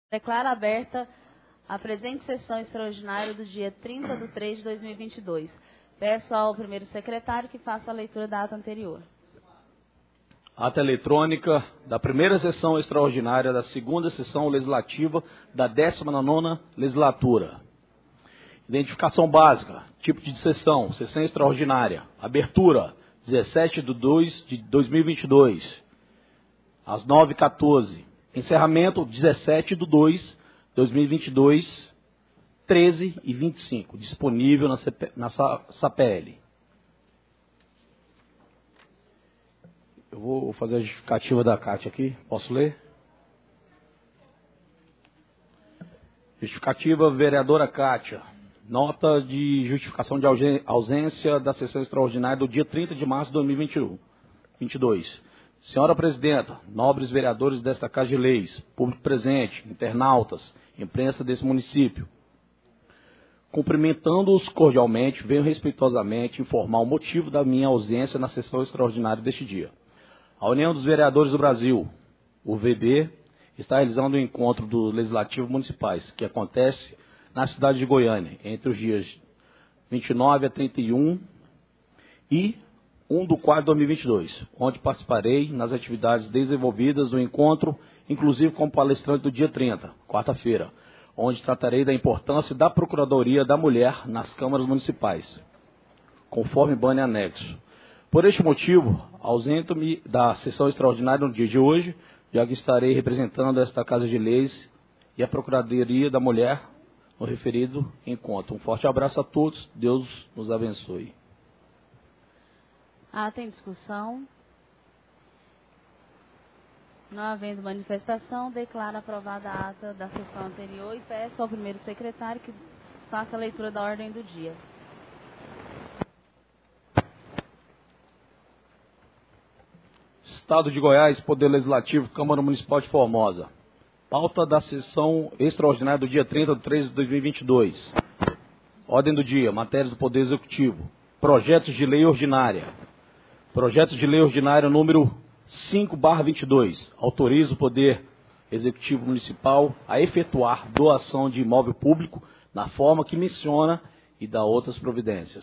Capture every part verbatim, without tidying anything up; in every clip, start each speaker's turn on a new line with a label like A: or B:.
A: Declaro aberta a presente sessão extraordinária do dia trinta de três de dois mil e vinte e dois. Peço ao primeiro secretário que faça a leitura da ata anterior.
B: Ata eletrônica da primeira sessão extraordinária da segunda sessão legislativa da décima nona legislatura. Identificação básica, tipo de sessão, sessão extraordinária. Abertura, dezessete de dois de dois mil e vinte e dois, às nove e quatorze. Encerramento, dezessete de dois de dois mil e vinte e dois, treze e vinte e cinco. Disponível na, C P, na S A P L. Eu vou fazer a justificativa da Cátia aqui. Posso ler? Justificativa, vereadora Cátia. Nota de justificação de ausência da sessão extraordinária do dia trinta de março de dois mil e vinte e dois. Senhora Presidenta, nobres vereadores desta Casa de Leis, público presente, internautas, imprensa desse município. Cumprimentando-os cordialmente, venho respeitosamente informar o motivo da minha ausência na sessão extraordinária deste dia. A União dos Vereadores do Brasil, o V B, está realizando o encontro do Legislativo Municipais, que acontece na cidade de Goiânia, entre os dias vinte e nove a trinta e um e um de quatro de dois mil e vinte e dois, onde participarei nas atividades desenvolvidas no encontro, inclusive como palestrante do dia trinta, quarta-feira, onde tratarei da importância da Procuradoria da Mulher nas câmaras municipais, conforme banner anexo. Por este motivo, ausento-me da sessão extraordinária no dia de hoje, já que estarei representando esta Casa de Leis e a Procuradoria da Mulher no referido encontro. Um forte abraço a todos, Deus nos abençoe.
A: Ah, tem discussão? Não havendo manifestação, declaro aprovada a ata da sessão anterior e peço ao primeiro secretário que faça a leitura da ordem do dia.
B: Estado de Goiás, Poder Legislativo, Câmara Municipal de Formosa. Pauta da sessão extraordinária do dia trinta de três de dois mil e vinte e dois. Ordem do dia, matérias do Poder Executivo. Projetos de lei ordinária. Projeto de lei ordinária número cinco barra vinte e dois. Autoriza o Poder Executivo Municipal a efetuar doação de imóvel público na forma que menciona e dá outras providências.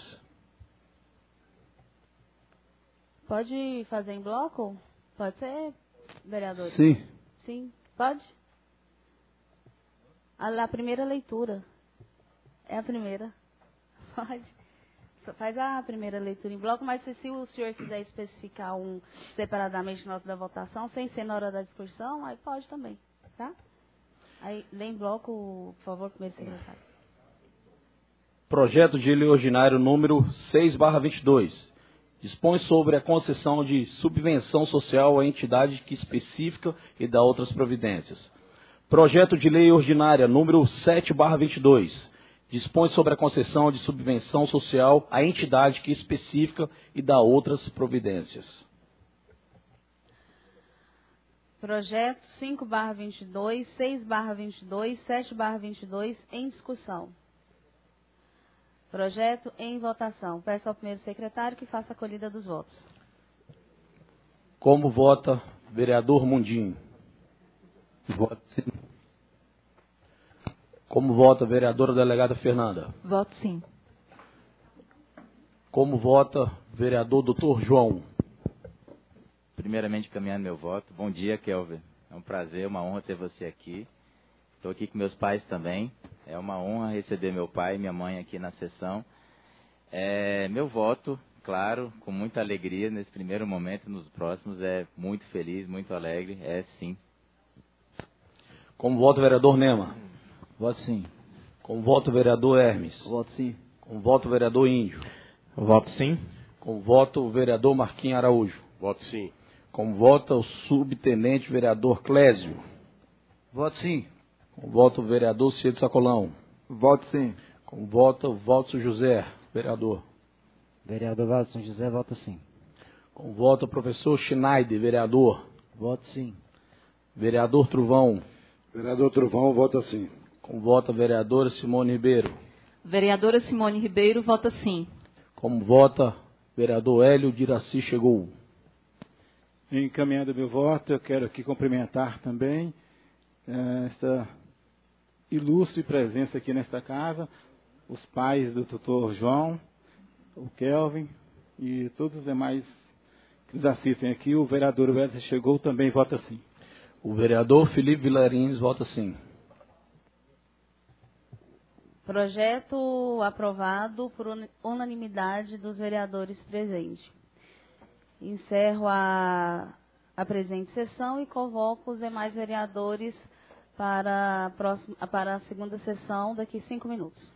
A: Pode fazer em bloco? Pode ser, vereador?
B: Sim.
A: Sim, pode? A, a primeira leitura. É a primeira. Pode. Faz a primeira leitura em bloco, mas se, se o senhor quiser especificar um separadamente na nota da votação, sem ser na hora da discussão, aí pode também, tá? Aí, lê em bloco, por favor, primeiro secretário.
B: Projeto de lei ordinário número seis barra vinte e dois. Dispõe sobre a concessão de subvenção social à entidade que especifica e dá outras providências. Projeto de lei ordinária número sete barra vinte e dois. Dispõe sobre a concessão de subvenção social à entidade que especifica e dá outras providências.
A: Projeto cinco barra vinte e dois, seis barra vinte e dois, sete barra vinte e dois em discussão. Projeto em votação. Peço ao primeiro secretário que faça a colhida dos votos.
B: Como vota vereador Mundinho? Voto sim. Como vota vereadora delegada Fernanda?
C: Voto sim.
B: Como vota vereador doutor João?
D: Primeiramente, caminhando meu voto. Bom dia, Kelvin. É um prazer, uma honra ter você aqui. Estou aqui com meus pais também. É uma honra receber meu pai e minha mãe aqui na sessão. É, meu voto, claro, com muita alegria nesse primeiro momento, nos próximos, é muito feliz, muito alegre, é sim.
B: Como vota vereador Nema?
E: Voto sim.
B: Como vota vereador Hermes?
E: Voto sim.
B: Como vota vereador Índio?
F: Voto sim.
B: Como vota o vereador Marquinhos Araújo?
F: Voto sim.
B: Como vota o subtenente vereador Clésio?
E: Voto sim.
B: Como vota o vereador Ciedo Sacolão?
E: Voto sim.
B: Como vota o Valdo José, vereador?
E: Vereador Valdo José, voto sim.
B: Como vota o professor Schneider, vereador?
E: Voto sim.
B: Vereador Truvão?
G: Vereador Truvão, vota sim.
B: Como vota a vereadora Simone Ribeiro?
C: Vereadora Simone Ribeiro, vota sim.
B: Como vota vereador Hélio Diraci Chegou?
H: Encaminhando meu voto, eu quero aqui cumprimentar também eh, esta
F: ilustre presença aqui nesta casa, os pais do doutor João, o Kelvin e todos os demais que nos assistem aqui. O vereador Wesley chegou, também vota sim.
B: O vereador Felipe Vilarins vota sim.
A: Projeto aprovado por unanimidade dos vereadores presentes. Encerro a, a presente sessão e convoco os demais vereadores para a, próxima, para a segunda sessão daqui a cinco minutos.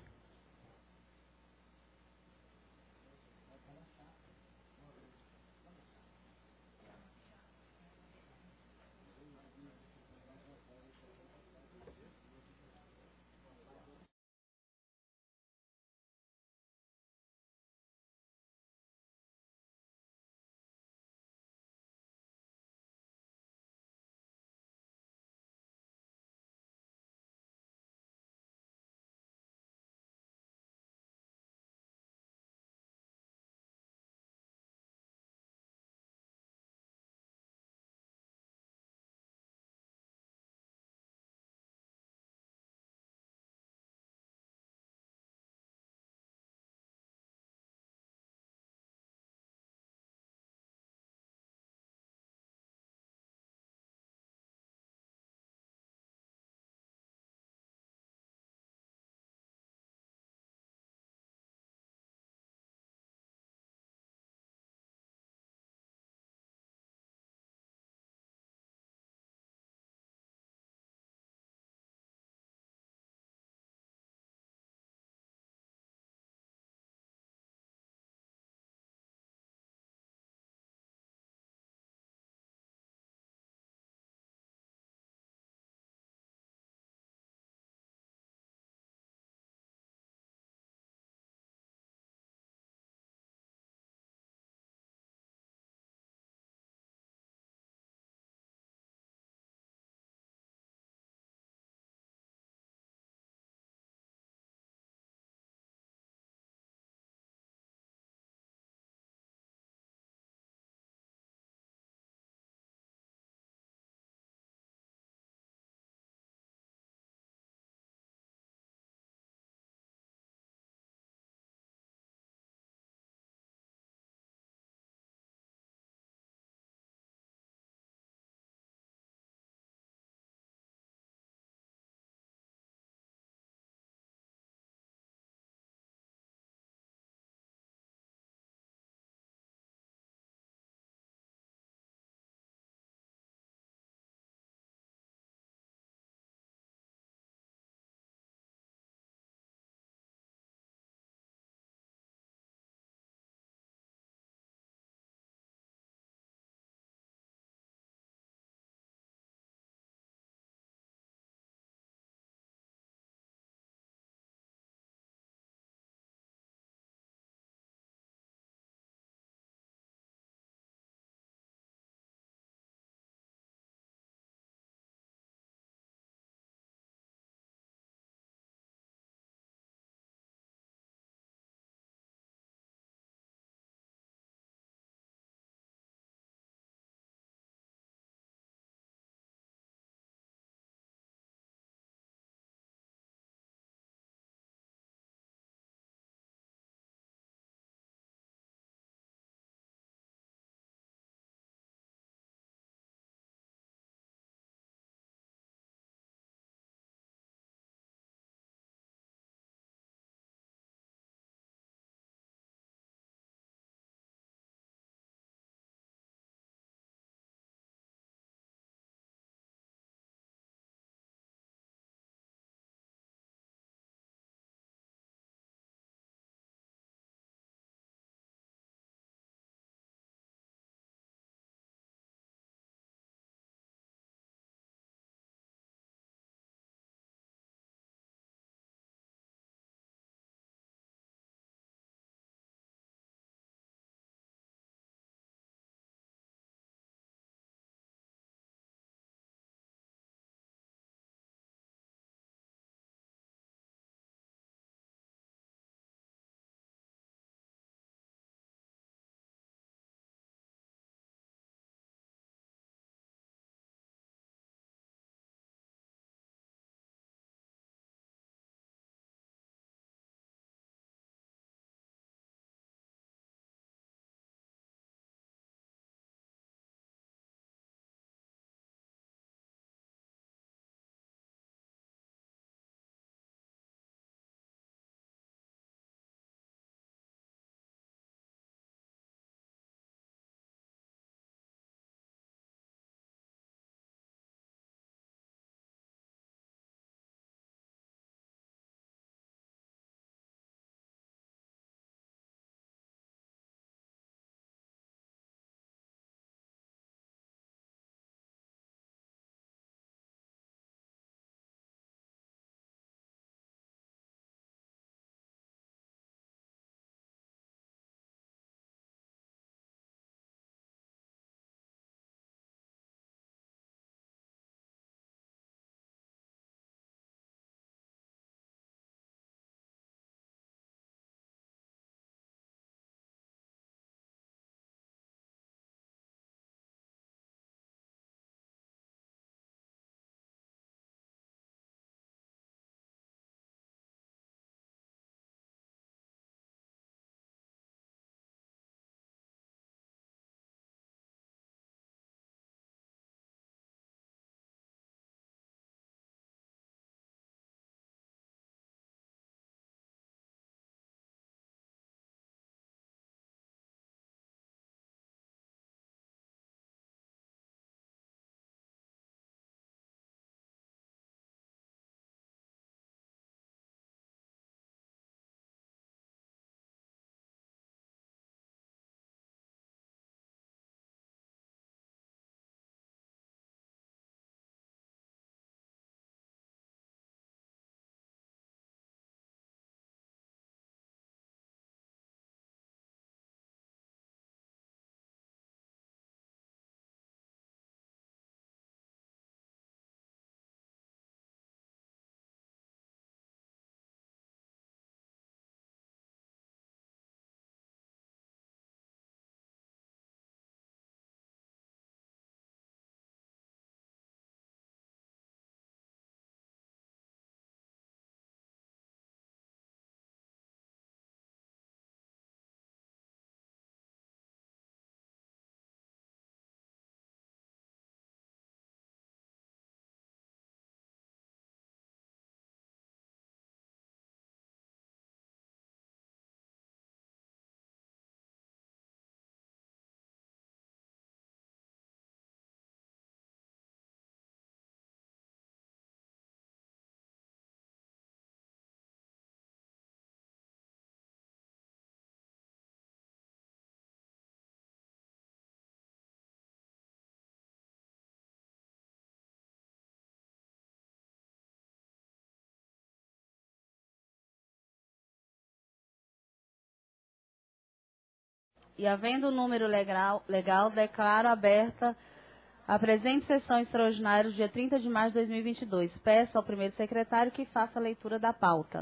A: E havendo o número legal, legal, declaro aberta a presente sessão extraordinária, dia trinta de março de dois mil e vinte e dois. Peço ao primeiro secretário que faça a leitura da pauta.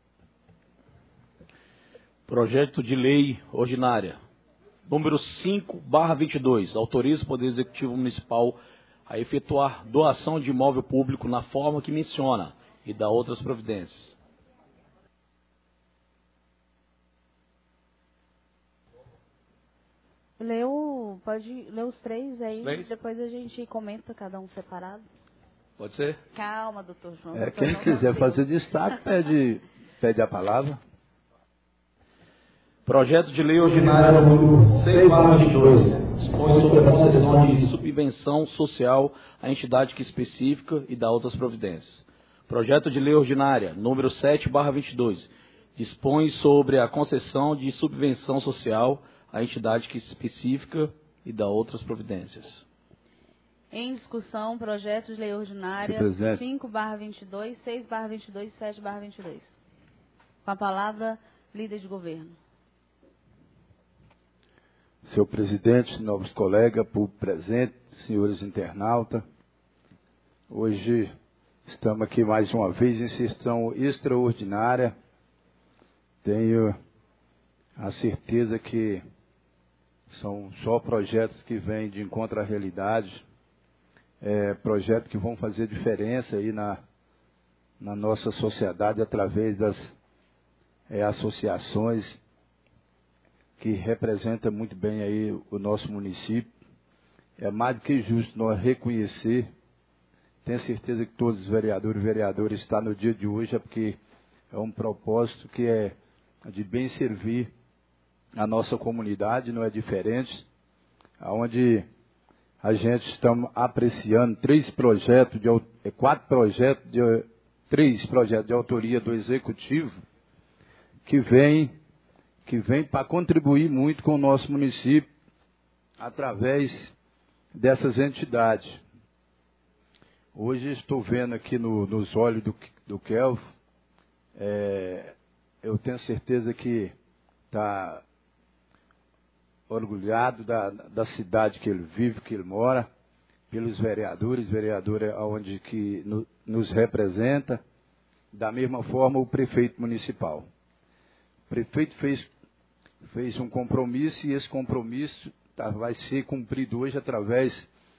B: Projeto de lei ordinária, número cinco barra vinte e dois, autoriza o Poder Executivo Municipal a efetuar doação de imóvel público na forma que menciona e dá outras providências.
A: Leu, pode ler os três aí,
B: três?
A: Depois a gente comenta cada um separado.
B: Pode ser?
A: Calma, doutor João.
E: É,
A: doutor
E: quem
A: João
E: quiser
A: tá
E: fazer destaque, pede, pede a palavra.
B: Projeto de lei ordinária número seis barra vinte e dois, dispõe sobre a concessão de subvenção social à entidade que especifica e dá outras providências. Projeto de lei ordinária número sete barra vinte e dois, dispõe sobre a concessão de subvenção social à entidade que especifica e dá outras providências.
A: Em discussão, projeto de lei ordinária cinco barra vinte e dois, seis barra vinte e dois e sete barra vinte e dois. Com a palavra, líder de governo.
E: Senhor presidente, novos colegas, público presente, senhores internautas, hoje estamos aqui mais uma vez em sessão extraordinária. Tenho a certeza que são só projetos que vêm de encontro à realidade, é, projetos que vão fazer diferença aí na, na nossa sociedade através das é, associações que representa muito bem aí o nosso município. É mais do que justo nós reconhecer. Tenho certeza que todos os vereadores e vereadoras estão no dia de hoje, é porque é um propósito que é de bem servir a nossa comunidade, não é diferente, onde a gente estamos apreciando três projetos, de, quatro projetos, de, três projetos de autoria do Executivo, que vêm que vem para contribuir muito com o nosso município através dessas entidades. Hoje estou vendo aqui no, nos olhos do, do Kelvin, é, eu tenho certeza que está orgulhado da, da cidade que ele vive, que ele mora, pelos vereadores, vereadora onde que no, nos representa, da mesma forma o prefeito municipal. O prefeito fez fez um compromisso e esse compromisso tá, vai ser cumprido hoje através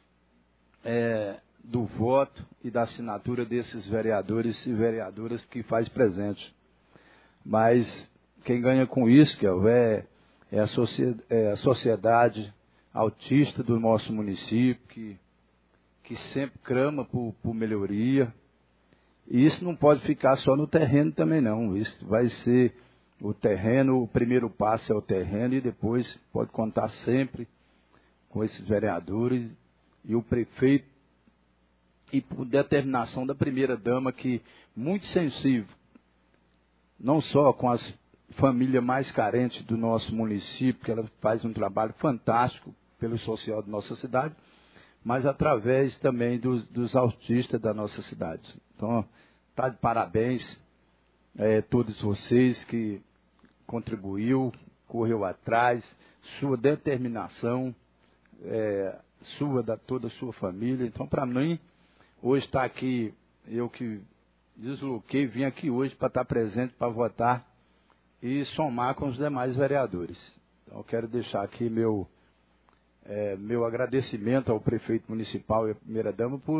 E: é, do voto e da assinatura desses vereadores e vereadoras que faz presente. Mas quem ganha com isso, que é, é, a sociedade, é a sociedade autista do nosso município, que, que sempre clama por, por melhoria. E isso não pode ficar só no terreno também não, isso vai ser o terreno, o primeiro passo é o terreno e depois pode contar sempre com esses vereadores e o prefeito e por determinação da primeira dama que muito sensível, não só com as famílias mais carentes do nosso município, que ela faz um trabalho fantástico pelo social da nossa cidade, mas através também dos, dos autistas da nossa cidade. Então, está de parabéns é, todos vocês que contribuiu, correu atrás, sua determinação, é, sua, da toda a sua família. Então, para mim, hoje está aqui, eu que desloquei, vim aqui hoje para estar presente, para votar e somar com os demais vereadores. Então, eu quero deixar aqui meu, é, meu agradecimento ao prefeito municipal e à primeira-dama por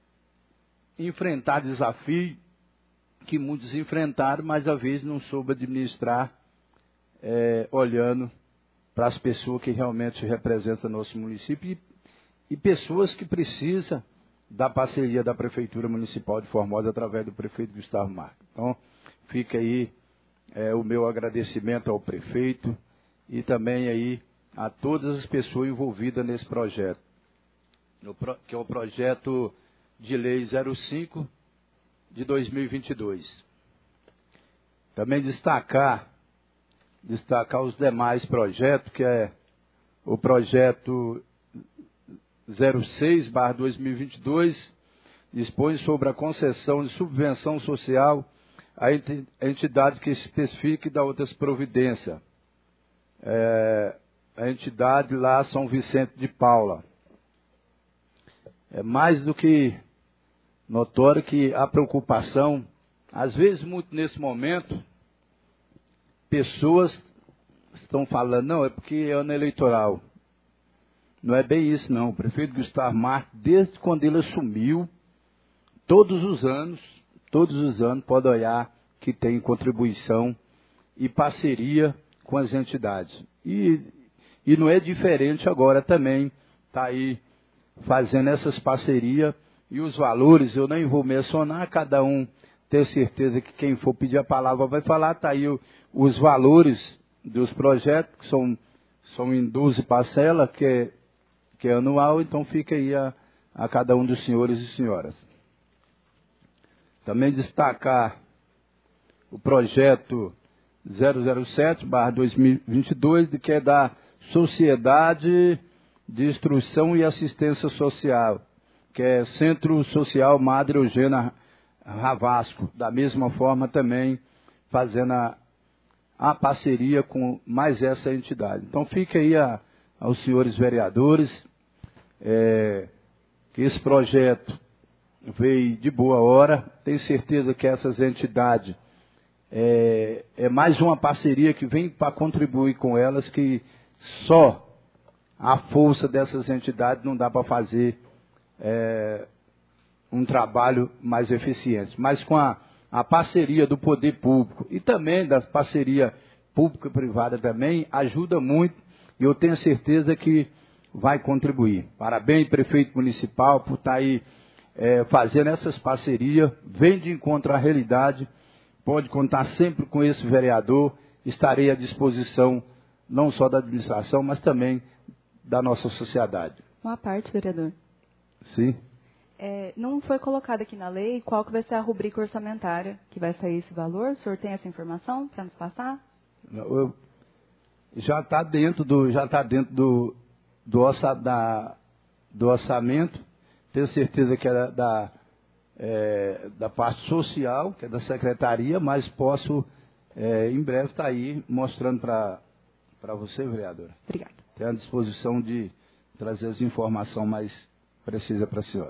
E: enfrentar desafio que muitos enfrentaram, mas às vezes não soube administrar, é, olhando para as pessoas que realmente representam nosso município e, e pessoas que precisam da parceria da Prefeitura Municipal de Formosa através do prefeito Gustavo Marques. Então, fica aí é, o meu agradecimento ao prefeito e também aí a todas as pessoas envolvidas nesse projeto, no, que é o projeto de lei zero cinco de dois mil e vinte e dois. Também destacar, destacar os demais projetos, que é o projeto zero seis barra dois mil e vinte e dois, dispõe sobre a concessão de subvenção social à entidade que especifique e dá outras providências. É, a entidade lá São Vicente de Paula. É mais do que notório que a preocupação, às vezes muito nesse momento, pessoas estão falando, não, é porque é ano eleitoral. Não é bem isso, não. O prefeito Gustavo Marques, desde quando ele assumiu, todos os anos, todos os anos, pode olhar que tem contribuição e parceria com as entidades. E, e não é diferente agora também, está aí fazendo essas parcerias. E os valores, eu nem vou mencionar, cada um ter certeza que quem for pedir a palavra vai falar, está aí o, os valores dos projetos, que são, são em doze parcelas, que é, que é anual, então fica aí a, a cada um dos senhores e senhoras. Também destacar o projeto zero zero sete barra dois mil e vinte e dois, que é da Sociedade de Instrução e Assistência Social, que é Centro Social Madre Eugênia Ravasco, da mesma forma também fazendo a, a parceria com mais essa entidade. Então fica aí a, aos senhores vereadores, é, que esse projeto veio de boa hora, tenho certeza que essas entidades, é, é mais uma parceria que vem para contribuir com elas, que só a força dessas entidades não dá para fazer é, um trabalho mais eficiente. Mas com a, a parceria do poder público e também da parceria pública e privada também, ajuda muito e eu tenho certeza que vai contribuir. Parabéns, prefeito municipal, por estar aí é, fazendo essas parcerias, vem de encontro à realidade, pode contar sempre com esse vereador, estarei à disposição não só da administração, mas também da nossa sociedade.
H: Uma parte, vereador.
E: Sim.
H: É, não foi colocado aqui na lei qual que vai ser a rubrica orçamentária que vai sair esse valor. O senhor tem essa informação para nos passar?
E: Eu, já está dentro do, já está dentro do, do, orça, da, do orçamento. Tenho certeza que é da, da, é, da parte social, que é da secretaria, mas posso é, em breve estar tá aí mostrando para para você, vereadora.
H: Obrigada.
E: Tenho à disposição de trazer as informações mais precisas para a senhora.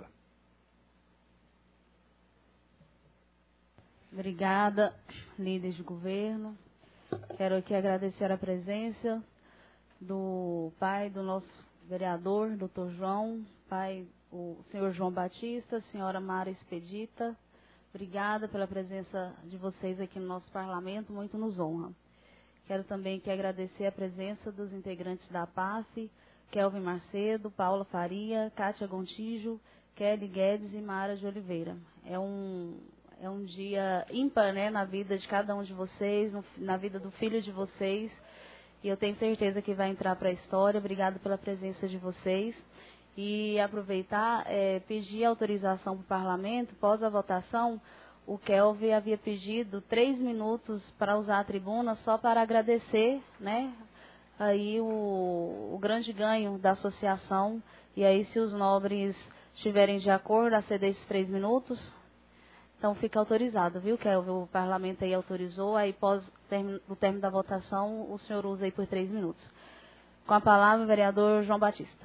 A: Obrigada, líderes de governo. Quero aqui agradecer a presença do pai do nosso vereador, doutor João, pai, o senhor João Batista, senhora Mara Expedita. Obrigada pela presença de vocês aqui no nosso parlamento, muito nos honra. Quero também aqui agradecer a presença dos integrantes da P A F, Kelvin Macedo, Paula Faria, Kátia Gontijo, Kelly Guedes e Mara de Oliveira. É um, é um dia ímpar, né, na vida de cada um de vocês, na vida do filho de vocês, e eu tenho certeza que vai entrar para a história. Obrigada pela presença de vocês. E aproveitar, é, pedir autorização para o parlamento, pós a votação. O Kelvin havia pedido três minutos para usar a tribuna só para agradecer, né, aí o, o grande ganho da associação. E aí, se os nobres estiverem de acordo a ceder esses três minutos, então fica autorizado, viu, Kelvin? O parlamento aí autorizou, aí pós o término da votação, o senhor usa aí por três minutos. Com a palavra, o vereador João Batista.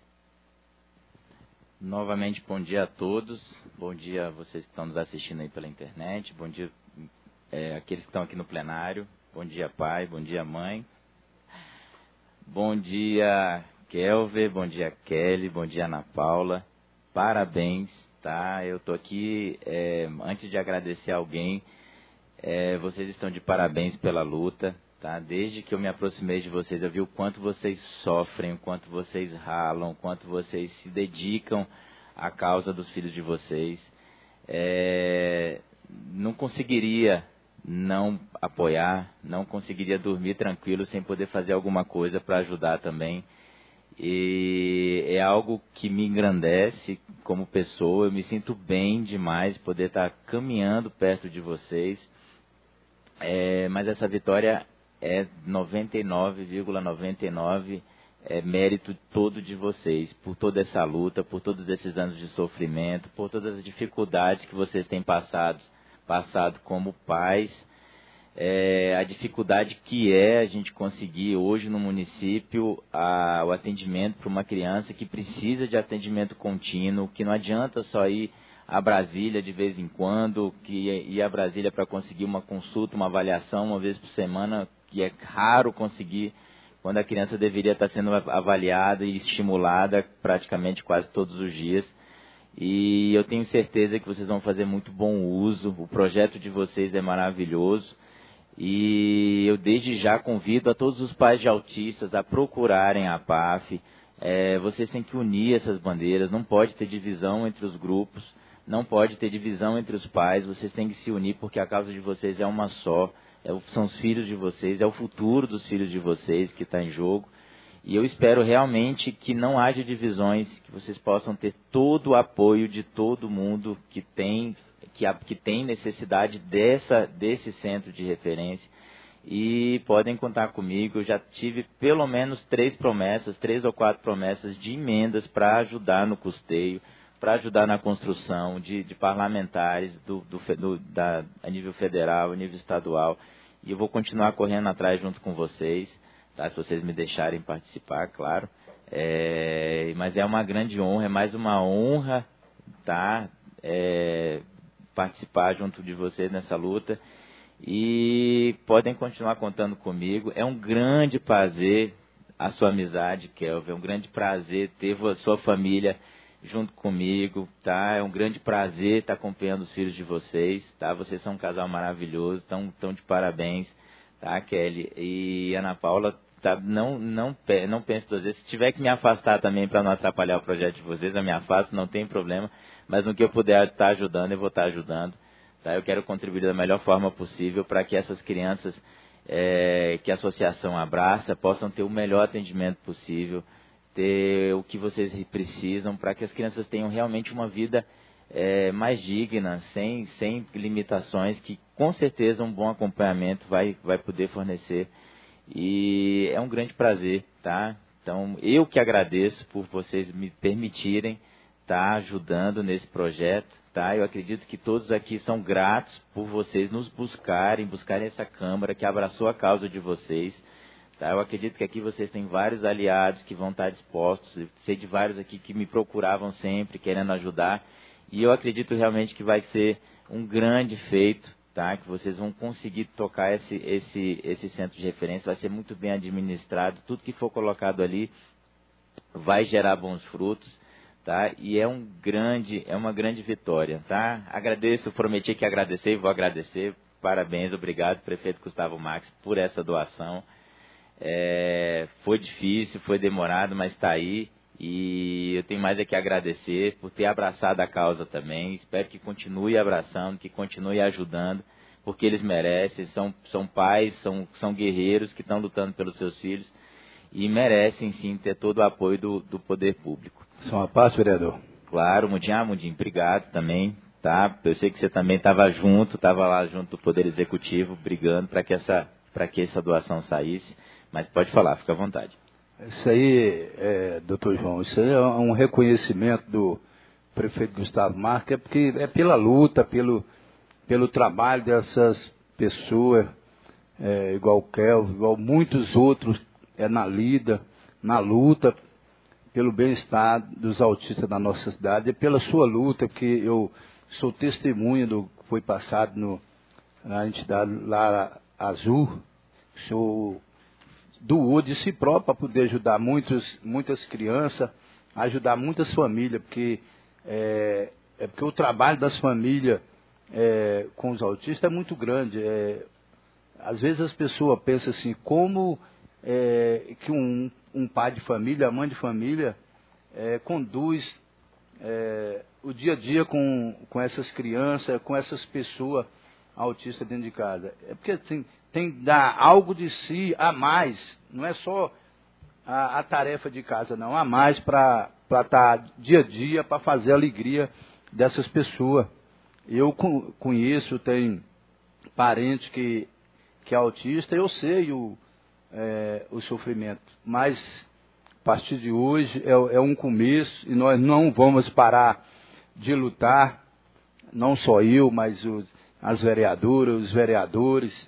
D: Novamente, bom dia a todos. Bom dia a vocês que estão nos assistindo aí pela internet. Bom dia é, aqueles que estão aqui no plenário. Bom dia, pai. Bom dia, mãe. Bom dia, Kelvin. Bom dia, Kelly. Bom dia, Ana Paula. Parabéns, tá? Eu estou aqui, é, antes de agradecer alguém, é, vocês estão de parabéns pela luta. Tá? Desde que eu me aproximei de vocês, eu vi o quanto vocês sofrem, o quanto vocês ralam, o quanto vocês se dedicam à causa dos filhos de vocês. É, não conseguiria não apoiar, não conseguiria dormir tranquilo sem poder fazer alguma coisa para ajudar também. E é algo que me engrandece como pessoa, eu me sinto bem demais poder estar caminhando perto de vocês. É, mas essa vitória é noventa e nove vírgula noventa e nove é mérito todo de vocês, por toda essa luta, por todos esses anos de sofrimento, por todas as dificuldades que vocês têm passado, passado como pais, é, a dificuldade que é a gente conseguir hoje no município a, o atendimento para uma criança que precisa de atendimento contínuo, que não adianta só ir a Brasília de vez em quando, que ir a Brasília para conseguir uma consulta, uma avaliação uma vez por semana, que é raro conseguir, quando a criança deveria estar sendo avaliada e estimulada praticamente quase todos os dias. E eu tenho certeza que vocês vão fazer muito bom uso, o projeto de vocês é maravilhoso. E eu desde já convido a todos os pais de autistas a procurarem a P A F. É, vocês têm que unir essas bandeiras, não pode ter divisão entre os grupos, não pode ter divisão entre os pais, vocês têm que se unir porque a causa de vocês é uma só, é, são os filhos de vocês, é o futuro dos filhos de vocês que está em jogo. E eu espero realmente que não haja divisões, que vocês possam ter todo o apoio de todo mundo que tem... Que, a, que tem necessidade dessa, desse centro de referência e podem contar comigo. Eu já tive pelo menos três promessas, três ou quatro promessas de emendas para ajudar no custeio, para ajudar na construção de, de parlamentares do, do, do, da, a nível federal, a nível estadual, e eu vou continuar correndo atrás junto com vocês, tá? Se vocês me deixarem participar, claro. É, mas é uma grande honra, é mais uma honra, tá? É, participar junto de vocês nessa luta e podem continuar contando comigo. É um grande prazer a sua amizade, Kelvin, é um grande prazer ter a sua família junto comigo, tá? É um grande prazer estar acompanhando os filhos de vocês, tá? Vocês são um casal maravilhoso, estão tão de parabéns, tá, Kelly? E Ana Paula, tá? Não, não, não pense duas vezes. Se tiver que me afastar também para não atrapalhar o projeto de vocês, eu me afasto, não tem problema. Mas no que eu puder estar ajudando, eu vou estar ajudando. Tá? Eu quero contribuir da melhor forma possível para que essas crianças é, que a associação abraça possam ter o melhor atendimento possível, ter o que vocês precisam, para que as crianças tenham realmente uma vida é, mais digna, sem, sem limitações, que com certeza um bom acompanhamento vai, vai poder fornecer. E é um grande prazer, tá? Então, eu que agradeço por vocês me permitirem tá ajudando nesse projeto, tá? Eu acredito que todos aqui são gratos por vocês nos buscarem, buscarem essa Câmara que abraçou a causa de vocês, tá? Eu acredito que aqui vocês têm vários aliados que vão estar dispostos, eu sei de vários aqui que me procuravam sempre, querendo ajudar, e eu acredito realmente que vai ser um grande feito, tá? Que vocês vão conseguir tocar esse, esse, esse centro de referência, vai ser muito bem administrado, tudo que for colocado ali vai gerar bons frutos, tá? E é um grande, é uma grande vitória, tá? Agradeço, prometi que agradecer e vou agradecer. Parabéns, obrigado, prefeito Gustavo Max, por essa doação. É, foi difícil, foi demorado, mas está aí. E eu tenho mais é que agradecer por ter abraçado a causa também. Espero que continue abraçando, que continue ajudando, porque eles merecem. São, são pais, são, são guerreiros que estão lutando pelos seus filhos e merecem sim ter todo o apoio do, do poder público.
E: Só uma parte, vereador.
D: Claro, Mundinho, ah, Mundinho, obrigado também, tá? Eu sei que você também estava junto, estava lá junto do Poder Executivo, brigando para que essa, para que essa doação saísse, mas pode falar, fica à vontade.
E: Isso aí, é, doutor João, isso aí é um reconhecimento do prefeito Gustavo Marques, é porque é pela luta, pelo, pelo trabalho dessas pessoas, é, igual o Kelvin, igual muitos outros, é na lida, na luta pelo bem-estar dos autistas da nossa cidade, é pela sua luta, porque eu sou testemunha do que foi passado no, na entidade Lara Azul, sou doou de si próprio para poder ajudar muitos, muitas crianças, ajudar muitas famílias, porque é, é porque o trabalho das famílias é, com os autistas é muito grande. É, às vezes as pessoas pensam assim, como é, que um, um pai de família, a mãe de família, é, conduz é, o dia a dia com, com essas crianças, com essas pessoas autistas dentro de casa. É porque assim, tem que dar algo de si a mais, não é só a, a tarefa de casa, não, a mais para estar dia a dia, para fazer a alegria dessas pessoas. Eu conheço, tenho parente que, que é autista, eu sei o, é, o sofrimento, mas a partir de hoje é, é um começo e nós não vamos parar de lutar, não só eu, mas os, as vereadoras, os vereadores,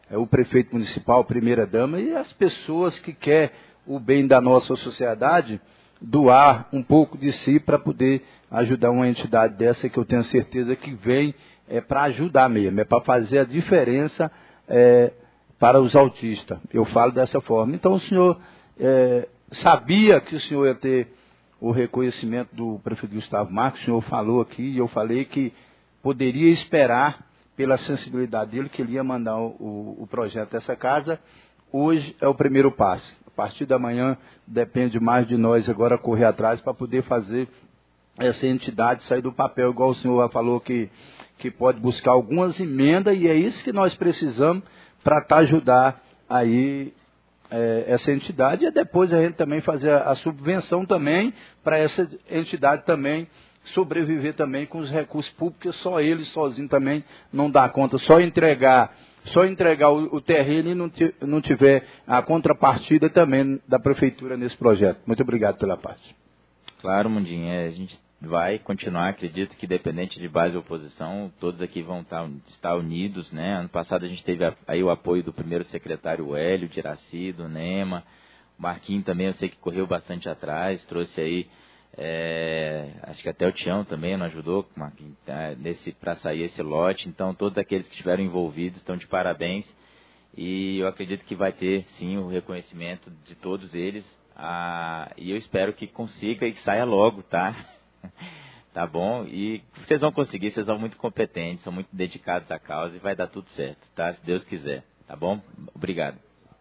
E: é, o prefeito municipal, a primeira-dama e as pessoas que querem o bem da nossa sociedade, doar um pouco de si para poder ajudar uma entidade dessa que eu tenho certeza que vem é, para ajudar mesmo, é para fazer a diferença é, para os autistas. Eu falo dessa forma. Então o senhor é, sabia que o senhor ia ter o reconhecimento do prefeito Gustavo Marques, o senhor falou aqui, e eu falei que poderia esperar pela sensibilidade dele, que ele ia mandar o, o projeto dessa casa. Hoje é o primeiro passo. A partir da manhã depende mais de nós agora correr atrás para poder fazer essa entidade sair do papel, igual o senhor falou que, que pode buscar algumas emendas, e é isso que nós precisamos para tá ajudar aí é, essa entidade, e depois a gente também fazer a, a subvenção também para essa entidade também sobreviver também com os recursos públicos, só ele sozinho também não dá conta, só entregar, só entregar o, o terreno e não, t, não tiver a contrapartida também da prefeitura nesse projeto. Muito obrigado pela parte.
D: Claro, Mundinho, é, a gente vai continuar, acredito que independente de base ou oposição, todos aqui vão estar, estar unidos, né? Ano passado a gente teve a, aí o apoio do primeiro secretário o Hélio, de Iraci, do Nema, o Marquinho também, eu sei que correu bastante atrás, trouxe aí, é, acho que até o Tião também não ajudou, Marquinhos, tá, nesse, para sair esse lote, então todos aqueles que estiveram envolvidos estão de parabéns, e eu acredito que vai ter sim o reconhecimento de todos eles, ah, e eu espero que consiga e que saia logo, tá? Tá bom? E vocês vão conseguir, vocês são muito competentes, são muito dedicados à causa e vai dar tudo certo, tá? Se Deus quiser, tá bom? Obrigado.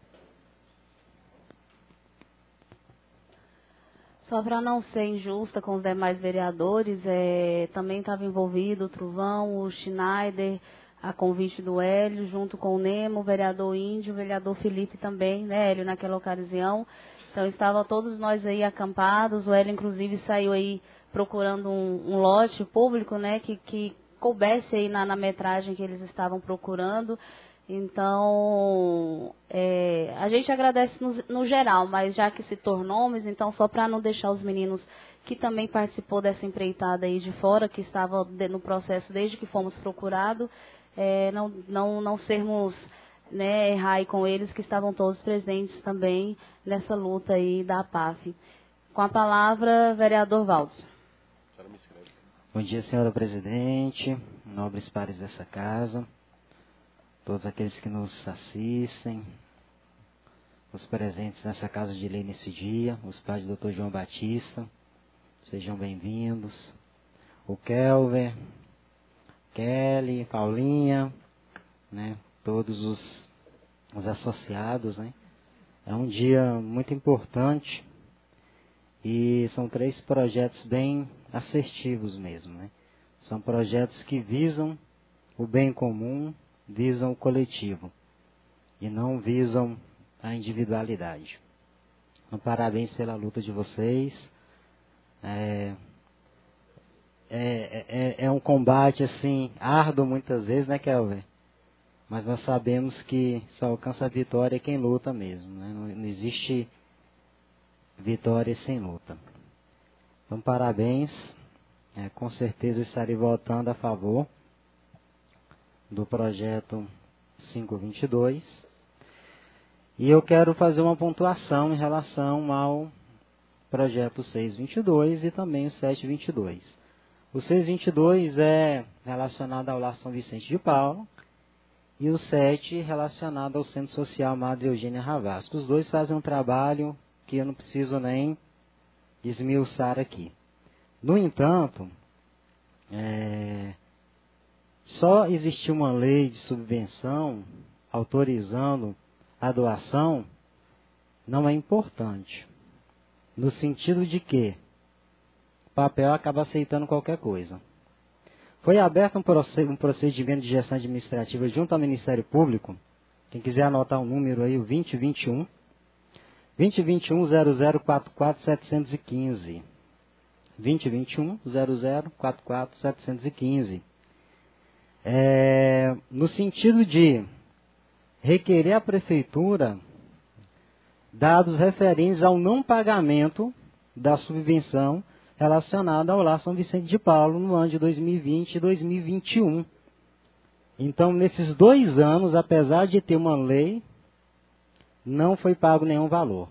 A: Só para não ser injusta com os demais vereadores, é, também estava envolvido o Truvão, o Schneider, a convite do Hélio, junto com o Nemo, o vereador Índio, o vereador Felipe também, né, Hélio, naquela ocasião. Então, estavam todos nós aí acampados, o Hélio, inclusive, saiu aí procurando um, um lote público, né, que, que coubesse aí na, na metragem que eles estavam procurando. Então, é, a gente agradece no, no geral, mas já que citou nomes, então só para não deixar os meninos que também participou dessa empreitada aí de fora, que estava de, no processo desde que fomos procurados, é, não, não, não sermos, né, errar aí com eles, que estavam todos presentes também nessa luta aí da A P A F. Com a palavra, vereador Valdes.
I: Bom dia, senhora presidente, nobres pares dessa casa, todos aqueles que nos assistem, os presentes nessa casa de lei nesse dia, os pais do doutor João Batista, sejam bem-vindos. O Kelvin, Kelly, Paulinha, né, todos os, os associados, né. É um dia muito importante e são três projetos bem assertivos mesmo, né. São projetos que visam o bem comum, visam o coletivo e não visam a individualidade. Então, parabéns pela luta de vocês. É, é, é, é um combate assim árduo muitas vezes, né, Kelvin? Mas nós sabemos que só alcança a vitória quem luta mesmo, né? Não, não existe vitória sem luta. Então, parabéns. É, com certeza estarei votando a favor do projeto quinhentos e vinte e dois. E eu quero fazer uma pontuação em relação ao projeto seiscentos e vinte e dois e também o setecentos e vinte e dois. O seiscentos e vinte e dois é relacionado ao Lar São Vicente de Paulo e o sete relacionado ao Centro Social Madre Eugênia Ravasco. Os dois fazem um trabalho que eu não preciso nem esmiuçar aqui. No entanto, é, só existir uma lei de subvenção autorizando a doação não é importante. No sentido de que o papel acaba aceitando qualquer coisa. Foi aberto um procedimento de gestão administrativa junto ao Ministério Público. Quem quiser anotar o número aí, o vinte vinte e um. vinte vinte e um zero zero quatro quatro setecentos e quinze. vinte vinte e um zero zero quatro quatro setecentos e quinze. É, no sentido de requerer à Prefeitura dados referentes ao não pagamento da subvenção relacionada ao Lar São Vicente de Paulo no ano de dois mil e vinte e dois mil e vinte e um. Então, nesses dois anos, apesar de ter uma lei, não foi pago nenhum valor.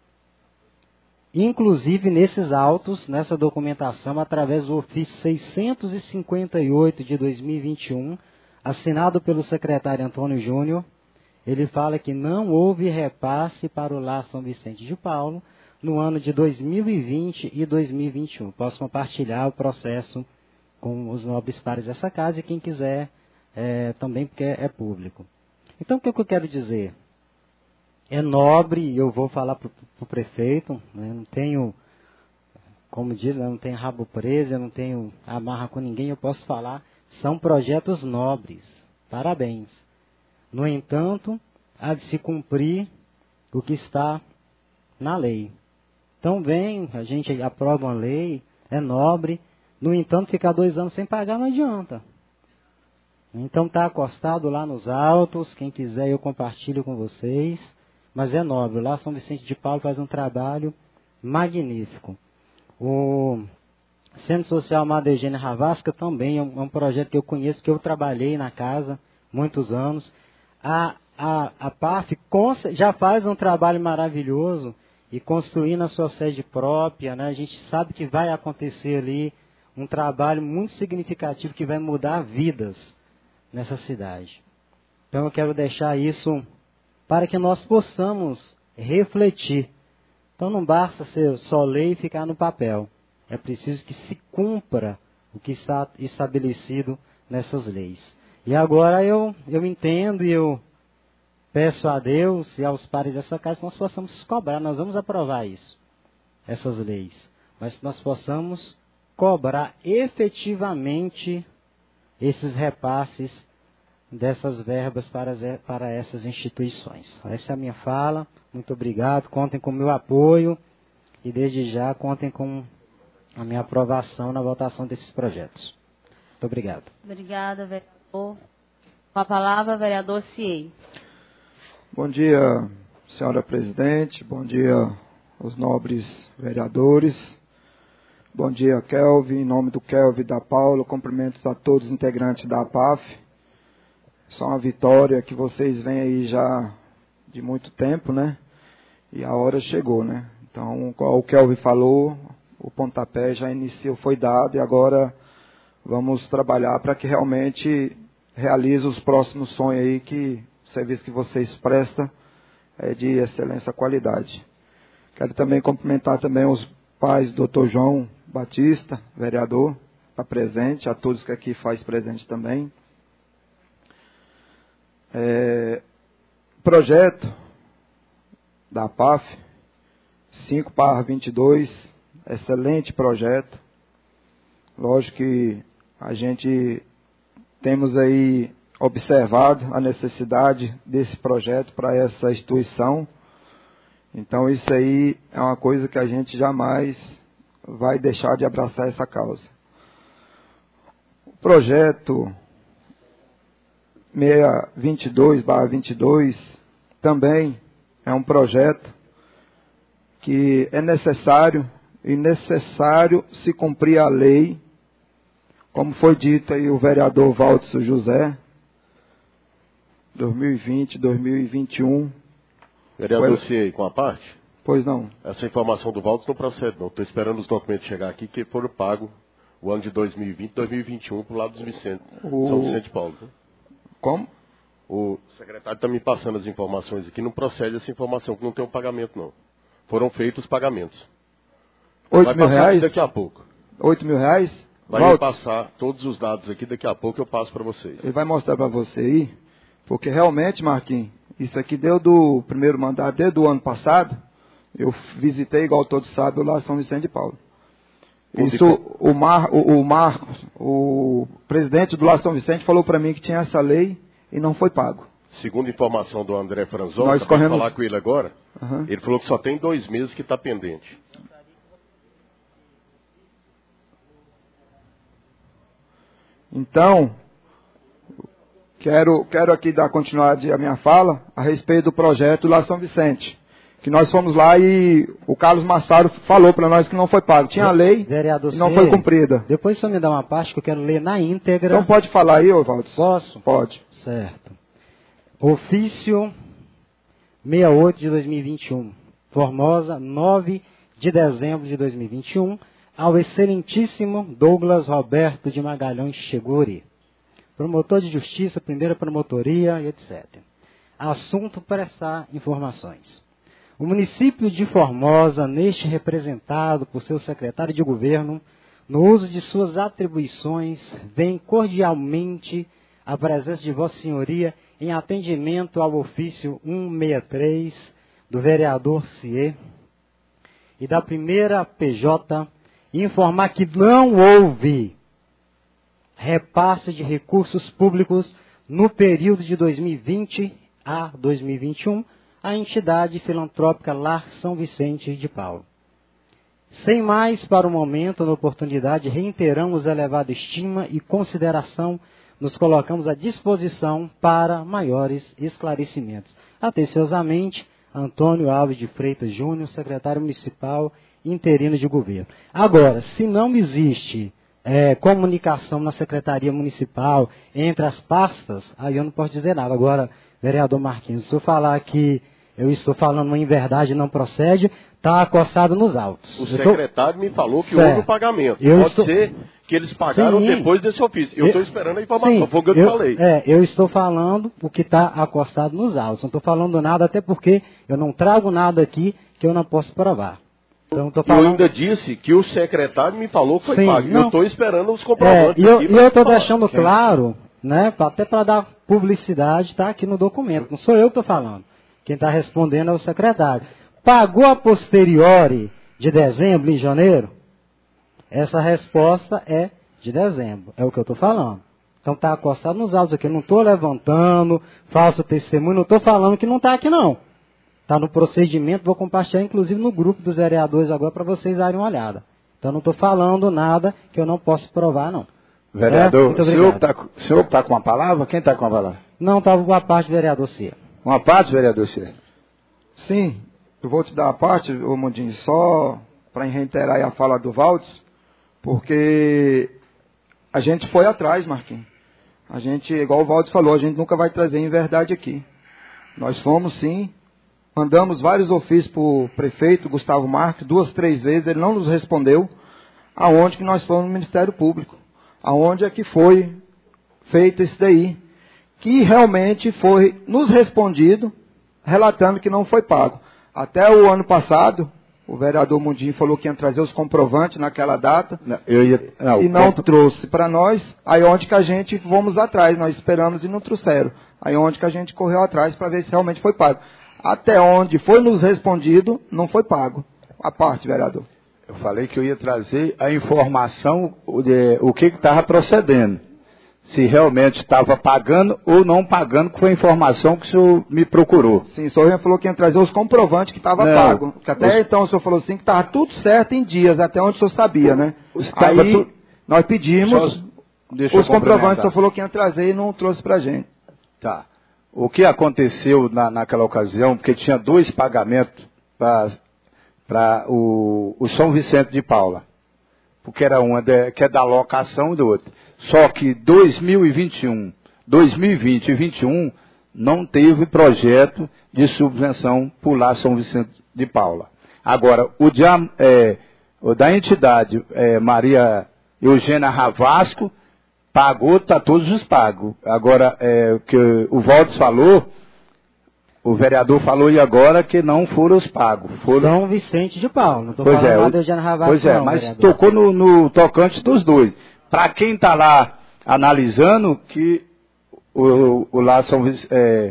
I: Inclusive, nesses autos, nessa documentação, através do ofício seiscentos e cinquenta e oito de dois mil e vinte e um, assinado pelo secretário Antônio Júnior, ele fala que não houve repasse para o Lar São Vicente de Paulo no ano de dois mil e vinte e dois mil e vinte e um. Posso compartilhar o processo com os nobres pares dessa casa e quem quiser é, também, porque é, é público. Então, o que, é que eu quero dizer? É nobre, eu vou falar para o prefeito, né? Não tenho, como diz, eu não tenho rabo preso, eu não tenho amarra com ninguém, eu posso falar, são projetos nobres, parabéns. No entanto, há de se cumprir o que está na lei. Então vem, a gente aprova uma lei, é nobre, no entanto, ficar dois anos sem pagar não adianta. Então está acostado lá nos autos, quem quiser eu compartilho com vocês. Mas é nobre. Lá São Vicente de Paulo faz um trabalho magnífico. O Centro Social Madre Eugênia Ravasca também é um, é um projeto que eu conheço, que eu trabalhei na casa muitos anos. A, a, a P A F já faz um trabalho maravilhoso e construindo a sua sede própria, né? A gente sabe que vai acontecer ali um trabalho muito significativo que vai mudar vidas nessa cidade. Então eu quero deixar isso para que nós possamos refletir. Então não basta ser só lei e ficar no papel. É preciso que se cumpra o que está estabelecido nessas leis. E agora eu, eu entendo e eu peço a Deus e aos pares dessa casa que nós possamos cobrar. Nós vamos aprovar isso, essas leis. Mas que nós possamos cobrar efetivamente esses repasses dessas verbas para, para essas instituições. Essa é a minha fala. Muito obrigado. Contem com o meu apoio e desde já contem com a minha aprovação na votação desses projetos. Muito obrigado.
A: Obrigada, vereador. Com a palavra, vereador Ciei.
J: Bom dia, senhora presidente. Bom dia aos nobres vereadores. Bom dia, Kelvin. Em nome do Kelvin e da Paula, cumprimentos a todos os integrantes da A P A F. Só uma vitória que vocês vêm aí já de muito tempo, né? E a hora chegou, né? Então, como o Kelvin falou, o pontapé já iniciou, foi dado e agora vamos trabalhar para que realmente realize os próximos sonhos aí, que o serviço que vocês prestam é de excelência e qualidade. Quero também cumprimentar também os pais do doutor João Batista, vereador, está presente, a todos que aqui faz presente também. É, projeto da P A F cinco barra vinte e dois, excelente projeto. Lógico que a gente temos aí observado a necessidade desse projeto para essa instituição. Então isso aí é uma coisa que a gente jamais vai deixar de abraçar essa causa. O projeto seiscentos e vinte e dois barra vinte e dois também é um projeto que é necessário e necessário se cumprir a lei, como foi dito aí o vereador Valtso José, dois mil e vinte, dois mil e vinte e um.
K: Vereador Ciei, com a parte?
J: Pois não.
K: Essa informação do Valtso não procede, não. Estou esperando os documentos chegar aqui, que foram pagos o ano de dois mil e vinte, dois mil e vinte e um para o lado dos Vicente, o... São Vicente de Paulo. Né?
J: Como?
K: O secretário está me passando as informações aqui, não procede essa informação, que não tem um pagamento, não. Foram feitos os pagamentos.
J: Oito mil reais?
K: Daqui a pouco.
J: Oito mil reais?
K: Vai me passar todos os dados aqui, daqui a pouco eu passo para vocês.
J: Ele vai mostrar para você aí, porque realmente, Marquinhos, isso aqui deu do primeiro mandato, desde o ano passado, eu visitei, igual todos sabem, lá São Vicente de Paulo. Isso, o, Mar, o, o Marcos, o presidente do Lar São Vicente, falou para mim que tinha essa lei e não foi pago.
K: Segundo informação do André Franzon,
J: nós
K: acabei
J: corremos...
K: de falar com ele agora,
J: uhum.
K: Ele falou que só tem dois meses que está pendente.
J: Então, quero, quero aqui dar continuidade à minha fala a respeito do projeto Lar São Vicente, que nós fomos lá e o Carlos Massaro falou para nós que não foi pago. Tinha a lei
I: Vereador
J: e não
I: C,
J: foi cumprida.
I: Depois só me dá uma parte que eu quero ler na íntegra.
J: Então pode falar aí, Oswaldo?
I: Posso?
J: Pode.
I: Certo. Ofício sessenta e oito de dois mil e vinte e um. Formosa, nove de dezembro de dois mil e vinte e um. Ao excelentíssimo Douglas Roberto de Magalhães Cheguri, promotor de justiça, primeira promotoria e etcétera. Assunto: prestar informações. O município de Formosa, neste representado por seu secretário de governo, no uso de suas atribuições, vem cordialmente à presença de Vossa Senhoria em atendimento ao ofício cento e sessenta e três do vereador Cier e da primeira P J, informar que não houve repasse de recursos públicos no período de dois mil e vinte a dois mil e vinte e um à entidade filantrópica Lar São Vicente de Paulo. Sem mais, para o momento, na oportunidade, reiteramos a elevada estima e consideração, nos colocamos à disposição para maiores esclarecimentos. Atenciosamente, Antônio Alves de Freitas Júnior, secretário municipal interino de governo. Agora, se não existe é, comunicação na Secretaria Municipal entre as pastas, aí eu não posso dizer nada. Agora, vereador Marquinhos, se eu falar que eu estou falando uma inverdade e não procede, está acossado nos autos.
K: O
I: eu
K: secretário
I: tô...
K: me falou que
I: certo.
K: houve o pagamento.
I: Eu
K: Pode
I: estou...
K: ser que eles pagaram
I: Sim.
K: depois desse ofício. Eu estou esperando a informação,
I: Sim.
K: foi o que eu te
I: eu,
K: falei.
I: É, eu estou falando o que está acostado nos autos. Não estou falando nada, até porque eu não trago nada aqui que eu não posso provar. Então, tô falando...
K: Eu ainda disse que o secretário me falou que foi
I: Sim,
K: pago.
I: não.
K: Eu estou esperando os
I: É,
K: comprovantes.
I: e eu
K: aqui
I: e eu estou
K: falar.
I: deixando
K: Quem?
I: claro, né, pra, até para dar publicidade, está aqui no documento. Não sou eu que estou falando. Quem está respondendo é o secretário. Pagou a posteriori de dezembro, em janeiro? Essa resposta é de dezembro. É o que eu estou falando. Então está acostado nos autos aqui. Eu não estou levantando falso testemunho, não estou falando que não está aqui não. Está no procedimento, vou compartilhar inclusive no grupo dos vereadores agora para vocês darem uma olhada. Então não estou falando nada que eu não posso provar não.
E: Vereador,
I: é?
E: o senhor está senhor tá com a palavra? Quem está com a palavra?
I: Não, estava com a parte do vereador Cia.
E: Uma parte, vereador Cia?
J: Sim, eu vou te dar a parte, ô Mundinho, só para reiterar aí a fala do Valdes, porque a gente foi atrás, Marquinhos. A gente, igual o Valdes falou, a gente nunca vai trazer em verdade aqui. Nós fomos sim, mandamos vários ofícios para o prefeito Gustavo Marques, duas, três vezes, ele não nos respondeu. Aonde que nós fomos no Ministério Público? Aonde é que foi feito isso daí? Que realmente foi nos respondido, relatando que não foi pago. Até o ano passado, o vereador Mundinho falou que ia trazer os comprovantes naquela data,
E: não, eu ia, não,
J: e não
E: compro...
J: trouxe para nós. Aí onde que a gente fomos atrás, nós esperamos e não trouxeram. Aí onde que a gente correu atrás para ver se realmente foi pago. Até onde foi nos respondido, não foi pago. A parte, vereador.
E: Eu falei que eu ia trazer a informação, de, o que estava procedendo. Se realmente estava pagando ou não pagando, que foi a informação que o senhor me procurou.
J: Sim, o senhor falou que ia trazer os comprovantes que estava pago. Que até os... então o senhor falou assim que estava tudo certo em dias, até onde o senhor sabia, né?
E: Estava
J: Aí
E: tu...
J: nós pedimos
E: Só...
J: os comprovantes, o senhor falou que ia trazer e não trouxe para a gente.
E: Tá. O que aconteceu na, naquela ocasião, porque tinha dois pagamentos para o, o São Vicente de Paula. Porque era uma de, que é da locação e do outro. Só que dois mil e vinte e um, dois mil e vinte e dois mil e vinte e um não teve projeto de subvenção por lá São Vicente de Paula. Agora, o, de, é, o da entidade é, Maria Eugênia Ravasco pagou, está todos os pagos. Agora, é, o que o Valdes falou, o vereador falou e agora que não foram os pagos. Foram...
I: São Vicente de Paula, não estou falando
E: é,
I: nada de Eugênia Ravasco.
E: Pois é,
I: não,
E: mas
I: vereador.
E: tocou no, no tocante dos dois. Para quem está lá analisando, que o, o lá São Vicente... É...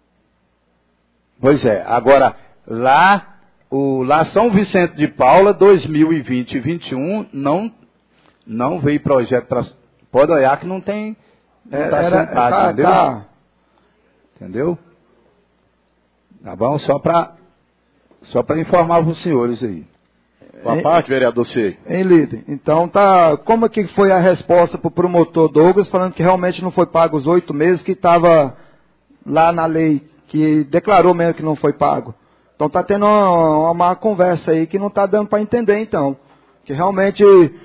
E: Pois é, agora, lá, o lá São Vicente de Paula, dois mil e vinte e dois mil e vinte e um, não, não veio projeto para... Pode olhar que não tem... Não está
J: Era,
E: sentado,
J: tá,
E: entendeu?
J: tá.
E: Entendeu? Tá bom? Só para só para informar os senhores aí.
K: Uma parte, vereador C.
J: Hein, líder? Então, tá. Como é que foi a resposta para o promotor Douglas, falando que realmente não foi pago os oito meses, que estava lá na lei, que declarou mesmo que não foi pago? Então está tendo uma, uma má conversa aí que não está dando para entender, então. Que realmente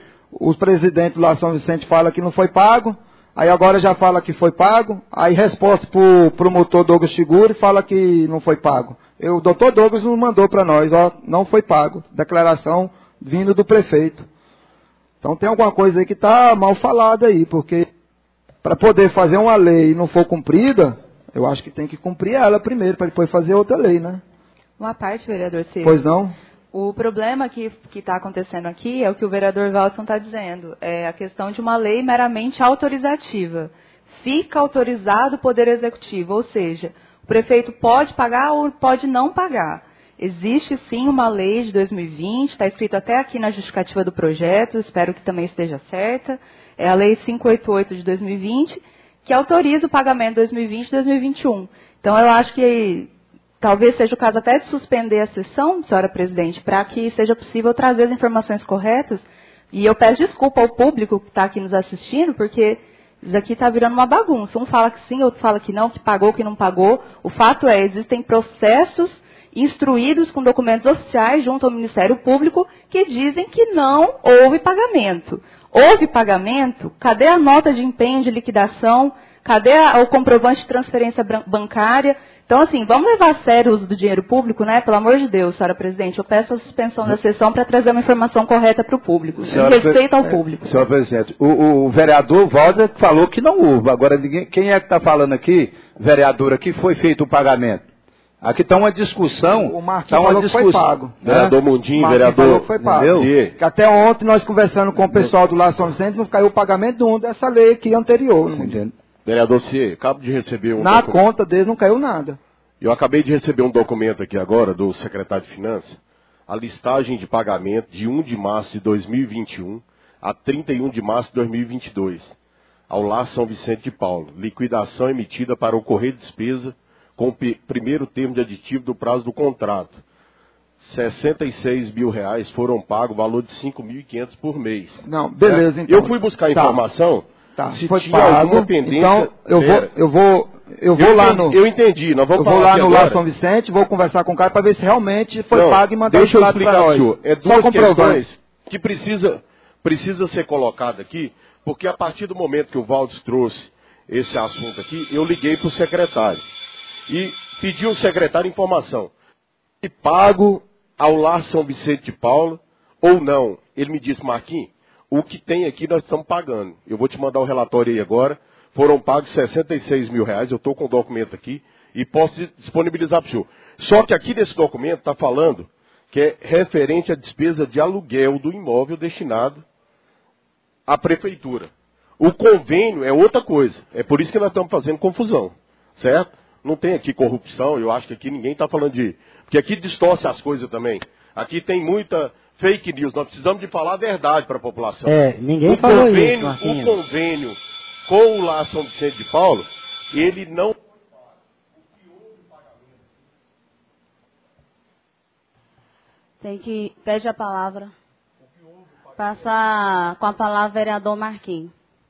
J: os presidentes lá São Vicente falam que não foi pago, aí agora já fala que foi pago, aí resposta para o promotor Douglas Chiguri fala que não foi pago. E o doutor Douglas nos mandou para nós, ó, não foi pago. Declaração vindo do prefeito. Então tem alguma coisa aí que está mal falada aí, porque para poder fazer uma lei e não for cumprida, eu acho que tem que cumprir ela primeiro, para depois fazer outra lei, né?
H: Uma parte, vereador Ciro.
J: Pois não?
H: O problema que está acontecendo aqui é o que o vereador Walson está dizendo. É a questão de uma lei meramente autorizativa. Fica autorizado o Poder Executivo, ou seja, o prefeito pode pagar ou pode não pagar. Existe sim uma lei de dois mil e vinte, está escrito até aqui na justificativa do projeto, espero que também esteja certa. É a lei quinhentos e oitenta e oito de dois mil e vinte, que autoriza o pagamento de dois mil e vinte e dois mil e vinte e um. Então eu acho que talvez seja o caso até de suspender a sessão, senhora presidente, para que seja possível trazer as informações corretas. E eu peço desculpa ao público que está aqui nos assistindo, porque isso aqui está virando uma bagunça. Um fala que sim, outro fala que não, que pagou, que não pagou. O fato é, existem processos instruídos com documentos oficiais junto ao Ministério Público que dizem que não houve pagamento. Houve pagamento? Cadê a nota de empenho de liquidação? Cadê a, o comprovante de transferência bancária? Então, assim, vamos levar a sério o uso do dinheiro público, né? Pelo amor de Deus, senhora presidente, eu peço a suspensão da sessão para trazer uma informação correta para o público, em respeito ao público.
E: Senhora presidente, o, o vereador Walter falou que não houve. Agora, ninguém, quem é que está falando aqui, vereadora, que foi feito o pagamento? Aqui está uma discussão.
J: O Marquinhos
E: tá uma
J: falou
E: discussão,
J: que foi pago.
K: Vereador Mundinho, vereador.
J: Falou que foi pago. Que até ontem nós conversando com o pessoal do Lar São Vicente, não caiu o pagamento de um dessa lei aqui anterior.
K: Vereador Ciê, acabo de receber um
J: Na
K: documento.
J: conta deles não caiu nada.
K: Eu acabei de receber um documento aqui agora do secretário de Finanças, a listagem de pagamento de primeiro de março de dois mil e vinte e um a trinta e um de março de dois mil e vinte e dois, ao Lar São Vicente de Paulo. Liquidação emitida para ocorrer despesa com o primeiro termo de aditivo do prazo do contrato. sessenta e seis mil reais foram pagos, valor de cinco mil e quinhentos por mês.
J: Não, beleza,
K: certo?
J: então.
K: Eu fui buscar
J: Tá.
K: informação
J: Tá,
K: se
J: foi
K: tinha
J: pago,
K: alguma pendência.
J: então eu vou, eu vou, eu vou
K: eu
J: lá
K: entendi,
J: no...
K: Eu entendi, nós vamos
J: eu vou
K: falar
J: lá
K: aqui
J: no
K: agora.
J: Lar São Vicente, vou conversar com o cara para ver se realmente foi
K: Não,
J: pago e mandar
K: deixa
J: o
K: eu
J: prato
K: explicar
J: para
K: para o
J: nós.
K: senhor. É
J: Só
K: duas
J: comprovando.
K: questões que precisa, precisa ser colocada aqui, porque a partir do momento que o Valdes trouxe esse assunto aqui, eu liguei para o secretário e pedi ao secretário informação. E pago ao Lar São Vicente de Paulo ou não? Ele me disse, Marquinhos, o que tem aqui nós estamos pagando. Eu vou te mandar o relatório aí agora. Foram pagos sessenta e seis mil reais, eu estou com o documento aqui e posso disponibilizar para o senhor. Só que aqui nesse documento está falando que é referente à despesa de aluguel do imóvel destinado à prefeitura. O convênio é outra coisa. É por isso que nós estamos fazendo confusão, certo? Não tem aqui corrupção, eu acho que aqui ninguém está falando de... Porque aqui distorce as coisas também. Aqui tem muita fake news, nós precisamos de falar a verdade para a população.
I: É, ninguém
K: o
I: falou
K: convênio,
I: isso, Marquinhos.
K: O convênio com o Lar São Vicente de Paulo, ele não...
A: Tem que... Pede a palavra. Passa com a palavra vereador Marquinhos.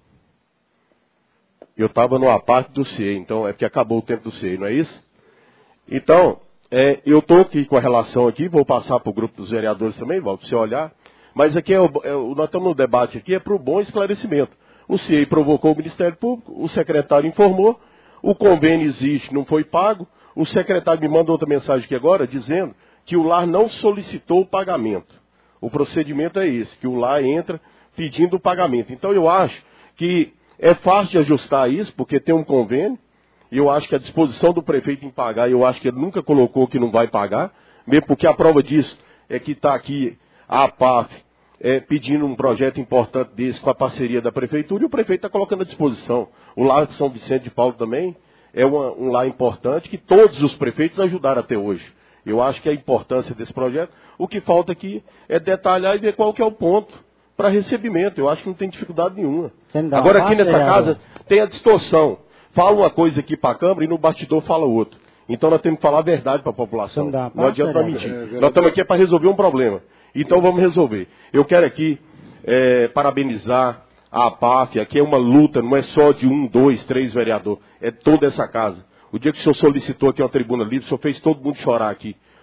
K: Eu estava numa parte do C E I, então é porque acabou o tempo do C E I, não é isso? Então, é, eu estou aqui com a relação aqui, vou passar para o grupo dos vereadores também, Val, para você olhar. Mas aqui, é o, é, nós estamos no debate aqui, é para o bom esclarecimento. O C E I provocou o Ministério Público, o secretário informou, o convênio existe, não foi pago. O secretário me manda outra mensagem aqui agora, dizendo que o lar não solicitou o pagamento. O procedimento é esse, que o lar entra pedindo o pagamento. Então eu acho que é fácil de ajustar isso, porque tem um convênio, e eu acho que a disposição do prefeito em pagar, eu acho que ele nunca colocou que não vai pagar, mesmo porque a prova disso é que está aqui a APAF é, pedindo um projeto importante desse com a parceria da prefeitura, e o prefeito está colocando à disposição. O lar de São Vicente de Paulo também é uma, um lar importante que todos os prefeitos ajudaram até hoje. Eu acho que a importância desse projeto, o que falta aqui é detalhar e ver qual que é o ponto para recebimento. Eu acho que não tem dificuldade nenhuma. Agora aqui nessa casa tem a distorção. Fala uma coisa aqui para a Câmara e no bastidor fala outra. Então nós temos que falar a verdade para a população. Não, não adianta mentir. É, nós estamos aqui para resolver um problema. Então vamos resolver. Eu quero aqui é, parabenizar a APAF. Aqui é uma luta, não é só de um, dois, três vereadores. É toda essa casa. O dia que o senhor solicitou aqui uma tribuna livre, o senhor fez todo mundo chorar aqui.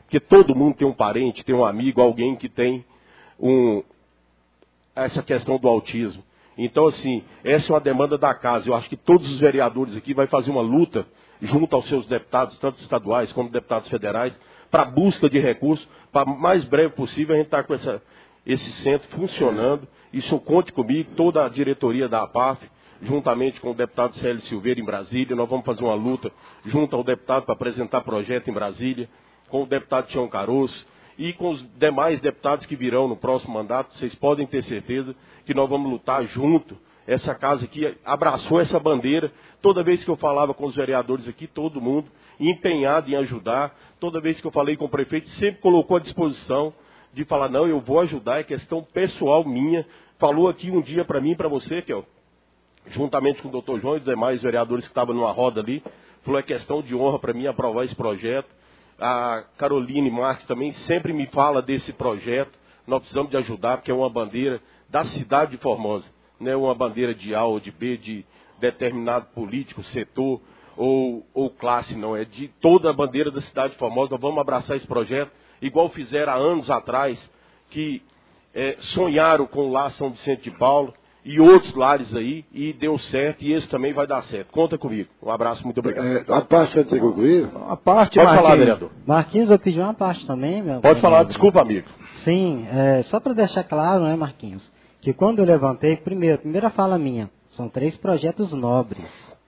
K: Porque todo mundo tem um parente, tem um amigo, alguém que tem um, essa questão do autismo. Então, assim, essa é uma demanda da casa. Eu acho que todos os vereadores aqui vão fazer uma luta junto aos seus deputados, tanto estaduais como deputados federais, para busca de recursos, para o mais breve possível a gente estar tá com essa, esse centro funcionando. Isso conte comigo, toda a diretoria da A P A F, juntamente com o deputado Célio Silveira em Brasília. Nós vamos fazer uma luta junto ao deputado para apresentar projeto em Brasília, com o deputado Tião Caroço e com os demais deputados que virão no próximo mandato. Vocês podem ter certeza que nós vamos lutar junto. Essa casa aqui abraçou essa bandeira. Toda vez que eu falava com os vereadores aqui, todo mundo empenhado em ajudar. Toda vez que eu falei com o prefeito, sempre colocou à disposição de falar, não, eu vou ajudar, é questão pessoal minha. Falou aqui um dia para mim e para você, que é, juntamente com o doutor João e os demais vereadores que estavam numa roda ali, falou, é questão de honra para mim aprovar esse projeto. A Caroline Marques também sempre me fala desse projeto. Nós precisamos de ajudar, porque é uma bandeira da cidade de Formosa. Não é uma bandeira de A ou de B, de determinado político, setor ou, ou classe, não. É de toda a bandeira da cidade de Formosa. Nós vamos abraçar esse projeto, igual fizeram há anos atrás, que é, sonharam com o Lar São Vicente de Paulo e outros lares aí, e deu certo, e esse também vai dar certo. Conta comigo. Um abraço, muito obrigado.
G: É, a parte vai ter que concluir?
I: A parte,
K: Pode
I: Marquinhos.
K: falar, vereador.
I: Marquinhos, eu pedi uma parte também, meu.
K: Pode falar, desculpa, amigo.
I: Sim, é, só para deixar claro, né, Marquinhos, que quando eu levantei, primeiro, primeira fala minha, são três projetos nobres.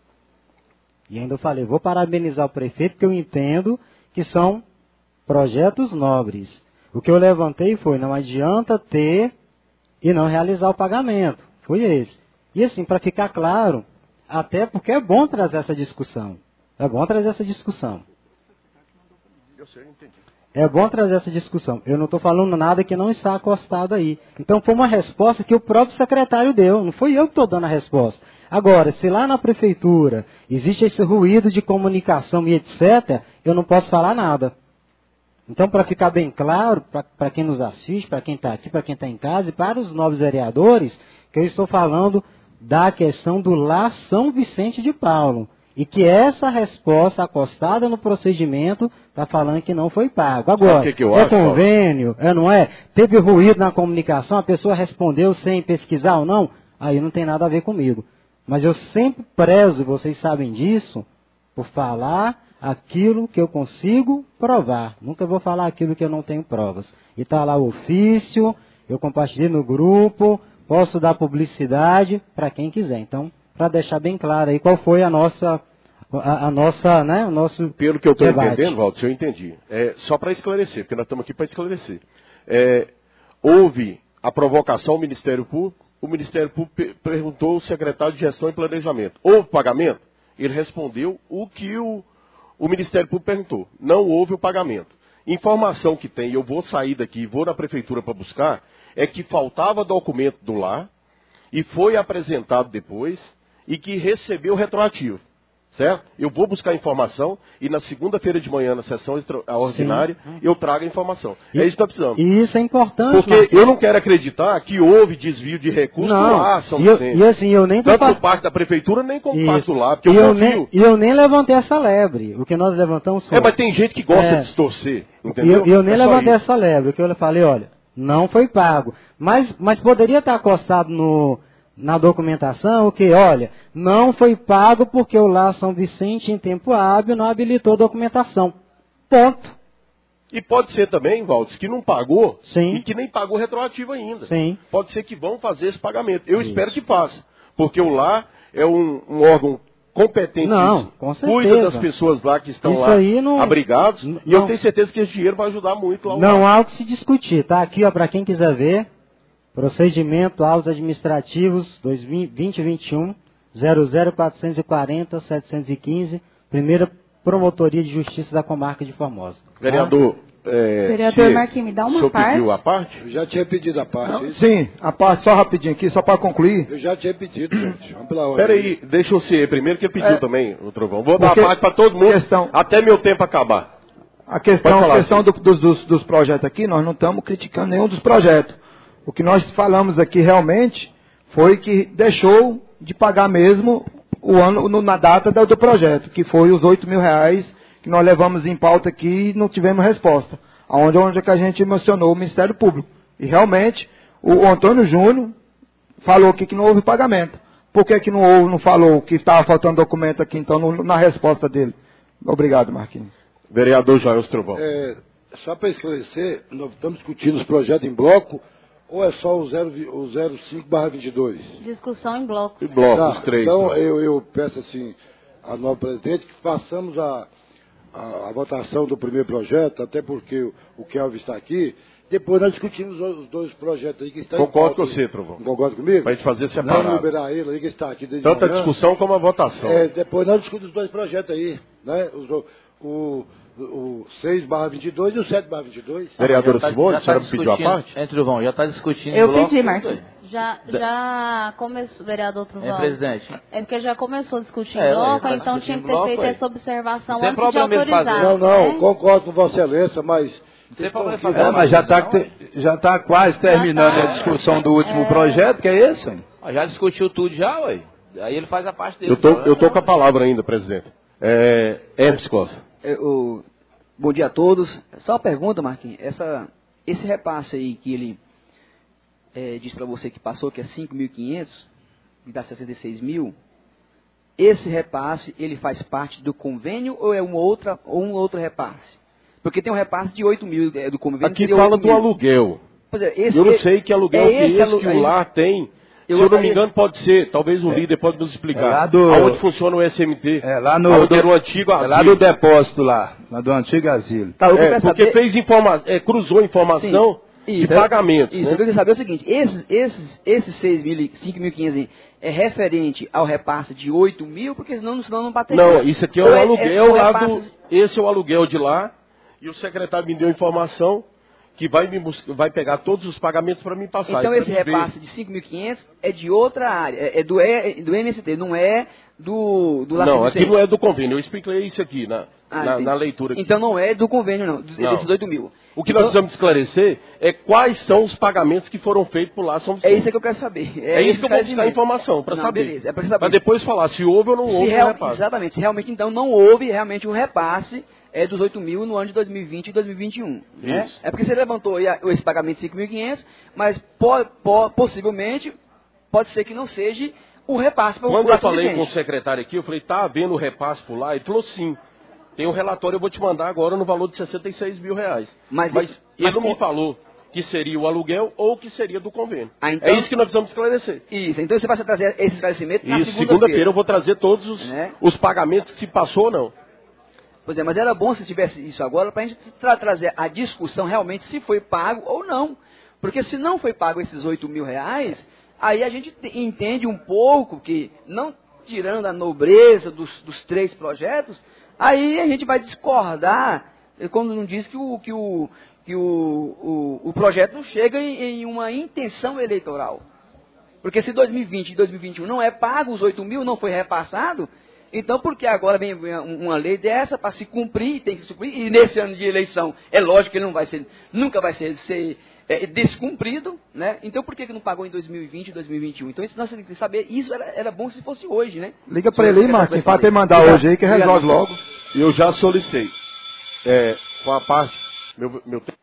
I: E ainda eu falei, vou parabenizar o prefeito, porque eu entendo que são projetos nobres. O que eu levantei foi, não adianta ter e não realizar o pagamento. Foi esse. E assim, para ficar claro, até porque é bom trazer essa discussão. É bom trazer essa discussão.
K: Eu sei, entendi.
I: É bom trazer essa discussão. Eu não estou falando nada que não está acostado aí. Então foi uma resposta que o próprio secretário deu. Não fui eu que estou dando a resposta. Agora, se lá na prefeitura existe esse ruído de comunicação e etcétera, eu não posso falar nada. Então, para ficar bem claro, para quem nos assiste, para quem está aqui, para quem está em casa e para os novos vereadores, que eu estou falando da questão do Lar São Vicente de Paulo. E que essa resposta acostada no procedimento está falando que não foi pago. Agora,
K: que que eu
I: é
K: acho,
I: convênio, é, não é? Teve ruído na comunicação, a pessoa respondeu sem pesquisar ou não? Aí não tem nada a ver comigo. Mas eu sempre prezo, vocês sabem disso, por falar aquilo que eu consigo provar. Nunca vou falar aquilo que eu não tenho provas. E está lá o ofício, eu compartilhei no grupo, posso dar publicidade para quem quiser. Então, para deixar bem claro aí qual foi a nossa, a, a nossa, né, o nosso
K: Pelo que eu estou
I: debate.
K: entendendo, Walter, eu entendi. É, só para esclarecer, porque nós estamos aqui para esclarecer. É, houve a provocação ao Ministério Público, o Ministério Público per perguntou ao secretário de Gestão e Planejamento, houve pagamento? Ele respondeu o que o, o Ministério Público perguntou, não houve o pagamento. Informação que tem, eu vou sair daqui e vou na prefeitura para buscar, é que faltava documento do lar e foi apresentado depois, e que recebeu retroativo, certo? Eu vou buscar informação e na segunda-feira de manhã, na sessão ordinária, Sim. eu trago a informação.
I: E,
K: é isso que está precisando.
I: E isso é importante.
K: Porque Marcos. Eu não quero acreditar que houve desvio de recursos
I: não.
K: lá, São
I: e eu,
K: Vicente.
I: E assim, eu nem
K: Tanto
I: pa...
K: por parte da prefeitura, nem como
I: isso.
K: parte do lá, porque
I: e
K: eu,
I: eu
K: confio.
I: nem, E eu nem levantei essa lebre. O que nós levantamos foi...
K: É, mas tem gente que gosta
I: é,
K: de distorcer,
I: E
K: entendeu?
I: eu, eu nem
K: é
I: levantei essa lebre. O que eu falei, olha, não foi pago. Mas, mas poderia estar acostado no... na documentação, o que, olha, não foi pago porque o Lar São Vicente, em tempo hábil, não habilitou a documentação. Ponto.
K: E pode ser também, Valdes, que não pagou
I: Sim.
K: e que nem pagou retroativo ainda.
I: Sim.
K: Pode ser que vão fazer esse pagamento. Eu
I: Isso.
K: espero que faça, porque o Lar é um, um órgão competente.
I: Não, com certeza.
K: Cuida das pessoas lá que estão
I: Isso
K: lá
I: aí não,
K: abrigados.
I: não,
K: e eu tenho certeza que esse dinheiro vai ajudar muito lá.
I: Não há o que se discutir, tá? Aqui, ó, para quem quiser ver. Procedimento Autos Administrativos dois mil e vinte e um, zero zero quatrocentos e quarenta, setecentos e quinze, primeira Promotoria de Justiça da Comarca de Formosa.
K: Vereador, é,
H: Vereador Marquinhos, me dá uma parte.
K: pediu a parte?
G: Eu já tinha pedido a parte.
J: Não, sim, a parte, só rapidinho aqui, só para concluir.
G: Eu já tinha pedido, gente. Vamos pela ordem.
K: Peraí, deixa eu ser primeiro que ele pediu
J: É,
K: também, o Trovão. Vou dar a
J: porque
K: parte para todo mundo,
J: questão-
K: até meu tempo acabar.
J: A questão,
K: falar,
J: a questão do, dos, dos, dos projetos aqui, nós não estamos criticando nenhum dos projetos. O que nós falamos aqui realmente foi que deixou de pagar mesmo o ano, no, na data do, do projeto, que foi os oito mil reais que nós levamos em pauta aqui e não tivemos resposta. onde, onde que a gente mencionou o Ministério Público. E realmente, o Antônio Júnior falou aqui que não houve pagamento. Por que, que não houve, não falou que estava faltando documento aqui, então, no, na resposta dele? Obrigado, Marquinhos.
K: Vereador Joel Trovão.
G: É, só para esclarecer, nós estamos discutindo os projetos em bloco ou é só o zero cinco barra vinte e dois?
A: Discussão em bloco.
K: Em bloco,
G: Tá,
K: os três.
G: então,
K: né?
G: eu, eu peço assim, a nova presidente, que façamos a, a, a votação do primeiro projeto, até porque o, o Kelvin está aqui. Depois nós discutimos os dois projetos aí que estão
K: Concordo
G: em
K: com você, Trovão.
G: Concorda comigo?
K: Para a gente fazer separado.
G: Não liberar ele aí que está aqui desde
K: Tanto a
G: manhã.
K: discussão como a votação.
G: É, depois nós discutimos os dois projetos aí, né? Os, o, o, o seis barra vinte e dois e o sete barra vinte e dois.
K: Vereadora
D: tá,
K: Simone, a
D: tá
K: senhora pediu a parte?
D: É, Trovão, já está discutindo
H: Eu
D: em bloco,
H: pedi, Marcos.
A: Já, já começou, vereador Trovão.
D: É, presidente.
A: É porque já começou a discutir
D: É,
A: em bloco,
D: tá
A: então
D: discutindo
A: tinha que
D: em
A: ter
D: bloco,
A: feito
D: ué.
A: essa observação
D: Não tem
A: antes de
D: problema ele
A: autorizar.
D: fazer.
G: Não, não,
A: né?
G: concordo com Vossa Excelência, mas...
D: Não tem problema
G: Vocês
D: fazer.
E: É, mas já está já tá quase terminando
A: Já tá.
E: a discussão do último projeto, que é esse, hein?
D: Ah, já discutiu tudo já, ué. Aí ele faz a parte dele.
K: Eu tô,
D: Não,
K: eu tô
D: não.
K: com a palavra ainda, presidente. É, Hermes Costa.
L: É, o- Bom dia a todos. Só uma pergunta, Marquinhos. Essa, esse repasse aí que ele é, disse para você que passou, que é cinco mil e quinhentos, e dá sessenta e seis mil, esse repasse, ele faz parte do convênio ou é uma outra, ou um outro repasse? Porque tem um repasse de oito mil é, do convênio.
K: Aqui
L: seria
K: fala
L: oito
K: do
L: mil.
K: aluguel.
L: Pois é, esse,
K: eu não
L: esse-
K: sei que aluguel
L: é
K: que esse,
L: alu-
K: que o
L: aí-
K: lar tem.
L: Eu
K: Se eu não me
L: gostaria-
K: engano, pode ser. Talvez o líder pode nos explicar.
E: É lá do-
K: Aonde funciona o S M T.
E: É lá no,
K: Aonde era o antigo
E: é
K: asilo.
E: lá do depósito lá, lá do antigo asilo.
L: Tá, eu
K: É,
L: quero
K: porque
L: saber-
K: fez informa é, cruzou informação de
L: Isso,
K: pagamento.
L: Isso,
K: né?
L: eu queria saber o seguinte, esses, esses, esses seis mil, cinco mil e quinhentos aí, é referente ao repasse de oito mil, porque senão, senão não bateria.
K: Não, isso aqui é
L: Ou
K: o aluguel
L: são
K: lá
L: repasses-
K: do. Esse é o aluguel de lá. E o secretário me deu informação que vai, me bus- vai pegar todos os pagamentos para me passar.
L: Então
K: e pra
L: esse
K: me ver.
L: repasse de cinco mil e quinhentos é de outra área, é é do, é do M S T, não é do, do
K: Não,
L: Laço
K: aqui não é do convênio. Eu expliquei isso aqui na,
L: Ah,
K: na,
L: entendi.
K: na leitura. Aqui.
L: Então não é do convênio não, dos-
K: Não.
L: desses oito mil.
K: O que
L: Então,
K: nós precisamos esclarecer é quais são os pagamentos que foram feitos por lá São
L: É
K: Vicente.
L: isso que eu quero saber.
K: É, isso que eu vou buscar
L: esclarecimento.
K: informação para
L: Não,
K: saber.
L: beleza, é pra saber.
K: Para depois falar se houve ou não
L: Se
K: houve
L: real-
K: o repasse.
L: Exatamente, se realmente então não houve realmente um repasse é, dos oito mil no ano de dois mil e vinte e dois mil e vinte e um. Né?
K: Isso.
L: É porque você levantou aí a- esse pagamento de cinco mil e quinhentos, mas po- po- possivelmente pode ser que não seja o repasse para o
K: Quando eu
L: Laço
K: falei
L: Vicente.
K: com o secretário aqui, eu falei, tá havendo repasse por lá? Ele falou sim. Tem um relatório, eu vou te mandar agora no valor de sessenta e seis mil reais.
L: Mas-
K: Mas, ele
L: mas
K: não
L: com-
K: me falou que seria o aluguel ou que seria do convênio.
L: Ah, então-
K: É isso que nós precisamos esclarecer.
L: Isso, então você vai trazer esse esclarecimento na
K: Isso,
L: segunda-feira.
K: segunda-feira eu vou trazer todos os,
L: Né?
K: os pagamentos que se passou ou não.
L: Pois é, mas era bom se tivesse isso agora para a gente tra- trazer a discussão realmente se foi pago ou não. Porque se não foi pago esses oito mil reais, aí a gente te- entende um pouco que, não tirando a nobreza dos, dos três projetos, aí a gente vai discordar, eh, quando não diz que o, que o, que o, o, o projeto não chega em, em uma intenção eleitoral. Porque se dois mil e vinte e dois mil e vinte e um não é pago, os oito mil não foi repassado, então por que agora vem uma lei dessa para se cumprir, tem que se cumprir, e nesse ano de eleição, é lógico que ele não vai ser, nunca vai ser, ser é, descumprido, né? Então por que, que não pagou em dois mil e vinte e dois mil e vinte e um? Então isso nós temos que saber, isso era, era bom se fosse hoje, né?
J: Liga para ele aí, Marquinhos, para ter mandar hoje aí que resolve logo.
K: Eu já solicitei. É, com a parte. Meu, meu tempo.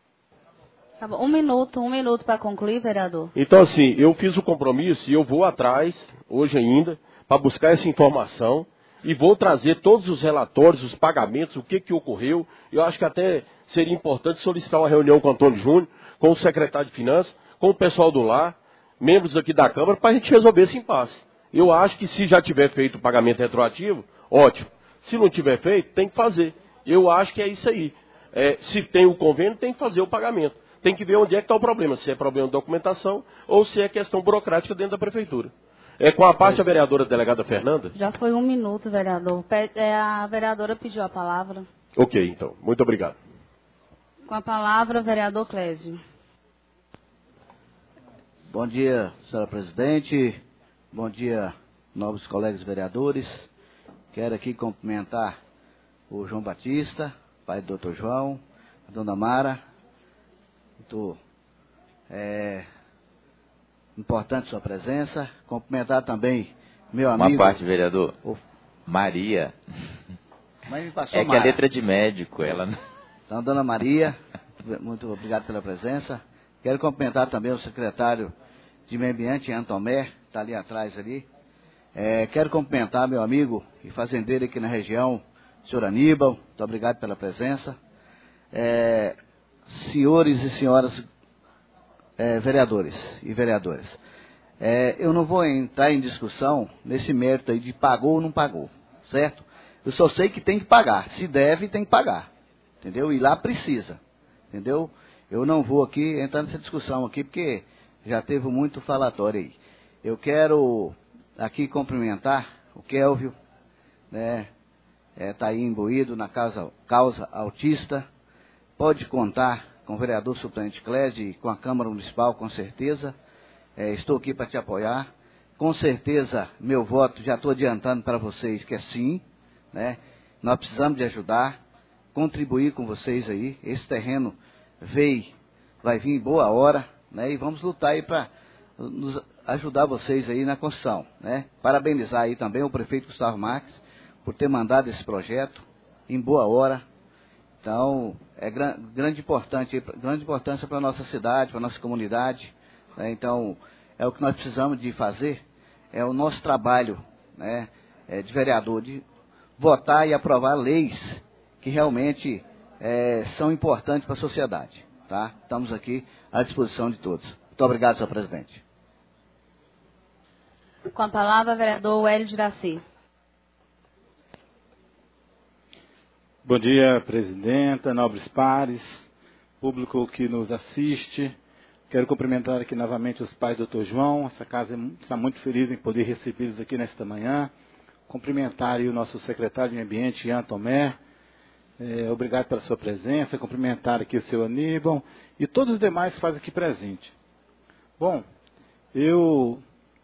A: Tá bom, um minuto, um minuto para concluir, vereador.
K: Então, assim, eu fiz o compromisso e eu vou atrás, hoje ainda, para buscar essa informação e vou trazer todos os relatórios, os pagamentos, o que, que ocorreu. Eu acho que até seria importante solicitar uma reunião com o Antônio Júnior, com o secretário de Finanças, com o pessoal do lar, membros aqui da Câmara, para a gente resolver esse impasse. Eu acho que se já tiver feito o pagamento retroativo, ótimo. Se não tiver feito, tem que fazer. Eu acho que é isso aí. É, se tem o convênio, tem que fazer o pagamento. Tem que ver onde é que está o problema, se é problema de documentação ou se é questão burocrática dentro da prefeitura. É, com a parte, a vereadora delegada Fernanda?
A: Já foi um minuto, vereador. Pe- é, a vereadora pediu a palavra.
K: Ok, então. Muito obrigado.
A: Com a palavra, vereador Clésio.
M: Bom dia, senhora presidente. Bom dia, nobres colegas vereadores. Quero aqui cumprimentar o João Batista, pai do doutor João, a dona Mara. Muito é, importante sua presença. Cumprimentar também meu amigo.
D: Uma parte, vereador.
M: O-
D: Maria.
M: Mas me passou
D: É que
M: Mara.
D: a letra é de médico, ela não...
M: Então, dona Maria, muito obrigado pela presença. Quero cumprimentar também o secretário de Meio Ambiente, Ian Tomé, está ali atrás ali. É, quero cumprimentar meu amigo e fazendeiro aqui na região, senhor Aníbal, muito obrigado pela presença. É, senhores e senhoras é, vereadores e vereadoras, é, eu não vou entrar em discussão nesse mérito aí de pagou ou não pagou, certo? Eu só sei que tem que pagar, se deve tem que pagar, entendeu? E lá precisa, entendeu? Eu não vou aqui entrar nessa discussão aqui porque já teve muito falatório aí. Eu quero aqui cumprimentar o Kelvio, né? Está é, aí imbuído na causa, causa autista. Pode contar com o vereador suplente Clédio e com a Câmara Municipal, com certeza. É, estou aqui para te apoiar. Com certeza, meu voto, já estou adiantando para vocês que é sim, né? Nós precisamos de ajudar, contribuir com vocês aí. Esse terreno veio, vai vir em boa hora, né? E vamos lutar aí para nos ajudar vocês aí na construção, né? Parabenizar aí também o prefeito Gustavo Marques por ter mandado esse projeto em boa hora. Então, é gran, grande, importante, grande importância para a nossa cidade, para a nossa comunidade, né? Então, é o que nós precisamos de fazer, é o nosso trabalho, né, é, de vereador, de votar e aprovar leis que realmente é, são importantes para a sociedade, tá? Estamos aqui à disposição de todos. Muito obrigado, senhor presidente.
A: Com a palavra, vereador Hélio de Iraci.
F: Bom dia, presidenta, nobres pares, público que nos assiste. Quero cumprimentar aqui novamente os pais do doutor João. Essa casa está muito feliz em poder recebê-los aqui nesta manhã. Cumprimentar aí o nosso secretário de Meio Ambiente, Ian Tomé. É, obrigado pela sua presença. Cumprimentar aqui o seu Aníbal e todos os demais que fazem aqui presente. Bom, eu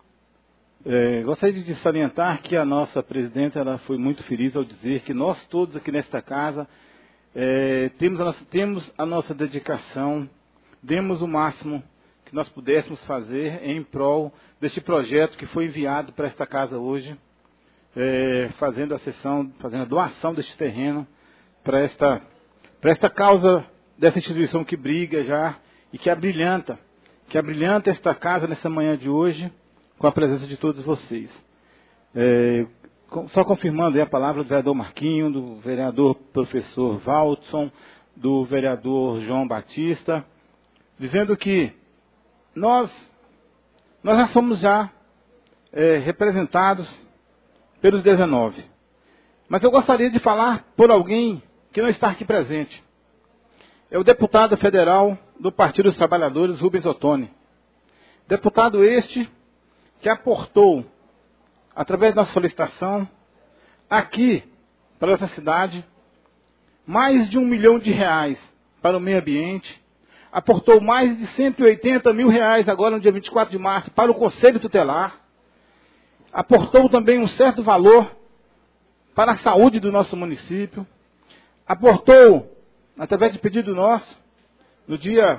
F: é, gostaria de salientar que a nossa presidenta ela foi muito feliz ao dizer que nós todos aqui nesta casa é, temos, a nossa, temos a nossa dedicação, demos o máximo que nós pudéssemos fazer em prol deste projeto que foi enviado para esta casa hoje, é, fazendo a sessão, fazendo a doação deste terreno para esta, para esta causa dessa instituição que briga já e que abrilhanta, que abrilhanta esta casa nessa manhã de hoje, com a presença de todos vocês. É, só confirmando aí a palavra do vereador Marquinho, do vereador professor Valdson, do vereador João Batista, dizendo que nós, nós já somos já é, representados pelos dezenove. Mas eu gostaria de falar por alguém que não está aqui presente. É o deputado federal do Partido dos Trabalhadores, Rubens Ottoni. Deputado este que aportou, através da solicitação, aqui, para essa cidade, mais de um milhão de reais para o meio ambiente, aportou mais de cento e oitenta mil reais agora no dia vinte e quatro de março para o Conselho Tutelar, aportou também um certo valor para a saúde do nosso município, aportou, através de pedido nosso, no dia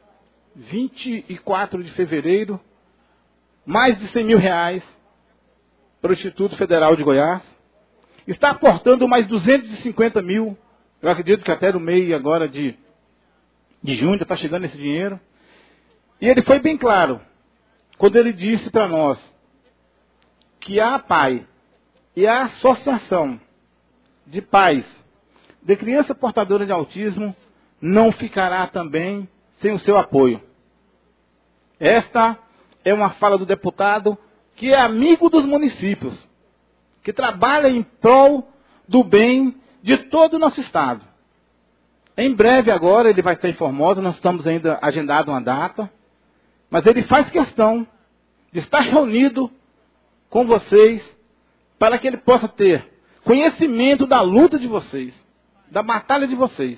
F: vinte e quatro de fevereiro, mais de cem mil reais para o Instituto Federal de Goiás. Está aportando mais duzentos e cinquenta mil. Eu acredito que até no meio agora de, de junho já está chegando esse dinheiro. E ele foi bem claro quando ele disse para nós que a APAI e a Associação de Pais de Criança Portadora de Autismo não ficará também sem o seu apoio. Esta é uma fala do deputado que é amigo dos municípios, que trabalha em prol do bem de todo o nosso estado. Em breve agora ele vai estar em Formosa, nós estamos ainda agendado uma data, mas ele faz questão de estar reunido com vocês para que ele possa ter conhecimento da luta de vocês, da batalha de vocês.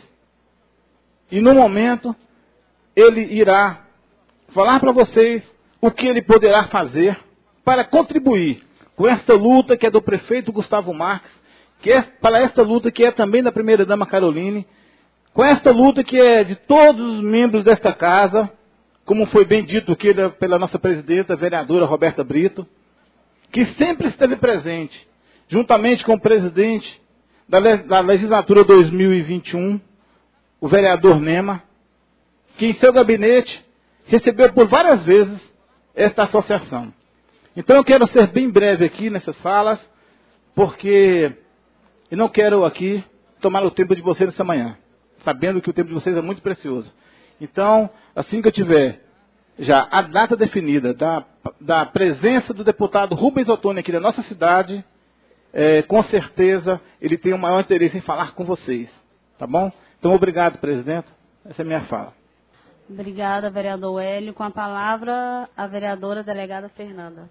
F: E no momento ele irá falar para vocês o que ele poderá fazer para contribuir com esta luta que é do prefeito Gustavo Marques, que é para esta luta que é também da primeira-dama Caroline, com esta luta que é de todos os membros desta casa, como foi bem dito aqui pela nossa presidenta, a vereadora Roberta Brito, que sempre esteve presente, juntamente com o presidente da legislatura dois mil e vinte e um, o vereador Nema, que em seu gabinete recebeu por várias vezes esta associação. Então eu quero ser bem breve aqui nessas falas, porque eu não quero aqui tomar o tempo de vocês nessa manhã, sabendo que o tempo de vocês é muito precioso. Então, assim que eu tiver já a data definida da, da presença do deputado Rubens Ottoni aqui na nossa cidade, é, com certeza ele tem o maior interesse em falar com vocês. Tá bom? Então, obrigado, presidente. Essa é a minha fala.
A: Obrigada, vereador Hélio. Com a palavra, a vereadora delegada Fernanda.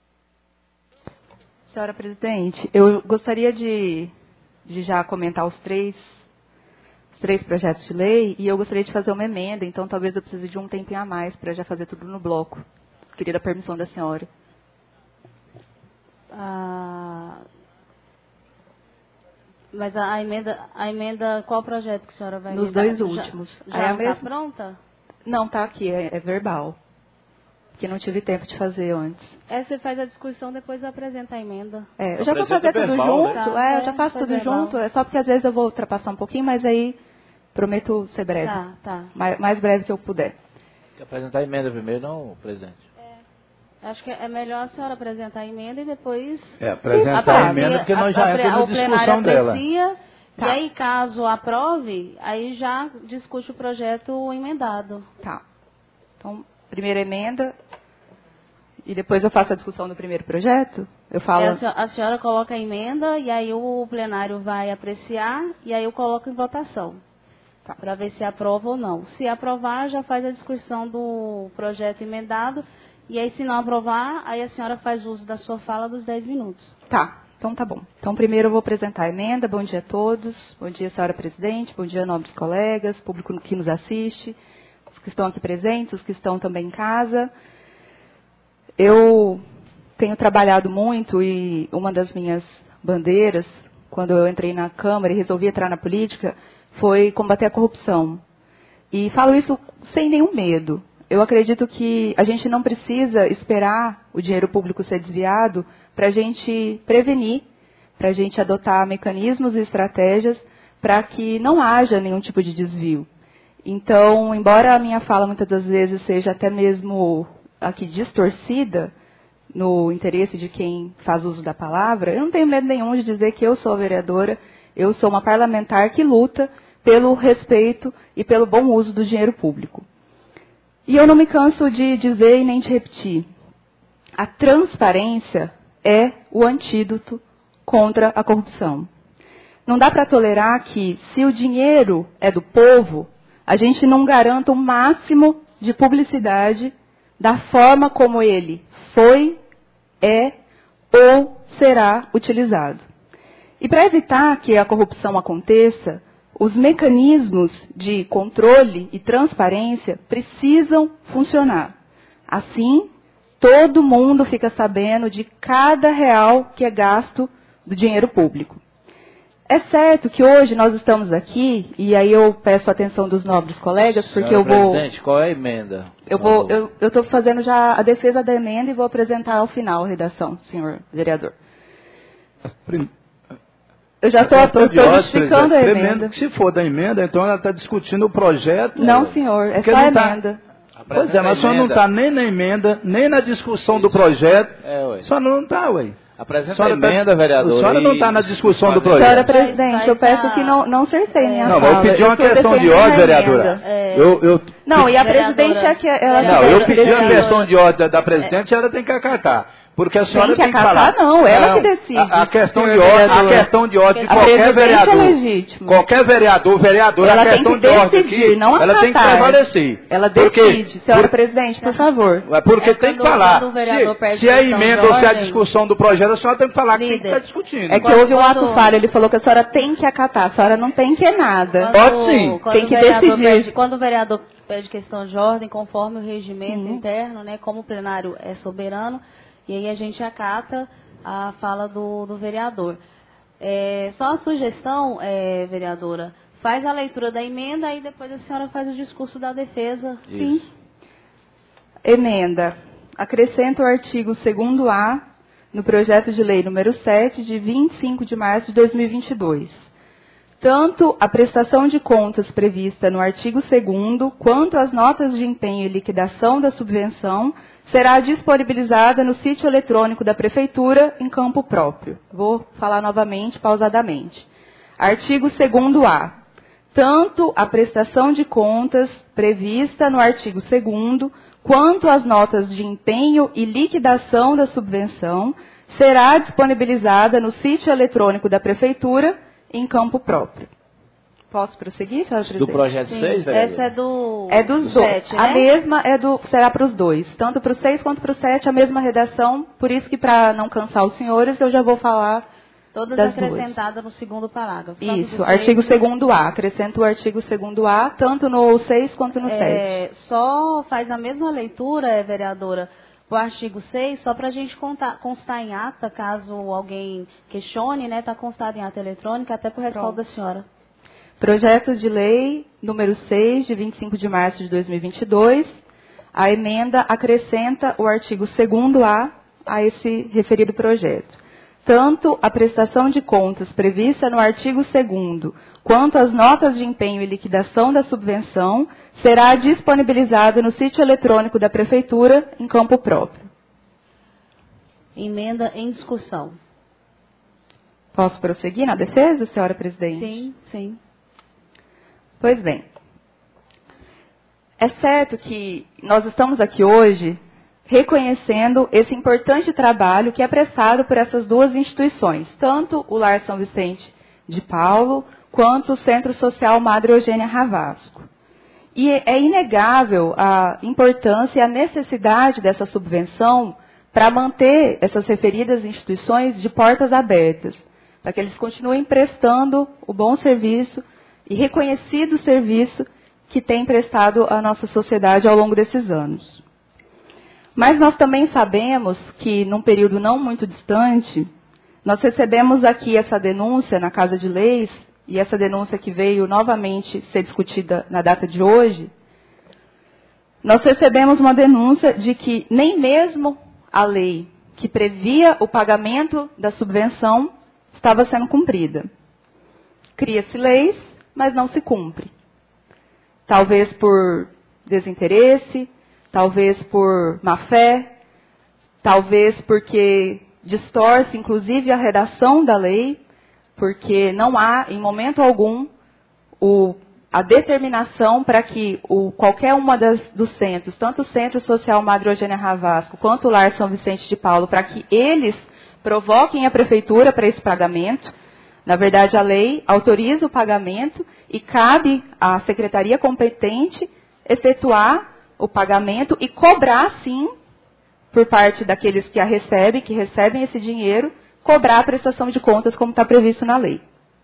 H: Senhora presidente, eu gostaria de, de já comentar os três, os três projetos de lei, e eu gostaria de fazer uma emenda, então talvez eu precise de um tempinho a mais para já fazer tudo no bloco. Queria a permissão da senhora.
A: Ah, mas a, a emenda, a emenda, qual projeto que a senhora vai
H: Nos
A: emendar?
H: dois últimos.
A: Já está
H: mesma...
A: pronta?
H: Não, está aqui, é, é verbal. Que não tive tempo de fazer antes.
A: É, você faz a discussão, depois apresenta a emenda.
H: É, eu já vou fazer tudo
A: verbal,
H: junto,
A: né?
H: é,
A: Tá,
H: eu já faço
A: é,
H: tudo
A: verbal.
H: junto, é só porque às vezes eu vou ultrapassar um pouquinho, mas aí prometo ser breve.
A: Tá, tá.
H: Mais, mais breve que eu puder.
N: Quer apresentar a emenda primeiro, não, presidente?
A: É, acho que é melhor a senhora apresentar a emenda e depois...
E: É, apresentar a emenda, porque nós já entramos na discussão dela.
A: Aprecia,
H: Tá.
A: E aí, caso aprove, aí já discute o projeto emendado.
H: Tá. Então, primeira emenda, e depois eu faço a discussão do primeiro projeto? Eu falo...
A: É, a, senhora, a senhora coloca a emenda, e aí o plenário vai apreciar, e aí eu coloco em votação. Tá. Para ver se aprova ou não. Se aprovar, já faz a discussão do projeto emendado, e aí se não aprovar, aí a senhora faz uso da sua fala dos dez minutos.
H: Tá. Então, tá bom. Então, primeiro eu vou apresentar a emenda. Bom dia a todos. Bom dia, senhora presidente. Bom dia, nobres colegas, público que nos assiste, os que estão aqui presentes, os que estão também em casa. Eu tenho trabalhado muito e uma das minhas bandeiras, quando eu entrei na Câmara e resolvi entrar na política, foi combater a corrupção. E falo isso sem nenhum medo. Eu acredito que a gente não precisa esperar o dinheiro público ser desviado para a gente prevenir, para a gente adotar mecanismos e estratégias para que não haja nenhum tipo de desvio. Então, embora a minha fala muitas das vezes seja até mesmo aqui distorcida no interesse de quem faz uso da palavra, eu não tenho medo nenhum de dizer que eu sou a vereadora, eu sou uma parlamentar que luta pelo respeito e pelo bom uso do dinheiro público. E eu não me canso de dizer e nem de repetir. A transparência é o antídoto contra a corrupção. Não dá para tolerar que, se o dinheiro é do povo, a gente não garanta o máximo de publicidade da forma como ele foi, é ou será utilizado. E para evitar que a corrupção aconteça, os mecanismos de controle e transparência precisam funcionar. Assim, todo mundo fica sabendo de cada real que é gasto do dinheiro público. É certo que hoje nós estamos aqui, e aí eu peço a atenção dos nobres colegas, porque
N: Senhora
H: eu vou...
N: presidente, qual é a emenda?
H: Eu vou, eu estou fazendo já a defesa da emenda e vou apresentar ao final a redação, senhor vereador. Eu já estou justificando a emenda.
E: Se for da emenda, então ela está discutindo o projeto.
H: Não, senhor, é só a emenda.
E: Tá... Pois é, mas só não está nem na emenda, nem na discussão do projeto.
N: É, ué.
E: Só não está, ué.
N: Apresenta a emenda, tá... vereador.
E: A senhora não está na discussão do projeto.
H: Senhora presidente, eu peço que não, não cerceie minha
E: não,
H: fala.
E: Não, eu pedi uma questão de ordem, vereadora.
H: É...
E: Eu, eu...
H: Não, e a presidente é que ela...
E: Não, eu pedi a questão de ordem da, da presidente, ela tem que acatar. Porque a senhora tem que,
H: tem que acatar,
E: falar.
H: não, ela
E: não,
H: que decide.
E: A, a questão de ordem, a questão de ordem de qualquer vereador.
H: É legítimo.
E: Qualquer vereador, vereadora,
H: ela
E: a questão
H: tem que
E: de ordem
H: decidir,
E: aqui,
H: não
E: ela
H: acatar.
E: tem que prevalecer.
H: Ela
E: porque,
H: decide. Senhora
E: por,
H: presidente, por favor.
E: É porque
A: é
E: tem que
A: quando,
E: falar.
A: Quando
E: se, se é emenda ou se é a discussão do projeto, a senhora tem que falar que tem que estar discutindo.
H: É que houve um ato falho, ele falou que a senhora tem que acatar, a senhora não tem que nada.
A: Quando,
E: Pode sim.
A: Quando
H: tem que decidir.
A: Pede, quando o vereador pede questão de ordem, conforme o regimento uhum. interno, né, como o plenário é soberano, e aí a gente acata a fala do, do vereador. É, só uma sugestão, é, vereadora, faz a leitura da emenda e depois a senhora faz o discurso da defesa.
N: Isso.
H: Sim. Emenda. Acrescenta o artigo segundo A no projeto de lei número sete, de vinte e cinco de março de dois mil e vinte e dois. tanto a prestação de contas prevista no artigo segundo, quanto as notas de empenho e liquidação da subvenção, será disponibilizada no sítio eletrônico da Prefeitura em campo próprio. Vou falar novamente, pausadamente. Artigo segundo A. Tanto a prestação de contas prevista no artigo segundo, quanto as notas de empenho e liquidação da subvenção, será disponibilizada no sítio eletrônico da Prefeitura em campo próprio. Posso prosseguir, senhora presidente?
N: Do projeto seis, vereador?
A: Essa é do...
H: É dos
A: do
H: dois.
A: sete,
H: A
A: né?
H: mesma é do, será para os dois. Tanto para o seis quanto para o sete, a mesma redação. Por isso que, para não cansar os senhores, eu já vou falar
A: Todas
H: das
A: acrescentadas no segundo parágrafo. Tanto
H: Isso,
A: do
H: artigo
A: seis,
H: segundo A. Acrescento o artigo segundo A, tanto no seis quanto no
A: é,
H: sete.
A: Só faz a mesma leitura, é, vereadora, o artigo seis, só para a gente contar, constar em ata, caso alguém questione, né? Está constado em ata eletrônica, até por respaldo
H: Pronto.
A: da senhora.
H: Projeto de lei número seis, de vinte e cinco de março de dois mil e vinte e dois. A emenda acrescenta o artigo segundo A a esse referido projeto. Tanto a prestação de contas prevista no artigo segundo, quanto as notas de empenho e liquidação da subvenção, será disponibilizada no sítio eletrônico da Prefeitura em campo próprio.
A: Emenda em discussão.
H: Posso prosseguir na defesa, senhora presidente?
A: Sim, sim.
H: Pois bem. É certo que nós estamos aqui hoje reconhecendo esse importante trabalho que é prestado por essas duas instituições, tanto o Lar São Vicente de Paulo, quanto o Centro Social Madre Eugênia Ravasco. E é inegável a importância e a necessidade dessa subvenção para manter essas referidas instituições de portas abertas, para que eles continuem prestando o bom serviço e reconhecido serviço que têm prestado à nossa sociedade ao longo desses anos. Mas nós também sabemos que, num período não muito distante, nós recebemos aqui essa denúncia na Casa de Leis, e essa denúncia que veio novamente ser discutida na data de hoje, nós recebemos uma denúncia de que nem mesmo a lei que previa o pagamento da subvenção estava sendo cumprida. Cria-se leis, mas não se cumpre. Talvez por desinteresse, talvez por má fé, talvez porque distorce, inclusive, a redação da lei, porque não há, em momento algum, o, a determinação para que o, qualquer uma das, dos centros, tanto o Centro Social Madre Eugênia Ravasco, quanto o Lar São Vicente de Paulo, para que eles provoquem a Prefeitura para esse pagamento. Na verdade, a lei autoriza o pagamento e cabe à secretaria competente efetuar o pagamento e cobrar, sim, por parte daqueles que a recebem, que recebem esse dinheiro, cobrar a prestação de contas como está previsto na lei.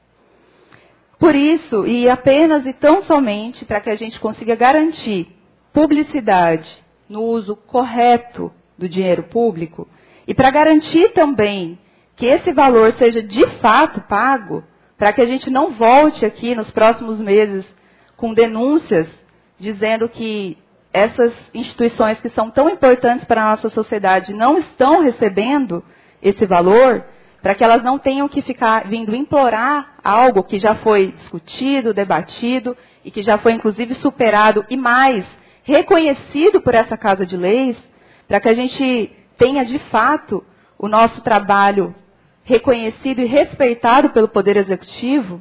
H: Por isso, e apenas e tão somente para que a gente consiga garantir publicidade no uso correto do dinheiro público, e para garantir também que esse valor seja de fato pago, para que a gente não volte aqui nos próximos meses com denúncias dizendo que essas instituições que são tão importantes para a nossa sociedade não estão recebendo esse valor, para que elas não tenham que ficar vindo implorar algo que já foi discutido, debatido e que já foi inclusive superado e mais, reconhecido por essa Casa de Leis, para que a gente tenha de fato o nosso trabalho reconhecido e respeitado pelo Poder Executivo,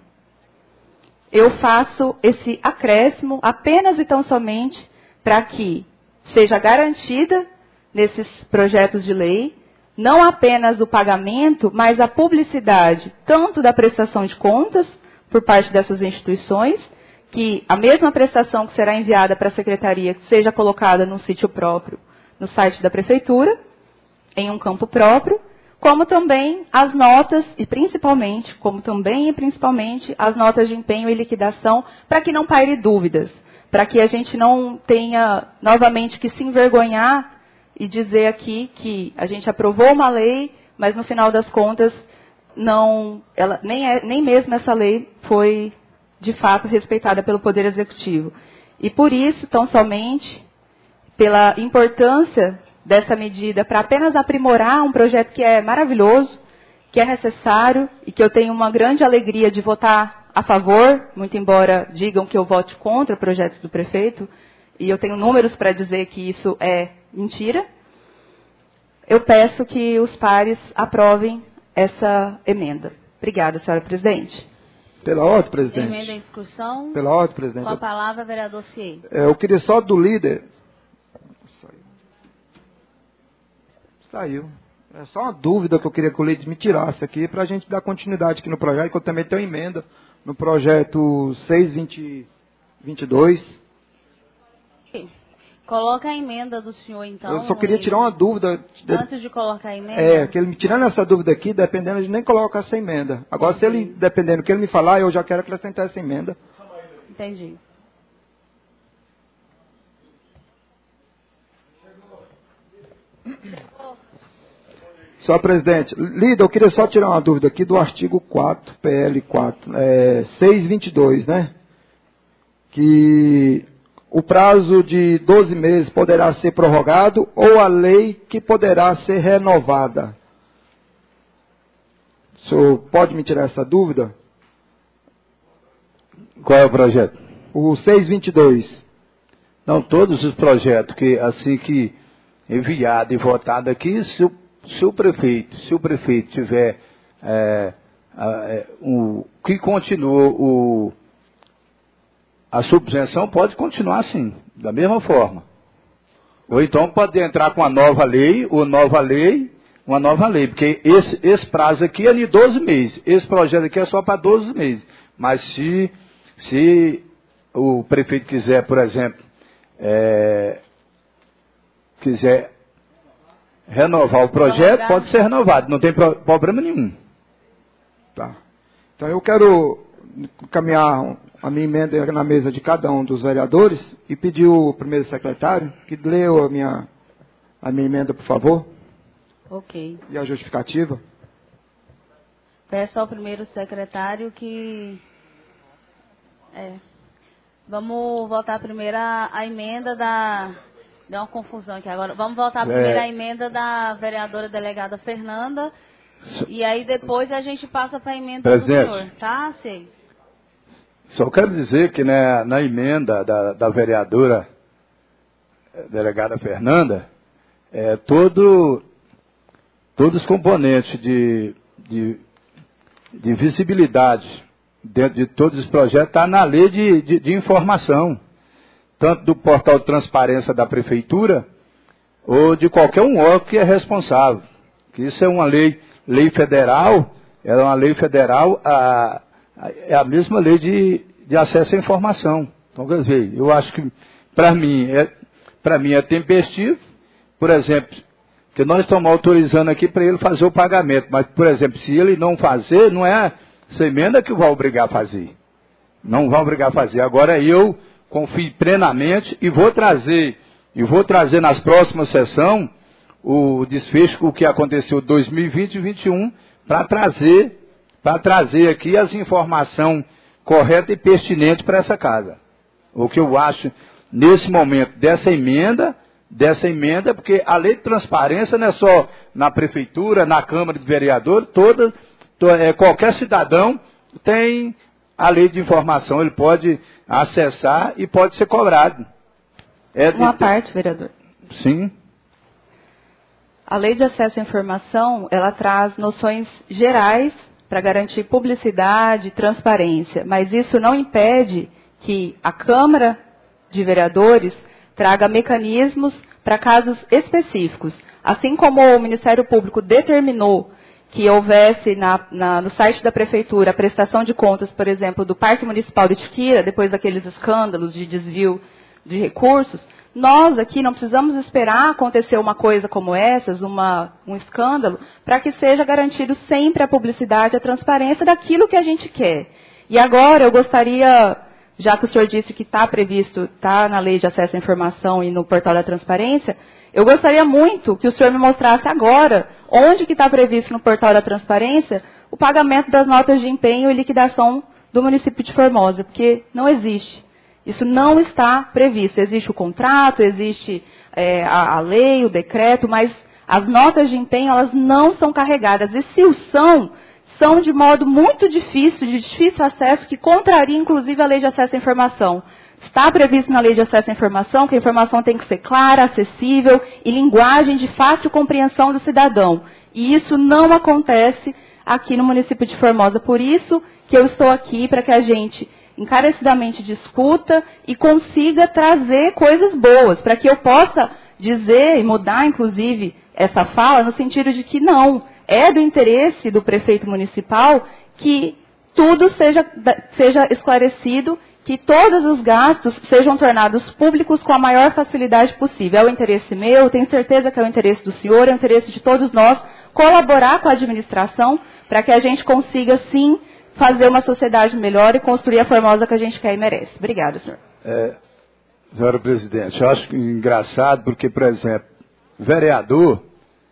H: eu faço esse acréscimo apenas e tão somente para que seja garantida nesses projetos de lei não apenas o pagamento, mas a publicidade tanto da prestação de contas por parte dessas instituições, que a mesma prestação que será enviada para a secretaria seja colocada no sítio próprio, no site da Prefeitura, em um campo próprio, como também as notas, e principalmente, como também e principalmente, as notas de empenho e liquidação, para que não paire dúvidas, para que a gente não tenha novamente que se envergonhar e dizer aqui que a gente aprovou uma lei, mas no final das contas, não, ela, nem, é, nem mesmo essa lei foi, de fato, respeitada pelo Poder Executivo. E por isso, tão somente, pela importância dessa medida para apenas aprimorar um projeto que é maravilhoso, que é necessário e que eu tenho uma grande alegria de votar a favor, muito embora digam que eu vote contra projetos do prefeito, e eu tenho números para dizer que isso é mentira, eu peço que os pares aprovem essa emenda. Obrigada, senhora presidente.
J: Pela ordem, presidente.
A: Emenda em discussão.
J: Pela ordem, presidente.
A: Com a palavra, vereador Ciei.
J: É, eu queria só do líder. Saiu. Saiu. É só uma dúvida que eu queria que o líder me tirasse aqui, para a gente dar continuidade aqui no projeto, que eu também tenho emenda no projeto seis vinte e dois.
A: Coloca a emenda do senhor, então.
J: Eu só queria tirar uma dúvida.
A: Antes de colocar a emenda?
J: É, que ele me tirando essa dúvida aqui, dependendo, a gente nem coloca essa emenda. Agora, se ele, dependendo do que ele me falar, eu já quero acrescentar essa emenda.
A: Entendi.
J: Senhor presidente, líder, eu queria só tirar uma dúvida aqui do artigo quatro, P L quatro, é, seiscentos e vinte e dois, né? Que o prazo de doze meses poderá ser prorrogado ou a lei que poderá ser renovada. O senhor pode me tirar essa dúvida?
E: Qual é o projeto?
J: O seiscentos e vinte e dois.
E: Não, todos os projetos que, assim que enviado e votado aqui, se o, se o prefeito, se o prefeito tiver é, é, o que continuou o a subvenção, pode continuar assim, da mesma forma. Ou então pode entrar com a nova lei, ou nova lei, uma nova lei, porque esse, esse prazo aqui é de doze meses, esse projeto aqui é só para doze meses. Mas se, se o prefeito quiser, por exemplo, é, quiser renovar o projeto, pode ser renovado, não tem pro, problema nenhum.
J: Tá. Então eu quero caminhar a minha emenda na mesa de cada um dos vereadores e pedir o primeiro secretário que leu a minha, a minha emenda, por favor.
A: Ok.
J: E a justificativa.
A: Peço ao primeiro secretário que... É. Vamos votar primeiro a, a emenda da... Deu uma confusão aqui agora. Vamos votar primeiro é. a emenda da vereadora delegada Fernanda. So... E aí depois a gente passa para a emenda Presidente. do senhor. Tá, sei.
E: Só quero dizer que né, na emenda da, da vereadora delegada Fernanda, é, todo, todos os componentes de, de, de visibilidade dentro de todos os projetos estão tá na lei de, de, de informação, tanto do portal de transparência da prefeitura ou de qualquer um órgão que é responsável. Que isso é uma lei, lei federal, é uma lei federal, a, é a mesma lei de, de acesso à informação. Então, quer dizer, eu acho que, para mim, é, para mim é tempestivo, por exemplo, que nós estamos autorizando aqui para ele fazer o pagamento, mas, por exemplo, se ele não fazer, não é essa emenda que vai obrigar a fazer. Não vai obrigar a fazer. Agora, eu confio plenamente e vou trazer, e vou trazer nas próximas sessões o desfecho, o que aconteceu em dois mil e vinte e dois mil e vinte e um, para trazer para trazer aqui as informações corretas e pertinentes para essa casa. O que eu acho, nesse momento, dessa emenda, dessa emenda, porque a lei de transparência não é só na prefeitura, na Câmara de Vereadores, toda, to, é, qualquer cidadão tem a lei de informação, ele pode acessar e pode ser cobrado.
H: É Uma de, parte, vereador.
E: Sim.
H: A lei de acesso à informação, ela traz noções gerais para garantir publicidade e transparência, mas isso não impede que a Câmara de Vereadores traga mecanismos para casos específicos. Assim como o Ministério Público determinou que houvesse na, na, no site da Prefeitura a prestação de contas, por exemplo, do Parque Municipal de Tiquira, depois daqueles escândalos de desvio de recursos, nós aqui não precisamos esperar acontecer uma coisa como essas, uma, um escândalo, para que seja garantido sempre a publicidade, a transparência daquilo que a gente quer. E agora eu gostaria, já que o senhor disse que está previsto, está na Lei de Acesso à Informação e no Portal da Transparência, eu gostaria muito que o senhor me mostrasse agora onde que está previsto no Portal da Transparência o pagamento das notas de empenho e liquidação do município de Formosa, porque não existe. Isso não está previsto. Existe o contrato, existe é, a, a lei, o decreto, mas as notas de empenho elas não são carregadas. E se o são, são de modo muito difícil, de difícil acesso, que contraria inclusive a lei de acesso à informação. Está previsto na lei de acesso à informação que a informação tem que ser clara, acessível e linguagem de fácil compreensão do cidadão. E isso não acontece aqui no município de Formosa. Por isso que eu estou aqui, para que a gente encarecidamente discuta e consiga trazer coisas boas, para que eu possa dizer e mudar, inclusive, essa fala, no sentido de que não, é do interesse do prefeito municipal que tudo seja, seja esclarecido, que todos os gastos sejam tornados públicos com a maior facilidade possível. É o interesse meu, tenho certeza que é o interesse do senhor, é o interesse de todos nós, colaborar com a administração para que a gente consiga, sim, fazer uma sociedade melhor e construir a Formosa que a gente quer e merece. Obrigada, senhor.
E: É, senhora presidente, eu acho engraçado porque, por exemplo, o vereador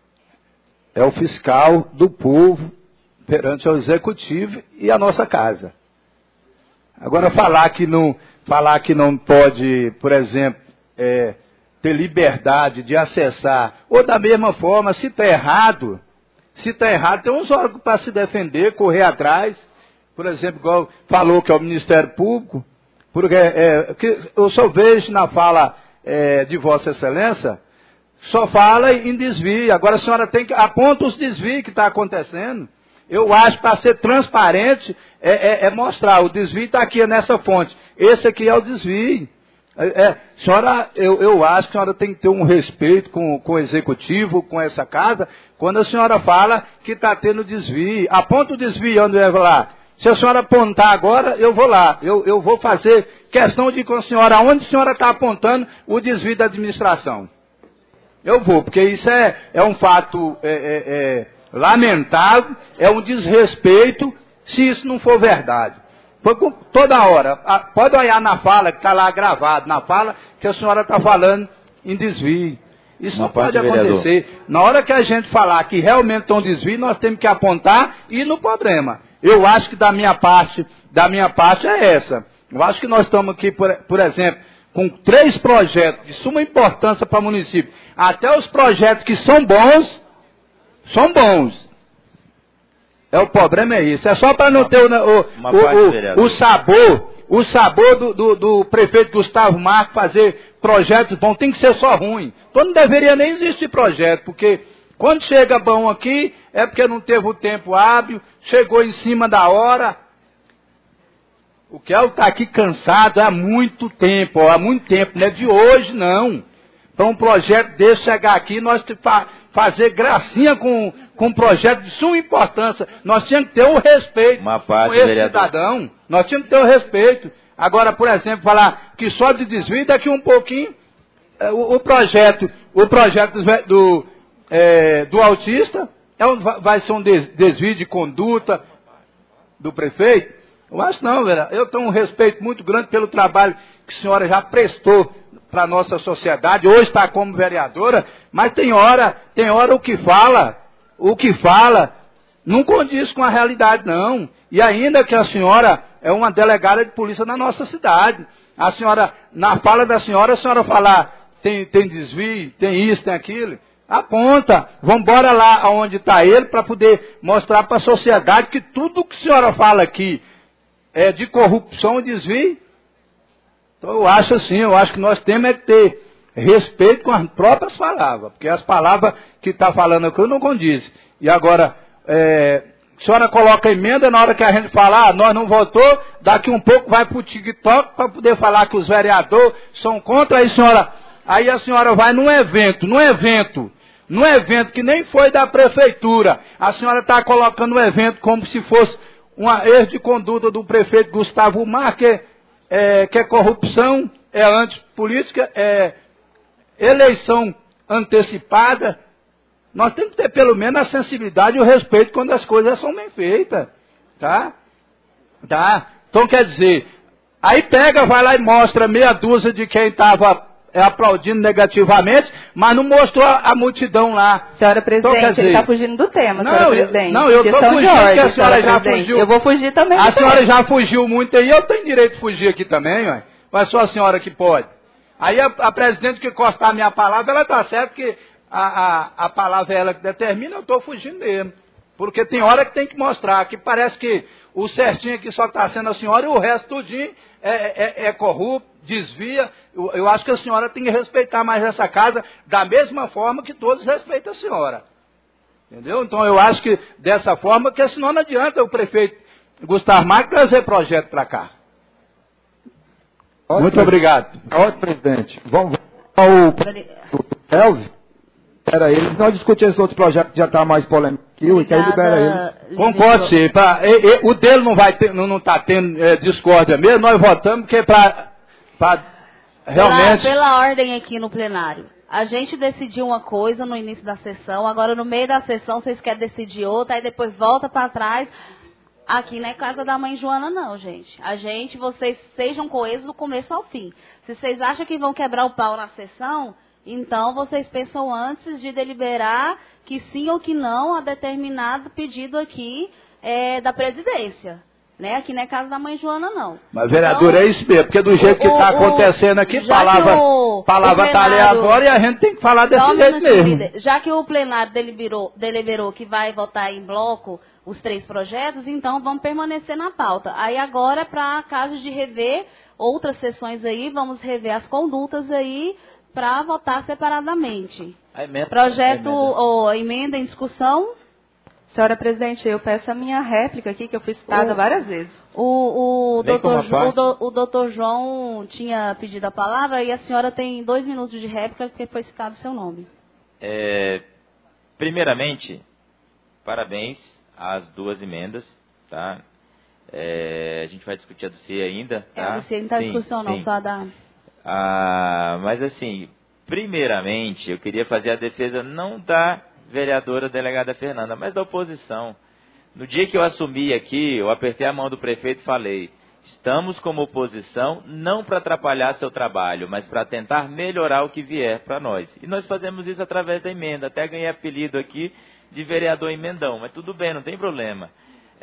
E: é o fiscal do povo perante o executivo e a nossa casa. Agora, falar que não, falar que não pode, por exemplo, é, ter liberdade de acessar, ou da mesma forma, se está errado, se está errado, tem uns órgãos para se defender, correr atrás. Por exemplo, igual falou que é o Ministério Público, porque é, que eu só vejo na fala é, de Vossa Excelência, só fala em desvio. Agora a senhora tem que aponta os desvios que está acontecendo. Eu acho que para ser transparente é, é, é mostrar, o desvio está aqui nessa fonte. Esse aqui é o desvio. É, é, senhora, eu, eu acho que a senhora tem que ter um respeito com, com o executivo, com essa casa, quando a senhora fala que está tendo desvio. Aponta o desvio onde eu vou lá. Se a senhora apontar agora, eu vou lá. Eu, eu vou fazer questão de ir com a senhora, aonde a senhora está apontando o desvio da administração. Eu vou, porque isso é, é um fato é, é, é, lamentável, é um desrespeito, se isso não for verdade. Foi com, toda hora, a, pode olhar na fala, que está lá gravado, na fala, que a senhora está falando em desvio. Isso Uma não pode acontecer. Vereador. Na hora que a gente falar que realmente estão desvio, nós temos que apontar e ir no problema. Eu acho que da minha parte, da minha parte é essa. Eu acho que nós estamos aqui, por, por exemplo, com três projetos de suma importância para o município. Até os projetos que são bons, são bons. É, o problema é isso. É só para não ter o, o, o, o, o sabor, o sabor do, do, do prefeito Gustavo Marques fazer projetos bons. Tem que ser só ruim. Então não deveria nem existir projeto, porque quando chega bom aqui, é porque não teve o tempo hábil, chegou em cima da hora. O Kelvin está aqui cansado há muito tempo, ó, há muito tempo, não é de hoje não. Para um projeto desse chegar aqui, nós temos que fazer gracinha com, com um projeto de suma importância. Nós tínhamos que ter o respeito
N: Uma parte,
E: com esse
N: vereador.
E: cidadão. Nós tínhamos que ter o respeito. Agora, por exemplo, falar que só de desvio, daqui um pouquinho, o, o projeto, o projeto do, do, é, do autista é um, vai ser um desvio de conduta do prefeito. Eu acho não, velho. Eu tenho um respeito muito grande pelo trabalho que a senhora já prestou para a nossa sociedade. Hoje está como vereadora, mas tem hora, tem hora o que fala, o que fala não condiz com a realidade, não. E ainda que a senhora é uma delegada de polícia na nossa cidade. A senhora, na fala da senhora, a senhora falar tem, tem desvio, tem isso, tem aquilo. Aponta, vamos embora lá onde está ele para poder mostrar para a sociedade que tudo que a senhora fala aqui é de corrupção e desvio. Então eu acho assim, eu acho que nós temos é que ter respeito com as próprias palavras, porque as palavras que está falando aqui não condizem. E agora, é, a senhora coloca emenda na hora que a gente falar, ah, nós não votou, daqui um pouco vai para o TikTok para poder falar que os vereadores são contra, aí a senhora, aí a senhora vai num evento, num evento, num evento que nem foi da prefeitura, a senhora está colocando o evento como se fosse uma erro de conduta do prefeito Gustavo Marques, é, que é corrupção, é antipolítica, é eleição antecipada. Nós temos que ter pelo menos a sensibilidade e o respeito quando as coisas são bem feitas. Tá? Tá? Então quer dizer, aí pega, vai lá e mostra meia dúzia de quem estava é, aplaudindo negativamente, mas não mostrou a, a multidão lá.
H: Senhora presidente, então, dizer, ele está fugindo do tema,
E: não,
H: senhora presidente.
E: Não, eu estou fugindo,
H: Jorge,
E: porque a senhora já fugiu.
H: Eu vou fugir também.
E: A senhora já fugiu muito aí, eu tenho direito de fugir aqui também, ué. Mas só a senhora que pode. Aí a, a presidente que cortar a minha palavra, ela está certa que a, a, a palavra é ela que determina, eu estou fugindo mesmo.
O: Porque tem hora que tem que mostrar, que parece que o certinho aqui só está sendo a senhora e o resto tudinho é, é, é corrupto, desvia. Eu, eu acho que a senhora tem que respeitar mais essa casa da mesma forma que todos respeitam a senhora. Entendeu? Então eu acho que dessa forma, que senão não adianta o prefeito Gustavo Marques trazer projeto para cá.
J: Ótimo,
O: Muito obrigado.
J: Ótimo, presidente. Vamos ao Elvio. Libera eles. Nós discutimos esses outros projetos que já está mais polêmico aqui, então libera eles.
O: Como pode ser? Pra, e, e, o dele não vai ter, não está tendo é, discórdia mesmo, nós votamos porque para realmente.
A: Pela, pela ordem aqui no plenário. A gente decidiu uma coisa no início da sessão, agora no meio da sessão vocês querem decidir outra, aí depois volta para trás. Aqui não é casa da mãe Joana, não, gente. A gente, vocês sejam coesos do começo ao fim. Se vocês acham que vão quebrar o pau na sessão, então vocês pensam antes de deliberar que sim ou que não a determinado pedido aqui é, da presidência. Né? Aqui não é casa da mãe Joana, não.
O: Mas, vereador, então, é isso mesmo, porque do jeito o, que está acontecendo aqui, palavra está aleatória e a gente tem que falar desse jeito mesmo.
A: Líder, já que o plenário deliberou, deliberou que vai votar em bloco os três projetos, então vamos permanecer na pauta. Aí agora, para casos de rever outras sessões aí, vamos rever as condutas aí para votar separadamente.
N: A emenda,
A: Projeto
N: a emenda.
A: ou emenda em discussão.
H: Senhora presidente, eu peço a minha réplica aqui, que eu fui citada
A: o,
H: várias vezes.
A: O, o, doutor, o, do, o doutor João tinha pedido a palavra e a senhora tem dois minutos de réplica, porque foi citado o seu nome.
D: É, primeiramente, parabéns às duas emendas, tá? É, a gente vai discutir a do C I ainda, tá?
A: É, a do C I não está em discussão não, só a da...
D: Ah, mas assim, primeiramente, eu queria fazer a defesa não da vereadora delegada Fernanda, mas da oposição. No dia que eu assumi aqui, eu apertei a mão do prefeito e falei, estamos como oposição não para atrapalhar seu trabalho, mas para tentar melhorar o que vier para nós. E nós fazemos isso através da emenda, até ganhei apelido aqui de vereador emendão, mas tudo bem, não tem problema.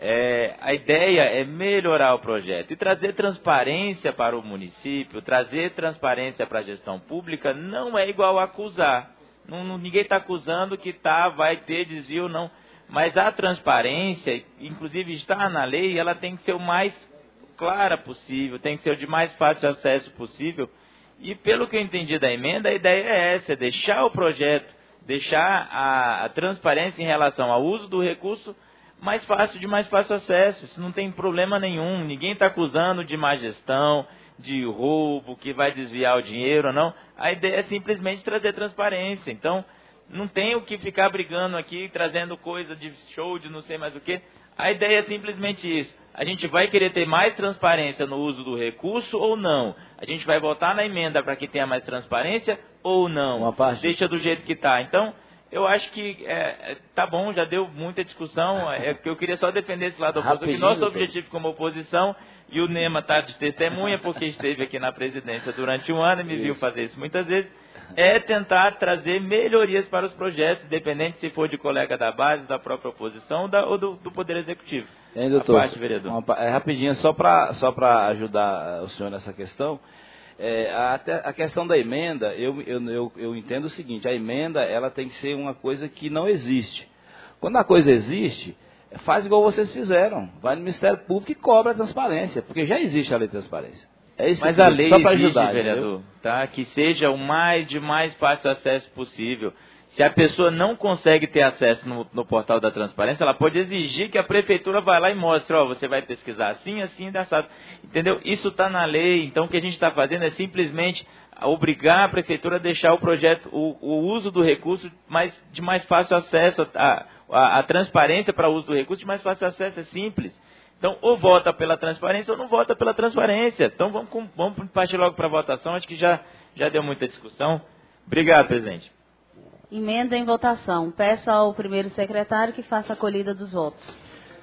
D: É, a ideia é melhorar o projeto e trazer transparência para o município, trazer transparência para a gestão pública não é igual a acusar. Não, não, ninguém está acusando que tá, vai ter desvio, não. Mas a transparência, inclusive está na lei, ela tem que ser o mais clara possível, tem que ser o de mais fácil acesso possível. E pelo que eu entendi da emenda, a ideia é essa, é deixar o projeto, deixar a, a transparência em relação ao uso do recurso mais fácil, de mais fácil acesso. Isso não tem problema nenhum. Ninguém está acusando de má gestão, de roubo, que vai desviar o dinheiro, não. A ideia é simplesmente trazer transparência. Então, não tem o que ficar brigando aqui, trazendo coisa de show, de não sei mais o que. A ideia é simplesmente isso. A gente vai querer ter mais transparência no uso do recurso ou não? A gente vai votar na emenda para que tenha mais transparência ou não? Uma parte. Deixa do jeito que está. Então, eu acho que é, tá bom, já deu muita discussão. É que eu queria só defender esse lado da oposição, que nosso objetivo como oposição, e o Nema está de testemunha, porque esteve aqui na presidência durante um ano e me isso. viu fazer isso muitas vezes, é tentar trazer melhorias para os projetos, independente se for de colega da base, da própria oposição da, ou do, do Poder Executivo.
B: E aí, doutor,
D: a parte, vereador.
B: Uma, é rapidinho, só para só para ajudar o senhor nessa questão. É, até a questão da emenda, eu, eu, eu, eu entendo o seguinte, a emenda ela tem que ser uma coisa que não existe. Quando a coisa existe, faz igual vocês fizeram, vai no Ministério Público e cobra a transparência, porque já existe a lei de transparência. É isso.
D: Mas a lei exige, ajudar, vereador, tá? Que seja o mais de mais fácil acesso possível. Se a pessoa não consegue ter acesso no, no portal da transparência, ela pode exigir que a prefeitura vá lá e mostre, ó, você vai pesquisar assim, assim, dessado. Entendeu? Isso está na lei. Então o que a gente está fazendo é simplesmente obrigar a prefeitura a deixar o projeto, o, o uso do recurso mais, de mais fácil acesso, a, a, a transparência para o uso do recurso de mais fácil acesso, é simples. Então, ou vota pela transparência ou não vota pela transparência. Então vamos, vamos partir logo para a votação, acho que já, já deu muita discussão. Obrigado, presidente.
A: Emenda em votação. Peço ao primeiro secretário que faça a colhida dos votos.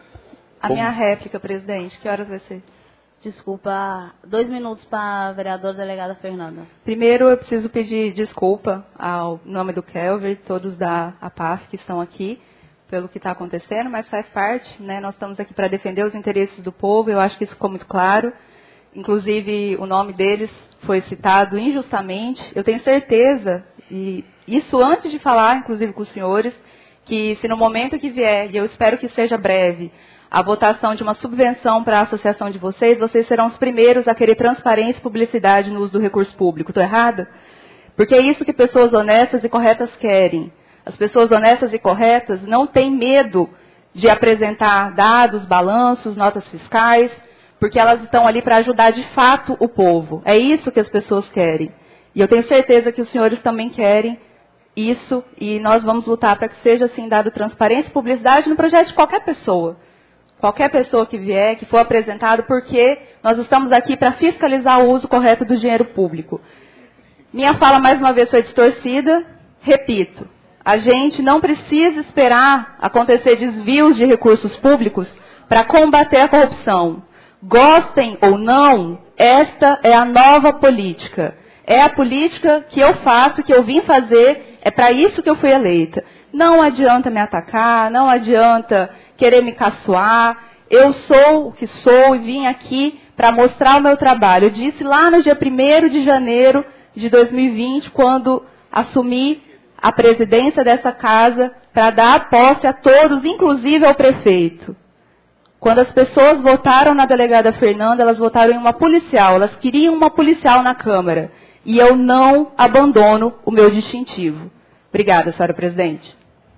H: A Como? minha réplica, presidente. Que horas vai ser?
A: Desculpa, dois minutos para a vereadora delegada Fernanda.
H: Primeiro, eu preciso pedir desculpa ao nome do Kelvin, todos da A P A F que estão aqui, pelo que está acontecendo, mas faz parte, né? Nós estamos aqui para defender os interesses do povo, eu acho que isso ficou muito claro. Inclusive, o nome deles foi citado injustamente. Eu tenho certeza, e isso antes de falar, inclusive, com os senhores, que se no momento que vier, e eu espero que seja breve, a votação de uma subvenção para a associação de vocês, vocês serão os primeiros a querer transparência e publicidade no uso do recurso público. Estou errada? Porque é isso que pessoas honestas e corretas querem. As pessoas honestas e corretas não têm medo de apresentar dados, balanços, notas fiscais, porque elas estão ali para ajudar de fato o povo. É isso que as pessoas querem. E eu tenho certeza que os senhores também querem isso, e nós vamos lutar para que seja assim dado transparência e publicidade no projeto de qualquer pessoa. Qualquer pessoa que vier, que for apresentado, porque nós estamos aqui para fiscalizar o uso correto do dinheiro público. Minha fala, mais uma vez, foi distorcida. Repito, a gente não precisa esperar acontecer desvios de recursos públicos para combater a corrupção. Gostem ou não, esta é a nova política. É a política que eu faço, que eu vim fazer, é para isso que eu fui eleita. Não adianta me atacar, não adianta querer me caçoar. Eu sou o que sou e vim aqui para mostrar o meu trabalho. Eu disse lá no dia primeiro de janeiro de dois mil e vinte, quando assumi a presidência dessa casa, para dar posse a todos, inclusive ao prefeito. Quando as pessoas votaram na delegada Fernanda, elas votaram em uma policial, elas queriam uma policial na Câmara. E eu não abandono o meu distintivo. Obrigada, senhora presidente.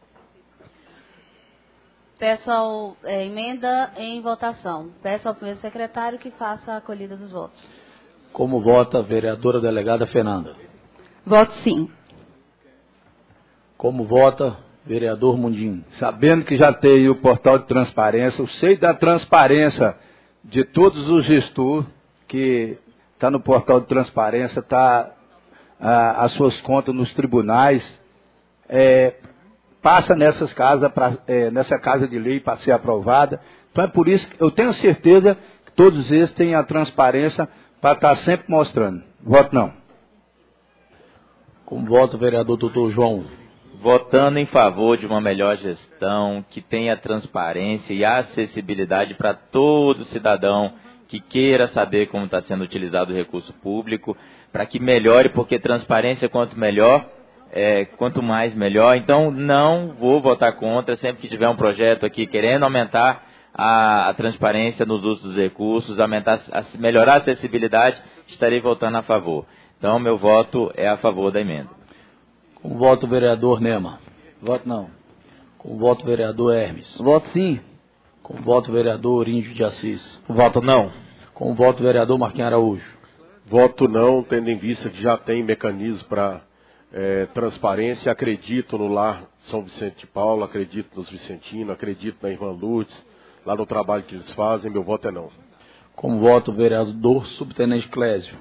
A: Peço a é, emenda em votação. Peço ao primeiro secretário que faça a acolhida dos votos.
B: Como vota a vereadora delegada Fernanda?
H: Voto sim.
B: Como vota vereador Mundim?
E: Sabendo que já tem o portal de transparência, eu sei da transparência de todos os gestores que está no portal de transparência, está ah, as suas contas nos tribunais, é, passa nessas casas, pra, é, nessa casa de lei para ser aprovada. Então é por isso que eu tenho certeza que todos eles têm a transparência para estar sempre mostrando. Voto não.
B: Como vota o vereador doutor João?
D: Votando em favor de uma melhor gestão, que tenha transparência e acessibilidade para todo cidadão que queira saber como está sendo utilizado o recurso público, para que melhore, porque transparência quanto melhor, é, quanto mais melhor. Então não vou votar contra, sempre que tiver um projeto aqui querendo aumentar a, a transparência nos usos dos recursos, aumentar, a, melhorar a acessibilidade, estarei votando a favor. Então meu voto é a favor da emenda.
B: Com voto o vereador Nema?
N: Voto não.
B: Com voto o vereador Hermes?
M: Voto sim.
B: Com voto o vereador Índio de Assis?
K: Voto não.
B: Com voto o vereador Marquinhos Araújo?
K: Voto não, tendo em vista que já tem mecanismo para é, transparência. Acredito no Lar São Vicente de Paulo, acredito nos vicentinos, acredito na irmã Lourdes, lá no trabalho que eles fazem. Meu voto é não.
B: Com voto o vereador Subtenente Clésio?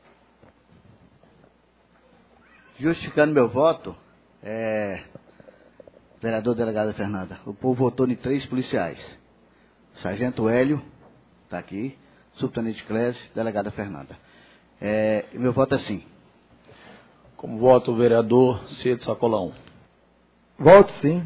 M: Justificando meu voto, é, vereador delegada Fernanda, o povo votou em três policiais. Sargento Hélio, está aqui, Subtenente Clésio, delegada Fernanda. É, meu voto é sim.
B: Como voto o vereador Cedo Sacolão?
J: Voto sim.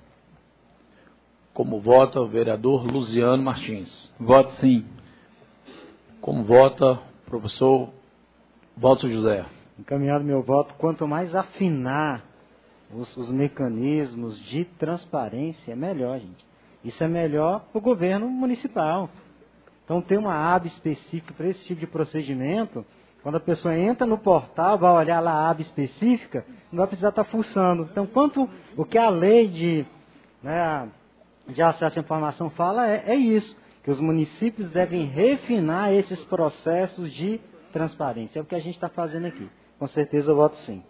B: Como vota o vereador Luziano Martins?
F: Voto sim.
B: Como vota o professor Walter José?
I: Encaminhado meu voto, quanto mais afinar os, os mecanismos de transparência, é melhor, gente. Isso é melhor para o governo municipal. Então, ter uma aba específica para esse tipo de procedimento, quando a pessoa entra no portal, vai olhar lá a aba específica, não vai precisar estar fuçando. Então, quanto o que a lei de, né, de acesso à informação fala é, é isso, que os municípios devem refinar esses processos de transparência. É o que a gente está fazendo aqui. Com certeza eu voto sim.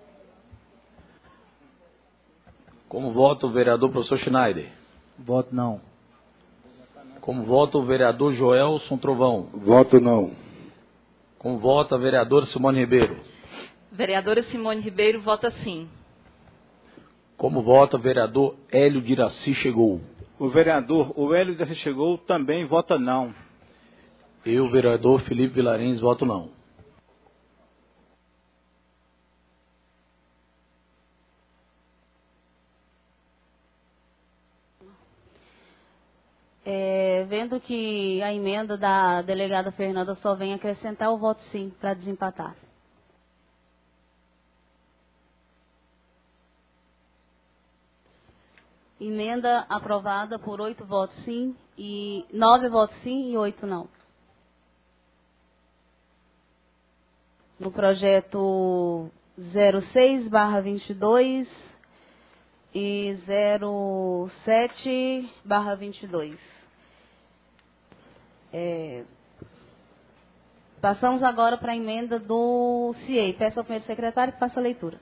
B: Como vota o vereador professor Schneider?
N: Voto não.
B: Como vota o vereador Joelson Trovão?
G: Voto não.
B: Como vota a vereadora Simone Ribeiro?
C: Vereadora Simone Ribeiro vota sim.
B: Como vota o vereador Hélio de Iraci Chegou?
F: O vereador o Hélio de Iraci Chegou também vota não.
B: Eu, vereador Felipe Vilarins, voto não.
A: É, vendo que a emenda da delegada Fernanda só vem acrescentar, o voto sim, para desempatar. Emenda aprovada por oito votos sim e nove votos sim e oito não. No projeto zero seis barra vinte e dois e zero sete barra vinte e dois. É, passamos agora para a emenda do C I E I. Peço ao primeiro secretário que faça a leitura.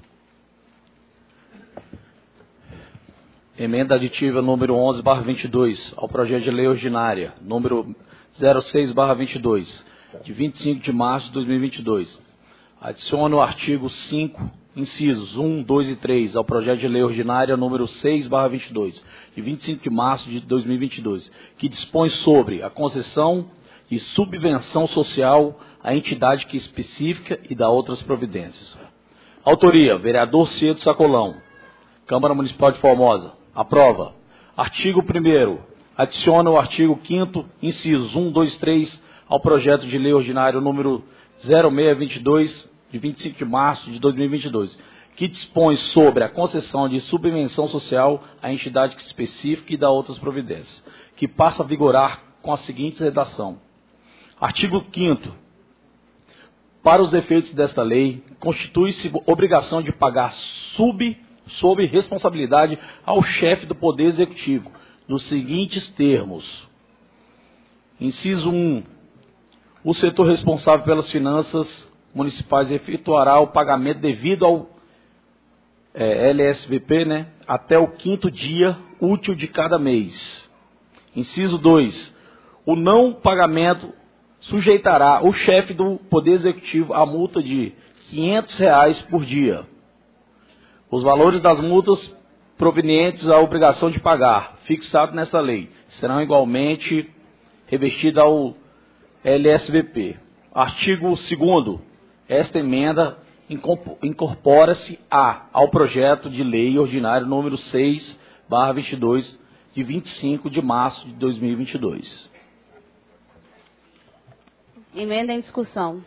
B: Emenda aditiva número onze barra vinte e dois ao projeto de lei ordinária número zero seis barra vinte e dois, de vinte e cinco de março de dois mil e vinte e dois. Adiciona o artigo cinco, incisos um, dois e três ao projeto de lei ordinária número seis barra vinte e dois, de vinte e cinco de março de dois mil e vinte e dois, que dispõe sobre a concessão de subvenção social à entidade que especifica e dá outras providências. Autoria, vereador Cedo Sacolão, Câmara Municipal de Formosa. Aprova. Artigo primeiro. Adiciona o artigo quinto, incisos um, dois e três, ao projeto de lei ordinário número zero seis vinte e dois, de vinte e cinco de março de dois mil e vinte e dois, que dispõe sobre a concessão de subvenção social à entidade que especifica e dá outras providências, que passa a vigorar com a seguinte redação. Artigo quinto. Para os efeitos desta lei, constitui-se obrigação de pagar sub sob responsabilidade ao chefe do Poder Executivo, nos seguintes termos. Inciso um. O setor responsável pelas finanças municipais efetuará o pagamento devido ao é, L S V P, né, até o quinto dia útil de cada mês. Inciso dois. O não pagamento sujeitará o chefe do Poder Executivo à multa de quinhentos reais por dia. Os valores das multas provenientes à obrigação de pagar, fixado nessa lei, serão igualmente revestidos ao L S V P. Artigo segundo. Esta emenda incorpora-se a, ao projeto de lei ordinário número seis barra vinte e dois, de vinte e cinco de março de dois mil e vinte e dois.
A: Emenda em discussão.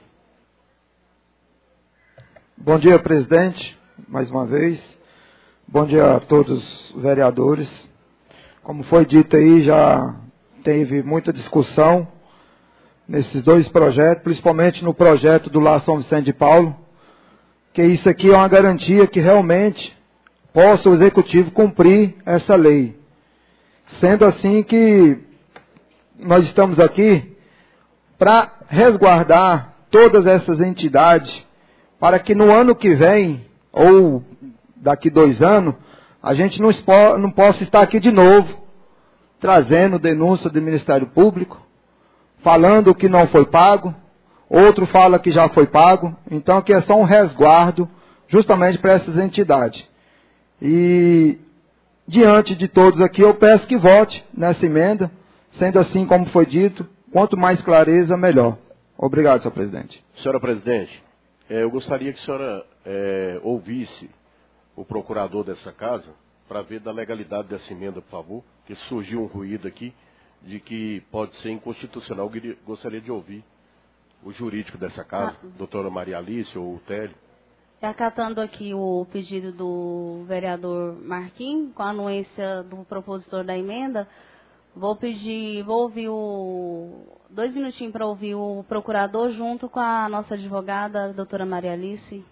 J: Bom dia, presidente. Mais uma vez, bom dia a todos os vereadores. Como foi dito aí, já teve muita discussão nesses dois projetos, principalmente no projeto do Lar São Vicente de Paulo, que isso aqui é uma garantia que realmente possa o Executivo cumprir essa lei. Sendo assim que nós estamos aqui para resguardar todas essas entidades, para que no ano que vem, ou daqui dois anos, a gente não, expo, não possa estar aqui de novo, trazendo denúncia do Ministério Público, falando que não foi pago, outro fala que já foi pago, então aqui é só um resguardo, justamente para essas entidades. E, diante de todos aqui, eu peço que vote nessa emenda, sendo assim como foi dito, quanto mais clareza, melhor. Obrigado, senhor presidente.
K: Senhora presidente, eu gostaria que a senhora é, ouvisse o procurador dessa casa para ver da legalidade dessa emenda, por favor, que surgiu um ruído aqui de que pode ser inconstitucional. Eu gostaria de ouvir o jurídico dessa casa, ah. doutora Maria Alice ou o Télio.
A: Acatando aqui o pedido do vereador Marquinhos, com a anuência do propositor da emenda, vou pedir, vou ouvir o... dois minutinhos para ouvir o procurador junto com a nossa advogada, a doutora Maria Alice.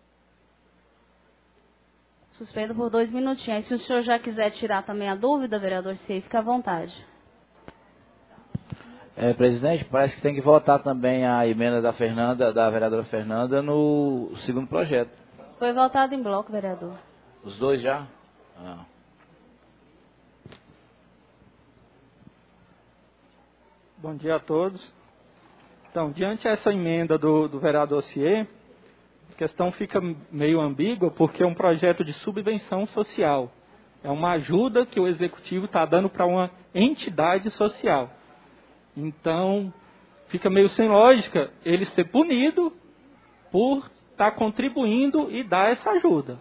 A: Suspendo por dois minutinhos. Aí, se o senhor já quiser tirar também a dúvida, vereador Cei, fica à vontade.
M: É, presidente, parece que tem que votar também a emenda da Fernanda, da vereadora Fernanda, no segundo projeto.
A: Foi votado em bloco, vereador.
M: Os dois já? Ah.
P: Bom dia a todos. Então, diante dessa emenda do, do vereador Cier, a questão fica meio ambígua, porque é um projeto de subvenção social. É uma ajuda que o Executivo está dando para uma entidade social. Então, fica meio sem lógica ele ser punido por estar tá contribuindo e dar essa ajuda.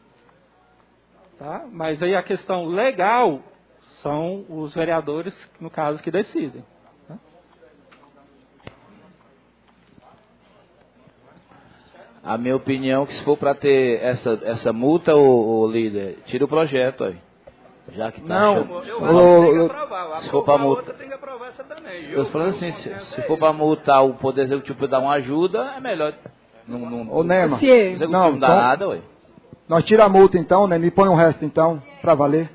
P: Tá? Mas aí a questão legal são os vereadores, no caso, que decidem. Tá?
M: A minha opinião é que se for para ter essa, essa multa, o, o líder, tira o projeto aí. Já que tá
J: Não,
M: achando-
O: Eu,
J: Ô,
O: eu,
J: ô,
O: aprovar.
M: se for pra
O: Aprovar
M: multa-
O: outra, tem que aprovar essa também.
M: Eu tô falando assim, se, se for para multar o Poder Executivo para dar uma ajuda, é melhor. Não, não,
J: Ô, Nema.
M: o Executivo
J: Não,
M: não dá
J: então-
M: nada, ué.
J: Nós tira a multa então, né? Me põe o resto então, pra valer.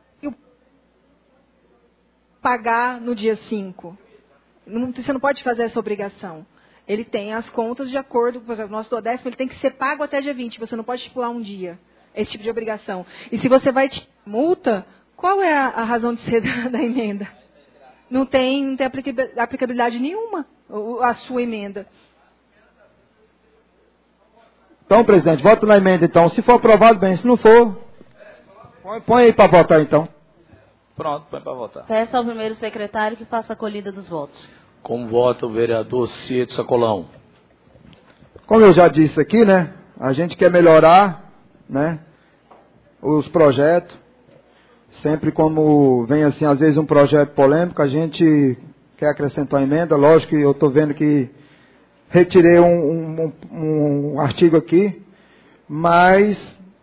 Q: Pagar no dia cinco. Não- Você não pode fazer essa obrigação. Ele tem as contas de acordo, por exemplo, o nosso décimo, ele tem que ser pago até dia vinte. Você não pode estipular um dia. Esse tipo de obrigação. E se você vai te multa, qual é a, a razão de ser da, da emenda? Não tem, não tem aplicabi- aplicabilidade nenhuma o- a sua emenda.
J: Então, presidente, vota na emenda então. Se for aprovado, bem. Se não for, põe, põe aí pra votar então.
M: Pronto, põe para votar.
A: Peço ao primeiro secretário que faça a colhida dos votos.
B: Como vota o vereador Cieto Sacolão?
J: Como eu já disse aqui, né? A gente quer melhorar, né? Os projetos. Sempre como vem assim, às vezes um projeto polêmico, a gente quer acrescentar uma emenda. Lógico que eu estou vendo que retirei um, um, um artigo aqui, mas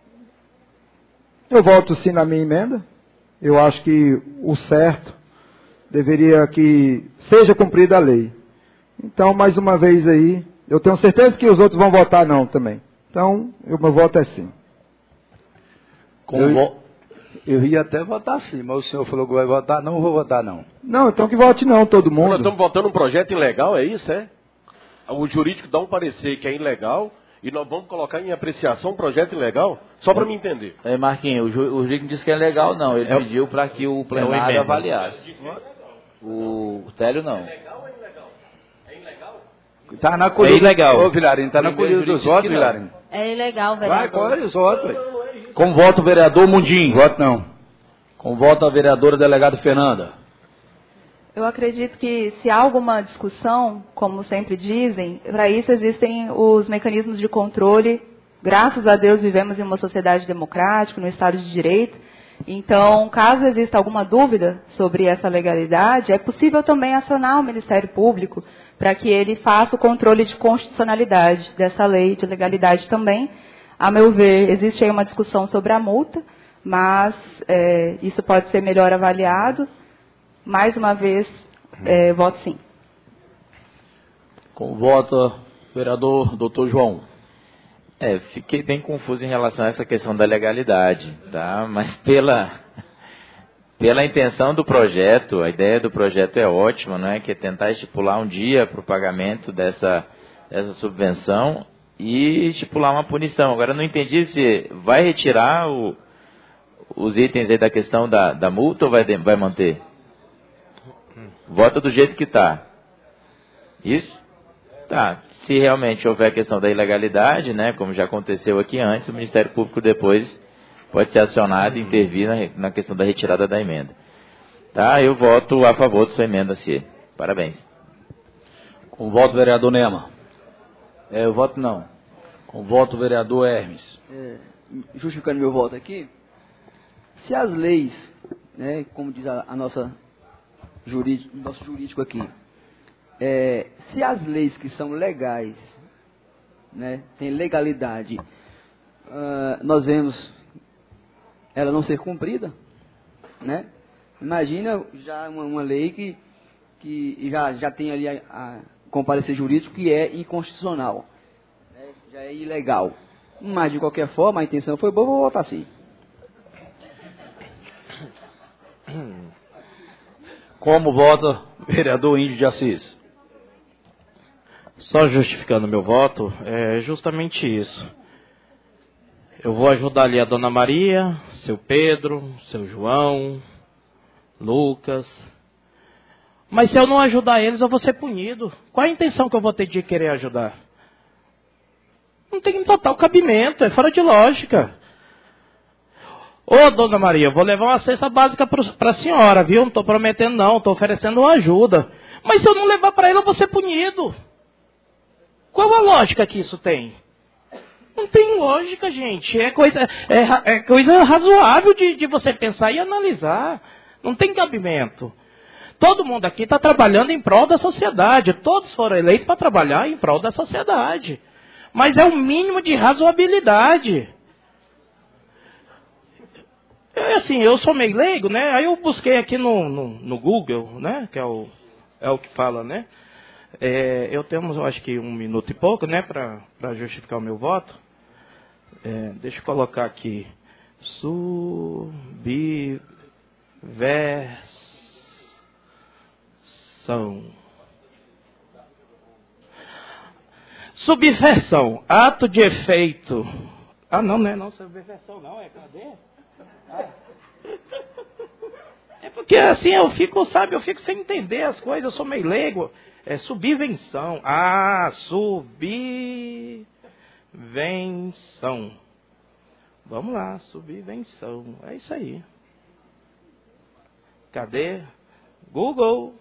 J: eu voto sim na minha emenda. Eu acho que o certo deveria que seja cumprida a lei. Então, mais uma vez aí, eu tenho certeza que os outros vão votar não também. Então, o meu voto é sim.
E: Eu, vo- eu ia até votar sim, mas o senhor falou que vai votar, não vou votar não.
J: Não, então que vote não, todo
K: Nós
J: mundo.
K: estamos votando um projeto ilegal, é isso, é? O jurídico dá um parecer que é ilegal e nós vamos colocar em apreciação um projeto ilegal? Só para me entender.
D: É, Marquinhos, o, ju, o jurídico disse que é legal, não. Ele
K: É o-
D: pediu para que o plenário
K: É o emenda.
D: avaliasse. O, o Télio não.
E: Tá na colhida.
D: É ilegal.
E: Ô, Vilarino, tá na
D: Primeiro
E: colhida dos
D: jurídico
E: votos,
D: disse que não.
E: Vilarino.
A: É ilegal,
E: Vai,
A: vereador.
E: colhe os votos, ué.
B: Como vota o vereador Mundim?
E: Voto não.
B: Como vota a vereadora delegada Fernanda?
H: Eu acredito que se há alguma discussão, como sempre dizem, para isso existem os mecanismos de controle. Graças a Deus vivemos em uma sociedade democrática, no Estado de Direito. Então, caso exista alguma dúvida sobre essa legalidade, é possível também acionar o Ministério Público para que ele faça o controle de constitucionalidade dessa lei de legalidade também. A meu ver, existe aí uma discussão sobre a multa, mas é, isso pode ser melhor avaliado. Mais uma vez, é, voto sim.
B: Como vota o vereador doutor João?
D: É, fiquei bem confuso em relação a essa questão da legalidade, tá? Mas pela, pela intenção do projeto, a ideia do projeto é ótima, não é? Que é tentar estipular um dia para o pagamento dessa, dessa subvenção e estipular uma punição. Agora, eu não entendi se vai retirar o, os itens aí da questão da, da multa ou vai, vai manter? Vota do jeito que está. Isso? Tá. Se realmente houver a questão da ilegalidade, né, como já aconteceu aqui antes, o Ministério Público depois pode ser acionado e intervir na, na questão da retirada da emenda. Tá, eu voto a favor da sua emenda, C. Parabéns.
B: Com voto, vereador Nema.
L: É, eu voto não.
B: Com voto, vereador Hermes.
L: É, justificando meu voto aqui, se as leis, né, como diz a, a nossa jurídico, nosso jurídico aqui, é, se as leis que são legais, né, têm legalidade, uh, nós vemos ela não ser cumprida, né? Imagina já uma, uma lei que, que já, já tem ali a, a comparecer jurídico que é inconstitucional, né, já é ilegal. Mas de qualquer forma a intenção foi boa, vou votar sim.
B: Como vota o vereador Índio de Assis?
R: Só justificando meu voto, é justamente isso. Eu vou ajudar ali a Dona Maria, seu Pedro, seu João, Lucas. Mas se eu não ajudar eles, eu vou ser punido. Qual a intenção que eu vou ter de querer ajudar? Não tem total cabimento, é fora de lógica. Ô, Dona Maria, eu vou levar uma cesta básica para a senhora, viu? Não estou prometendo não, estou oferecendo uma ajuda. Mas se eu não levar para ela, eu vou ser punido. Qual a lógica que isso tem? Não tem lógica, gente. É coisa, é, é coisa razoável de, de você pensar e analisar. Não tem cabimento. Todo mundo aqui está trabalhando em prol da sociedade. Todos foram eleitos para trabalhar em prol da sociedade. Mas é o mínimo de razoabilidade. É assim, eu sou meio leigo, né? Aí eu busquei aqui no, no, no Google, né? Que é o, é o que fala, né? É, eu temos, eu acho que um minuto e pouco, né? Para justificar o meu voto. É, deixa eu colocar aqui. Subversão. Subversão. Ato de efeito. Ah, não, não é não. Subversão não. É cadê? Ah. É porque assim eu fico, sabe, eu fico sem entender as coisas, eu sou meio leigo. É subvenção. Ah, subvenção. Vamos lá, subvenção. É isso aí. Cadê? Google.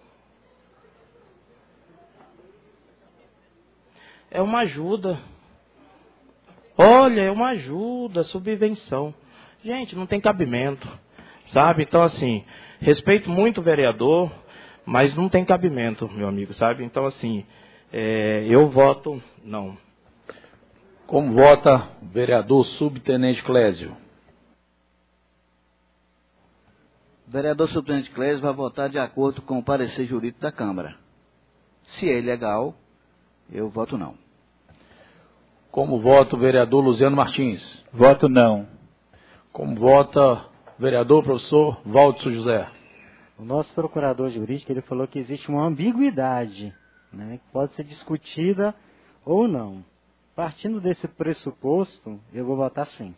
R: É uma ajuda. Olha, é uma ajuda, subvenção. Gente, não tem cabimento, sabe? Então, assim, respeito muito o vereador, mas não tem cabimento, meu amigo, sabe? Então, assim, é, eu voto não.
B: Como vota o vereador subtenente Clésio?
M: O vereador subtenente Clésio vai votar de acordo com o parecer jurídico da Câmara. Se é ilegal, eu voto não.
B: Como vota o vereador Luziano Martins?
F: Voto não.
B: Como vota o vereador professor Valdo José?
I: O nosso procurador jurídico ele falou que existe uma ambiguidade, né, que pode ser discutida ou não. Partindo desse pressuposto, eu vou votar sim.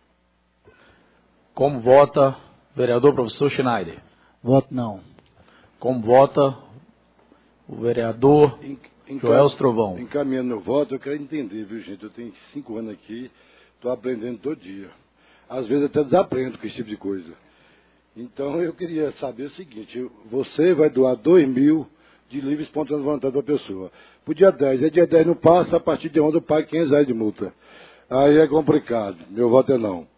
B: Como vota o vereador professor Schneider?
N: Voto não.
B: Como vota o vereador
G: Encam...
B: Joel Trovão?
G: Encaminhando meu voto, eu quero entender, viu, gente? Eu tenho cinco anos aqui, estou aprendendo todo dia. Às vezes até desaprendo com esse tipo de coisa. Então eu queria saber o seguinte, você vai doar dois mil de livre e espontânea vontade da pessoa. Por dia dez, é dia dez não passa, a partir de onde eu pago quinhentos reais de multa. Aí é complicado, meu voto é não.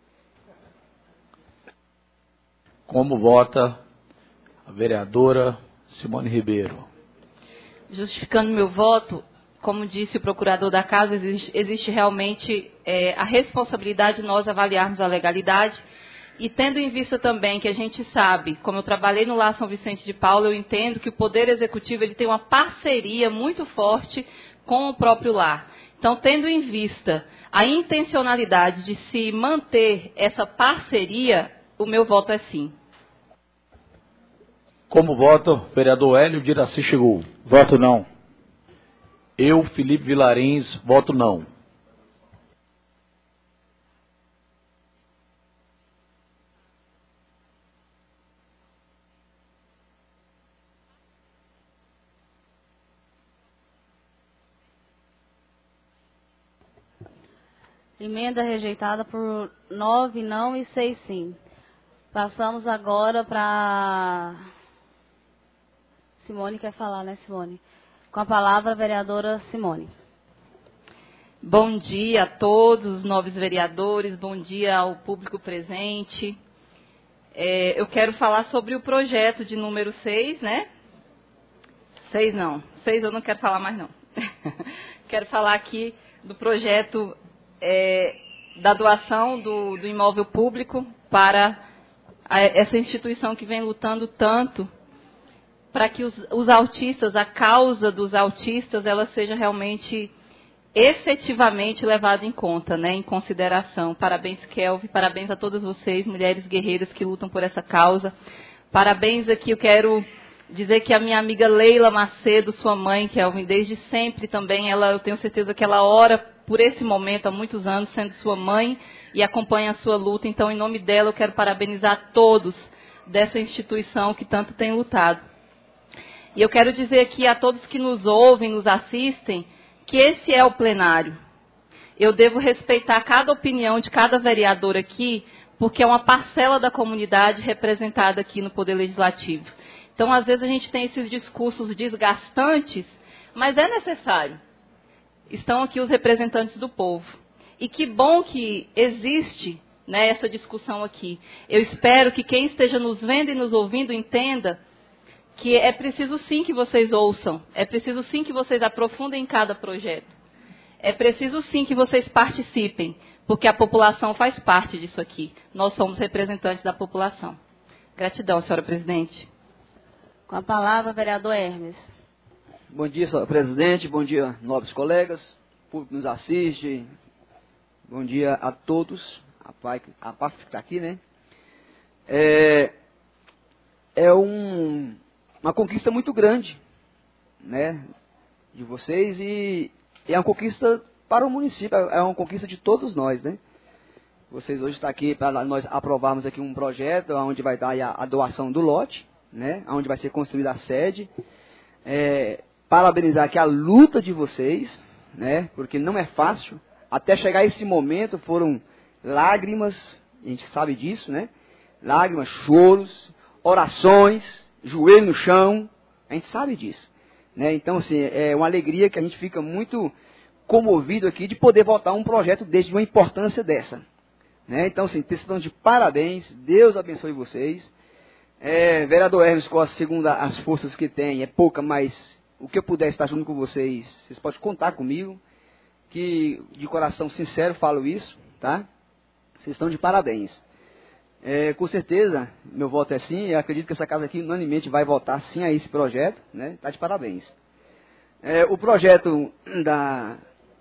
B: Como vota a vereadora Simone Ribeiro?
C: Justificando meu voto, como disse o procurador da casa, existe, existe realmente é, a responsabilidade de nós avaliarmos a legalidade e tendo em vista também que a gente sabe, como eu trabalhei no Lar São Vicente de Paula, eu entendo que o Poder Executivo ele tem uma parceria muito forte com o próprio lar. Então, tendo em vista a intencionalidade de se manter essa parceria, o meu voto é sim.
B: Como vota o vereador Hélio de Iraci Chegou?
F: Voto não.
B: Eu, Felipe Vilarins, voto não.
A: Emenda rejeitada por nove não e seis sim. Passamos agora para... Simone quer falar, né, Simone? Com a palavra, a vereadora Simone.
C: Bom dia a todos os nobres vereadores, bom dia ao público presente. É, eu quero falar sobre o projeto de número seis, né? Seis não, seis eu não quero falar mais não. Quero falar aqui do projeto é, da doação do, do imóvel público para a, essa instituição que vem lutando tanto para que os, os autistas, a causa dos autistas, ela seja realmente, efetivamente levada em conta, né, em consideração. Parabéns, Kelvin, parabéns a todas vocês, mulheres guerreiras que lutam por essa causa. Parabéns aqui, eu quero dizer que a minha amiga Leila Macedo, sua mãe, Kelvin, desde sempre também, ela, eu tenho certeza que ela ora por esse momento há muitos anos, sendo sua mãe, e acompanha a sua luta. Então, em nome dela, eu quero parabenizar todos dessa instituição que tanto tem lutado. E eu quero dizer aqui a todos que nos ouvem, nos assistem, que esse é o plenário. Eu devo respeitar cada opinião de cada vereador aqui, porque é uma parcela da comunidade representada aqui no Poder Legislativo. Então, às vezes, a gente tem esses discursos desgastantes, mas é necessário. Estão aqui os representantes do povo. E que bom que existe, né, essa discussão aqui. Eu espero que quem esteja nos vendo e nos ouvindo entenda que é preciso sim que vocês ouçam, é preciso sim que vocês aprofundem em cada projeto. É preciso sim que vocês participem, porque a população faz parte disso aqui. Nós somos representantes da população. Gratidão, senhora presidente.
A: Com a palavra, vereador Hermes.
L: Bom dia, senhora presidente. Bom dia, nobres colegas. O público que nos assiste. Bom dia a todos. A P A F, a P A F que está aqui, né? É, é um, uma conquista muito grande, né? De vocês e é uma conquista para o município, é uma conquista de todos nós, né? Vocês hoje estão aqui para nós aprovarmos aqui um projeto onde vai dar a, a doação do lote, né? Onde vai ser construída a sede. É, parabenizar aqui a luta de vocês, né? Porque não é fácil. Até chegar esse momento foram lágrimas, a gente sabe disso, né? Lágrimas, choros, orações, joelho no chão, a gente sabe disso, né? Então, assim, é uma alegria que a gente fica muito comovido aqui de poder votar um projeto desse, de uma importância dessa, né? Então, assim, estão de parabéns, Deus abençoe vocês. É, vereador Hermes Costa, segundo as forças que tem, é pouca, mas o que eu puder estar junto com vocês, vocês podem contar comigo, que de coração sincero falo isso, tá? Vocês estão de parabéns. É, com certeza, meu voto é sim, eu acredito que essa casa aqui unanimemente vai votar sim a esse projeto, né? Está de parabéns. É, o projeto da,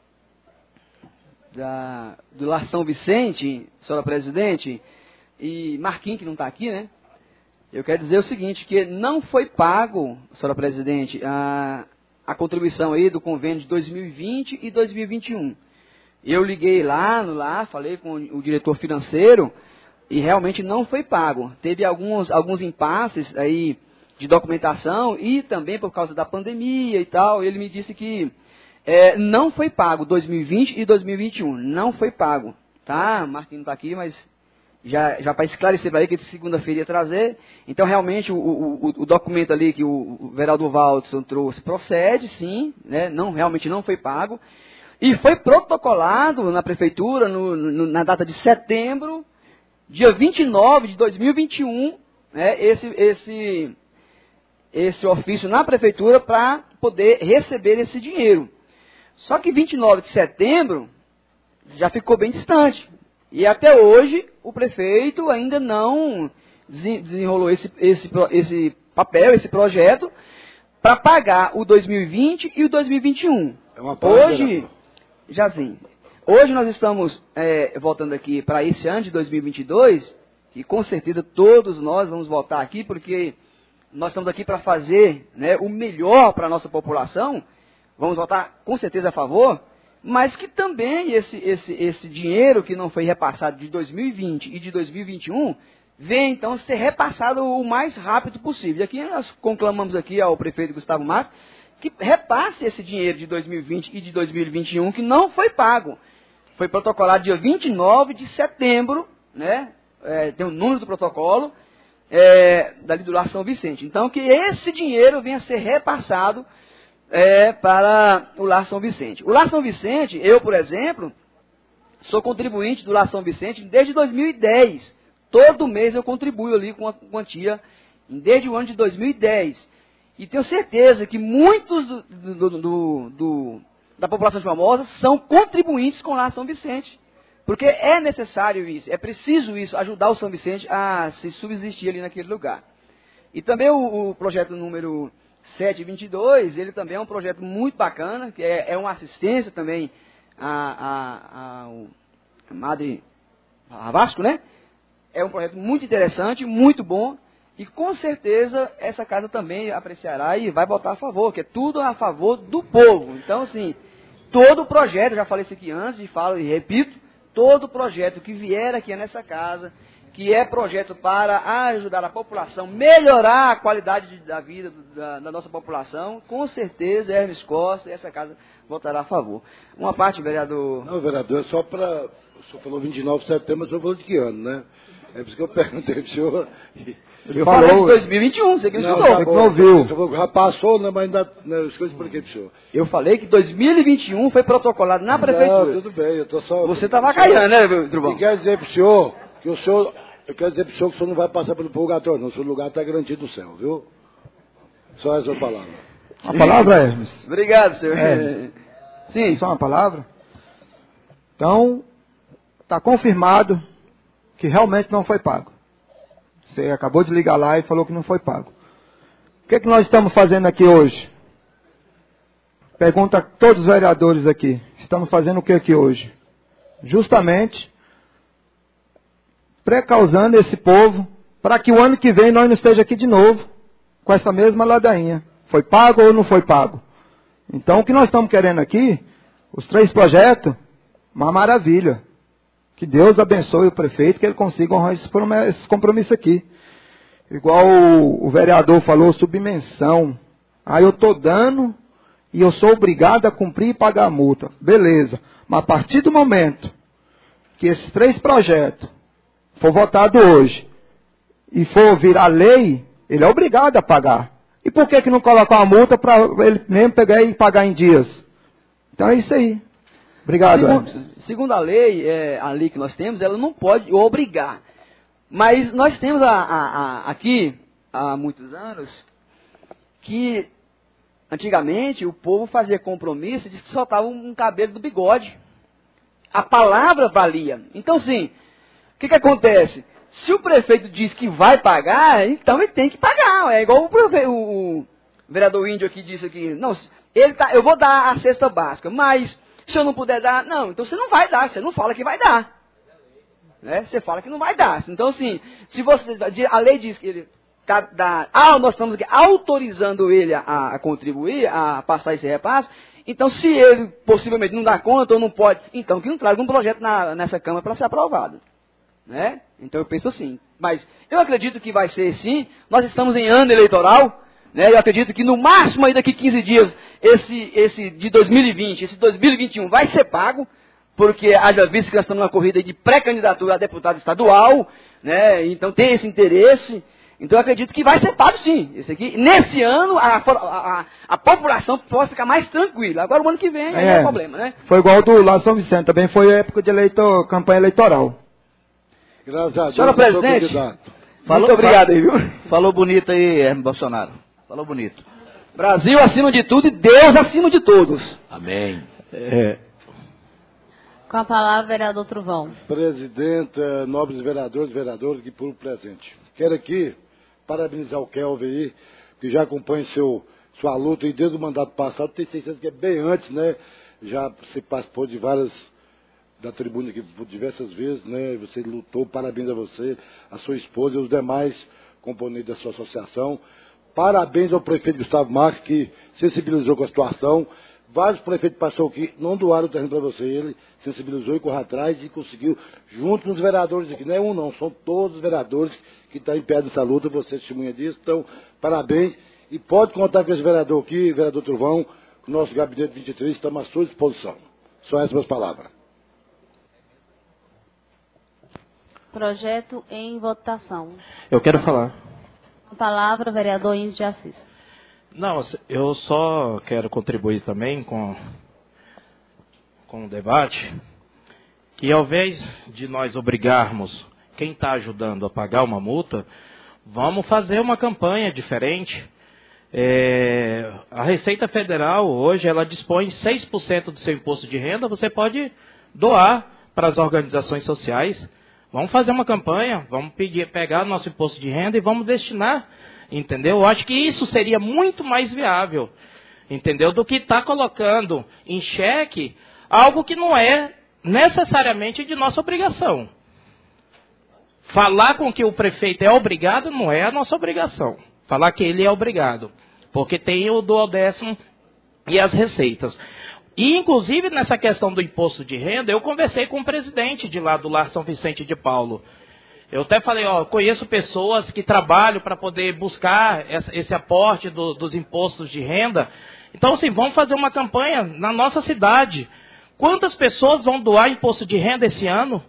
L: da, do Lar São Vicente, senhora presidente, e Marquinhos, que não está aqui, né? Eu quero dizer o seguinte, que não foi pago, senhora presidente, a, a contribuição aí do convênio de dois mil e vinte e dois mil e vinte e um. Eu liguei lá, lá, falei com o diretor financeiro e realmente não foi pago. Teve alguns, alguns impasses aí de documentação e também por causa da pandemia e tal. Ele me disse que é, não foi pago dois mil e vinte e dois mil e vinte e um. Não foi pago. Tá? Marquinhos não está aqui, mas já, já para esclarecer para ele que segunda-feira ia trazer. Então, realmente, o, o, o documento ali que o, o vereador Waldson trouxe procede, sim. Né? Não, realmente não foi pago. E foi protocolado na prefeitura no, no, na data de setembro, dia vinte e nove de dois mil e vinte e um, né, esse, esse, esse ofício na prefeitura para poder receber esse dinheiro. Só que vinte e nove de setembro já ficou bem distante. E até hoje o prefeito ainda não desenrolou esse, esse, esse papel, esse projeto, para pagar o dois mil e vinte e o dois mil e vinte e um.
G: É uma
L: hoje... Já sim. Hoje nós estamos é, voltando aqui para esse ano de dois mil e vinte e dois, e com certeza todos nós vamos votar aqui, porque nós estamos aqui para fazer, né, o melhor para a nossa população, vamos votar com certeza a favor, mas que também esse, esse, esse dinheiro que não foi repassado de dois mil e vinte e de dois mil e vinte e um, venha então ser repassado o mais rápido possível. E aqui nós conclamamos aqui ao prefeito Gustavo Massa, que repasse esse dinheiro de dois mil e vinte e de dois mil e vinte e um, que não foi pago. Foi protocolado dia vinte e nove de setembro, né? É, tem o número do protocolo, é, dali do Lar São Vicente. Então, que esse dinheiro venha a ser repassado é, para o Lar São Vicente. O Lar São Vicente, eu, por exemplo, sou contribuinte do Lar São Vicente desde dois mil e dez. Todo mês eu contribuo ali com a quantia, desde o ano de dois mil e dez. E tenho certeza que muitos do, do, do, do, da população de Formosa são contribuintes com o Lar São Vicente. Porque é necessário isso, é preciso isso, ajudar o São Vicente a se subsistir ali naquele lugar. E também o, o projeto número setecentos e vinte e dois, ele também é um projeto muito bacana, que é, é uma assistência também à, à, à Madre a Vasco, né? É um projeto muito interessante, muito bom. E com certeza essa casa também apreciará e vai votar a favor, que é tudo a favor do povo. Então, assim, todo projeto, já falei isso aqui antes e falo e repito, todo projeto que vier aqui nessa casa, que é projeto para ajudar a população, melhorar a qualidade da vida da, da nossa população, com certeza Hermes Costa e essa casa votará a favor. Uma parte, vereador...
G: Não, vereador, é só para... O senhor falou vinte e nove de setembro, mas o senhor falou de que ano, né? É por isso que eu perguntei para o senhor...
L: Eu falei de dois mil e vinte e um, você que não escutou.
G: Você que não ouviu. Já passou, né, mas ainda não, as coisas expliquei para o senhor.
L: Eu falei que dois mil e vinte e um foi protocolado na prefeitura.
G: Não, tudo bem, eu estou só...
L: Você estava caiando, né, Trubão?
G: Eu quero dizer para o senhor que o senhor... Eu quero dizer para o senhor que o senhor não vai passar pelo purgatório, não. O seu lugar está garantido no céu, viu? Só essa palavra.
J: A palavra, Hermes.
L: Obrigado, senhor.
J: Hermes.
L: Sim.
J: Só uma palavra? Então, está confirmado que realmente não foi pago. Você acabou de ligar lá e falou que não foi pago. O que, é que nós estamos fazendo aqui hoje? Pergunta a todos os vereadores aqui. Estamos fazendo o que aqui hoje? Justamente precausando esse povo para que o ano que vem nós não estejamos aqui de novo com essa mesma ladainha. Foi pago ou não foi pago? Então o que nós estamos querendo aqui, os três projetos, uma maravilha. Que Deus abençoe o prefeito, que ele consiga honrar esse compromisso aqui. Igual o, o vereador falou, submensão. Aí eu estou dando e eu sou obrigado a cumprir e pagar a multa. Beleza. Mas a partir do momento que esses três projetos for votado hoje e for virar lei, ele é obrigado a pagar. E por que que não colocar uma multa para ele mesmo pegar e pagar em dias? Então é isso aí. Obrigado,
L: Segundo, segundo a lei, é, a lei que nós temos, ela não pode obrigar. Mas nós temos a, a, a, aqui, há muitos anos, que antigamente o povo fazia compromisso e disse que soltava um cabelo do bigode. A palavra valia. Então, sim, o que, que acontece? Se o prefeito diz que vai pagar, então ele tem que pagar. É igual o, prefe... o, o vereador índio aqui disse aqui. Não, ele tá, eu vou dar a cesta básica, mas se eu não puder dar, não, então você não vai dar, você não fala que vai dar. Né? Você fala que não vai dar. Então, assim, se você, a lei diz que ele tá, dá, ah, nós estamos aqui autorizando ele a, a contribuir, a passar esse repasse, então se ele possivelmente não dá conta ou não pode, então que não traga um projeto na, nessa Câmara para ser aprovado. Né? Então eu penso assim. Mas eu acredito que vai ser sim, nós estamos em ano eleitoral, né? Eu acredito que no máximo aí daqui quinze dias, esse, esse de dois mil e vinte, esse dois mil e vinte e um vai ser pago, porque haja visto que nós estamos numa corrida de pré-candidatura a deputado estadual, né? Então tem esse interesse. Então eu acredito que vai ser pago sim. Esse aqui, nesse ano, a, a, a, a população pode ficar mais tranquila. Agora o ano que vem, aí é, é problema, né?
J: Foi igual do lá São Vicente, também foi época de eleitor, campanha eleitoral.
G: Graças a Deus.
L: Senhora presidente,
M: falou,
L: muito obrigado aí, viu?
M: Falou bonito aí, Hermes Bolsonaro. Falou bonito.
L: Brasil acima de tudo e Deus acima de todos.
M: Amém.
K: É.
A: Com a palavra, vereador Trovão.
G: Presidenta, nobres vereadores e vereadoras que por presente. Quero aqui parabenizar o Kelvin aí, que já acompanha seu, sua luta e desde o mandato passado, tenho certeza que é bem antes, né? Já se participou de várias, da tribuna aqui por diversas vezes, né? Você lutou, parabéns a você, a sua esposa e os demais componentes da sua associação. Parabéns ao prefeito Gustavo Marques, que sensibilizou com a situação. Vários prefeitos passaram aqui, não doaram o terreno para você, ele sensibilizou e correu atrás e conseguiu, junto com os vereadores aqui, não é um não, são todos os vereadores que estão em pé dessa luta, você é testemunha disso, então, parabéns, e pode contar com esse vereador aqui, vereador Trovão, o nosso gabinete vinte e três, estamos à sua disposição. Só essas palavras.
A: Projeto em votação.
R: Eu quero falar.
A: Com a palavra, vereador Índio de Assis.
R: Não, eu só quero contribuir também com, com o debate, que ao invés de nós obrigarmos quem está ajudando a pagar uma multa, vamos fazer uma campanha diferente. É, a Receita Federal hoje ela dispõe seis por cento do seu imposto de renda, você pode doar para as organizações sociais. Vamos fazer uma campanha, vamos pedir, pegar nosso imposto de renda e vamos destinar. Entendeu? Eu acho que isso seria muito mais viável, entendeu? Do que estar tá colocando em xeque algo que não é necessariamente de nossa obrigação. Falar com que o prefeito é obrigado não é a nossa obrigação. Falar que ele é obrigado, porque tem o duodécimo e as receitas. E, inclusive, nessa questão do imposto de renda, eu conversei com o presidente de lá do Lar São Vicente de Paulo. Eu até falei, ó, conheço pessoas que trabalham para poder buscar esse aporte do, dos impostos de renda. Então, assim, vamos fazer uma campanha na nossa cidade. Quantas pessoas vão doar imposto de renda esse ano?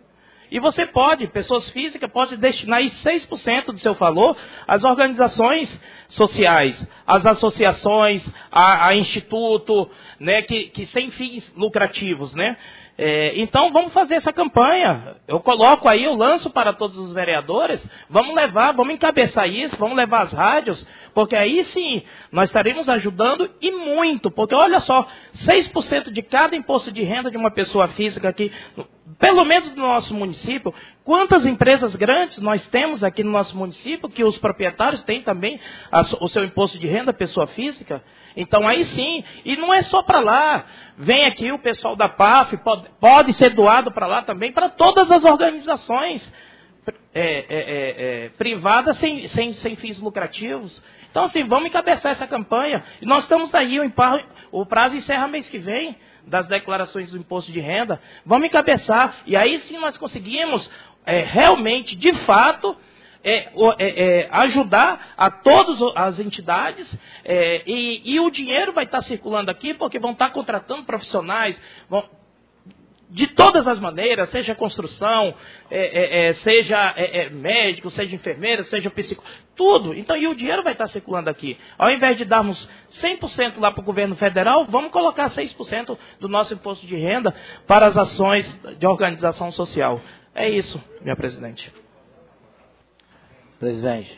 R: E você pode, pessoas físicas, pode destinar aí seis por cento do seu valor às organizações sociais, às associações, a, a instituto, né, que, que sem fins lucrativos, né? É, então vamos fazer essa campanha. Eu coloco aí, eu lanço para todos os vereadores, vamos levar, vamos encabeçar isso, vamos levar as rádios, porque aí sim, nós estaremos ajudando e muito, porque olha só, seis por cento de cada imposto de renda de uma pessoa física aqui, pelo menos no nosso município, quantas empresas grandes nós temos aqui no nosso município, que os proprietários têm também a, o seu imposto de renda, pessoa física? Então aí sim, e não é só para lá, vem aqui o pessoal da P A F, pode, pode ser doado para lá também, para todas as organizações é, é, é, é, privadas sem, sem, sem fins lucrativos. Então assim, vamos encabeçar essa campanha, e nós estamos aí, o, emparro, o prazo encerra mês que vem, das declarações do imposto de renda, vamos encabeçar, e aí sim nós conseguimos é, realmente, de fato, É, é, é, ajudar a todas as entidades é, e, e o dinheiro vai estar circulando aqui porque vão estar contratando profissionais vão, de todas as maneiras, seja construção, é, é, é, seja é, é, médico, seja enfermeira, seja psicólogo, tudo. Então, e o dinheiro vai estar circulando aqui. Ao invés de darmos cem por cento lá para o governo federal, vamos colocar seis por cento do nosso imposto de renda para as ações de organização social. É isso, minha presidente.
M: Presidente.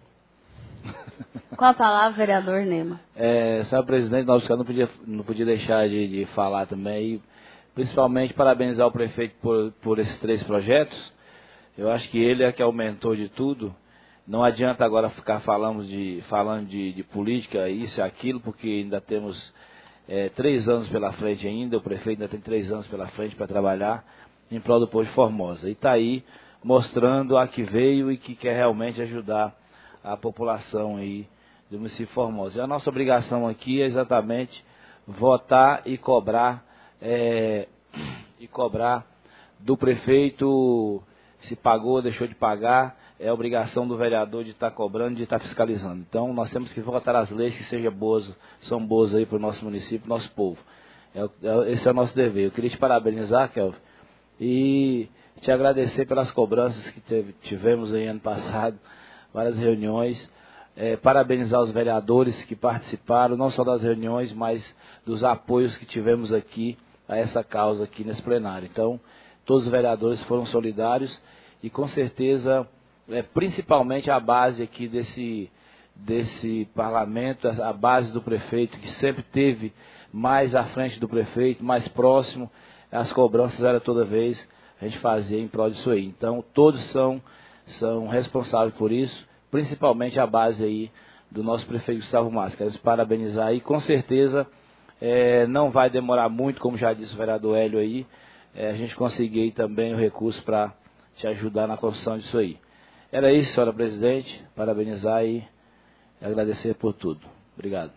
A: Com a palavra, vereador Nema.
M: É, senhor presidente, nós não podia, não podia deixar de, de falar também, e principalmente parabenizar o prefeito por, por esses três projetos. Eu acho que ele é que aumentou de tudo. Não adianta agora ficar falando de, falando de, de política, isso e aquilo, porque ainda temos é, três anos pela frente ainda, o prefeito ainda tem três anos pela frente para trabalhar em prol do povo de Formosa. E está aí mostrando a que veio e que quer realmente ajudar a população aí do município de Formosa. E a nossa obrigação aqui é exatamente votar e cobrar, é, e cobrar do prefeito se pagou, deixou de pagar, é a obrigação do vereador de estar cobrando, de estar fiscalizando. Então nós temos que votar as leis que sejam boas, são boas aí para o nosso município, para o nosso povo. É, é, esse é o nosso dever. Eu queria te parabenizar, Kelvin, e te agradecer pelas cobranças que teve, tivemos aí ano passado, várias reuniões, é, parabenizar os vereadores que participaram, não só das reuniões, mas dos apoios que tivemos aqui a essa causa aqui nesse plenário. Então, todos os vereadores foram solidários e com certeza, é, principalmente a base aqui desse, desse parlamento, a base do prefeito, que sempre teve mais à frente do prefeito, mais próximo, as cobranças eram toda vez a gente fazia em prol disso aí. Então, todos são, são responsáveis por isso, principalmente a base aí do nosso prefeito Gustavo Massa. Quero parabenizar aí, com certeza é, não vai demorar muito, como já disse o vereador Hélio aí, é, a gente conseguir aí também o recurso para te ajudar na construção disso aí. Era isso, senhora presidente, parabenizar e agradecer por tudo. Obrigado.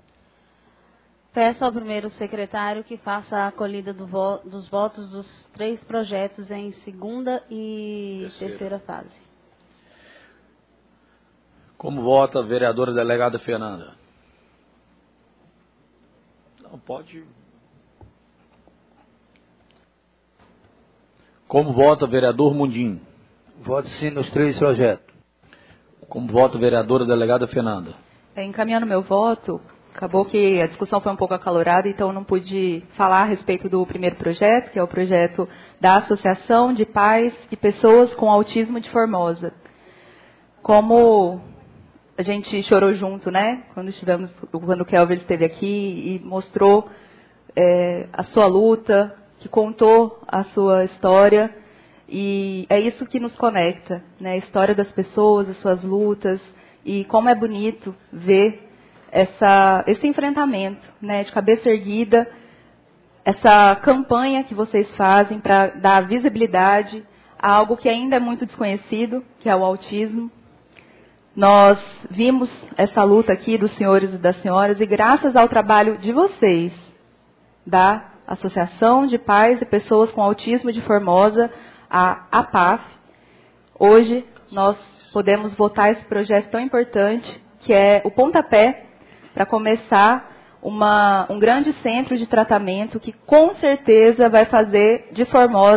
A: Peço ao primeiro secretário que faça a acolhida do vo dos votos dos três projetos em segunda e terceira, terceira fase.
B: Como vota a vereadora delegada Fernanda? Não, pode. Como vota o vereador Mundim?
M: Voto sim nos três projetos.
B: Como vota a vereadora delegada Fernanda?
H: É, encaminhando meu voto, acabou que a discussão foi um pouco acalorada, então eu não pude falar a respeito do primeiro projeto, que é o projeto da Associação de Pais e Pessoas com Autismo de Formosa. Como a gente chorou junto, né? Quando estivemos, quando o Kelvin esteve aqui e mostrou é, a sua luta, que contou a sua história, e é isso que nos conecta, né? A história das pessoas, as suas lutas, e como é bonito ver essa, esse enfrentamento, né, de cabeça erguida, essa campanha que vocês fazem para dar visibilidade a algo que ainda é muito desconhecido, que é o autismo. Nós vimos essa luta aqui dos senhores e das senhoras, e graças ao trabalho de vocês, da Associação de Pais e Pessoas com Autismo de Formosa, a APAF, hoje nós podemos votar esse projeto tão importante, que é o pontapé para começar uma, um grande centro de tratamento que com certeza vai fazer de Formosa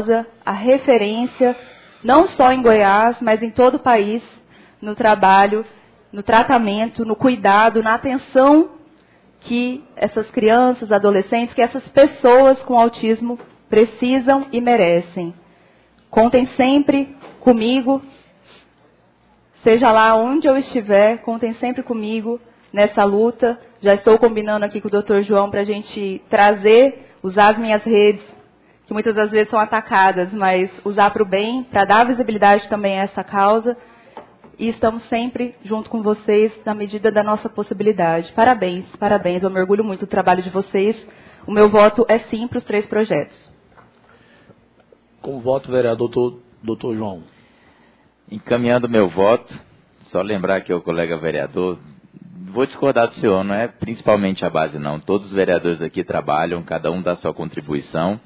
H: a referência, não só em Goiás, mas em todo o país, no trabalho, no tratamento, no cuidado, na atenção que essas crianças, adolescentes, que essas pessoas com autismo precisam e merecem. Contem sempre comigo, seja lá onde eu estiver, contem sempre comigo nessa luta. Já estou combinando aqui com o doutor João para a gente trazer, usar as minhas redes, que muitas das vezes são atacadas, mas usar para o bem, para dar visibilidade também a essa causa. E estamos sempre junto com vocês na medida da nossa possibilidade. Parabéns, parabéns. Eu me orgulho muito do trabalho de vocês. O meu voto é sim para os três projetos.
B: Com voto, vereador doutor João.
D: Encaminhando meu voto, só lembrar que o colega vereador, vou discordar do senhor, não é principalmente a base não. Todos os vereadores aqui trabalham, cada um dá sua contribuição.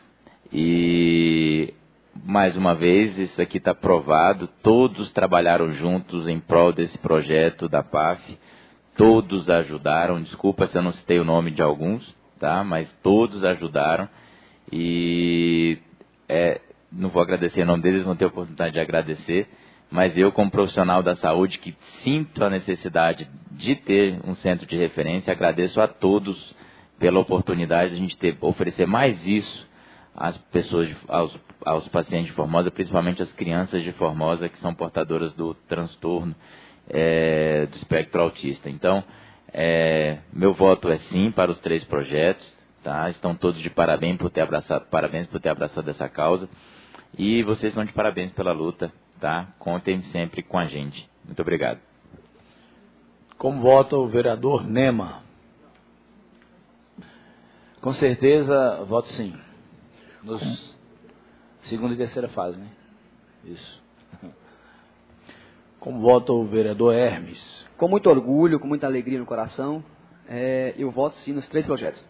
D: E... mais uma vez, isso aqui está provado, todos trabalharam juntos em prol desse projeto da P A F, todos ajudaram, desculpa se eu não citei o nome de alguns, tá? Mas todos ajudaram e é, não vou agradecer o nome deles, vão ter a oportunidade de agradecer, mas eu como profissional da saúde que sinto a necessidade de ter um centro de referência, agradeço a todos pela oportunidade de a gente ter, oferecer mais isso às pessoas, de, aos, aos pacientes de Formosa, principalmente as crianças de Formosa que são portadoras do transtorno é, do espectro autista. Então, é, meu voto é sim para os três projetos, tá? Estão todos de parabéns por ter abraçado, parabéns por ter abraçado essa causa e vocês estão de parabéns pela luta, tá? Contem sempre com a gente. Muito obrigado.
B: Como vota o vereador Nema?
M: Com certeza, voto sim. Nos segunda e terceira fase, né? Isso.
B: Como vota o vereador Hermes?
L: Com muito orgulho, com muita alegria no coração, é, eu voto sim nos três projetos.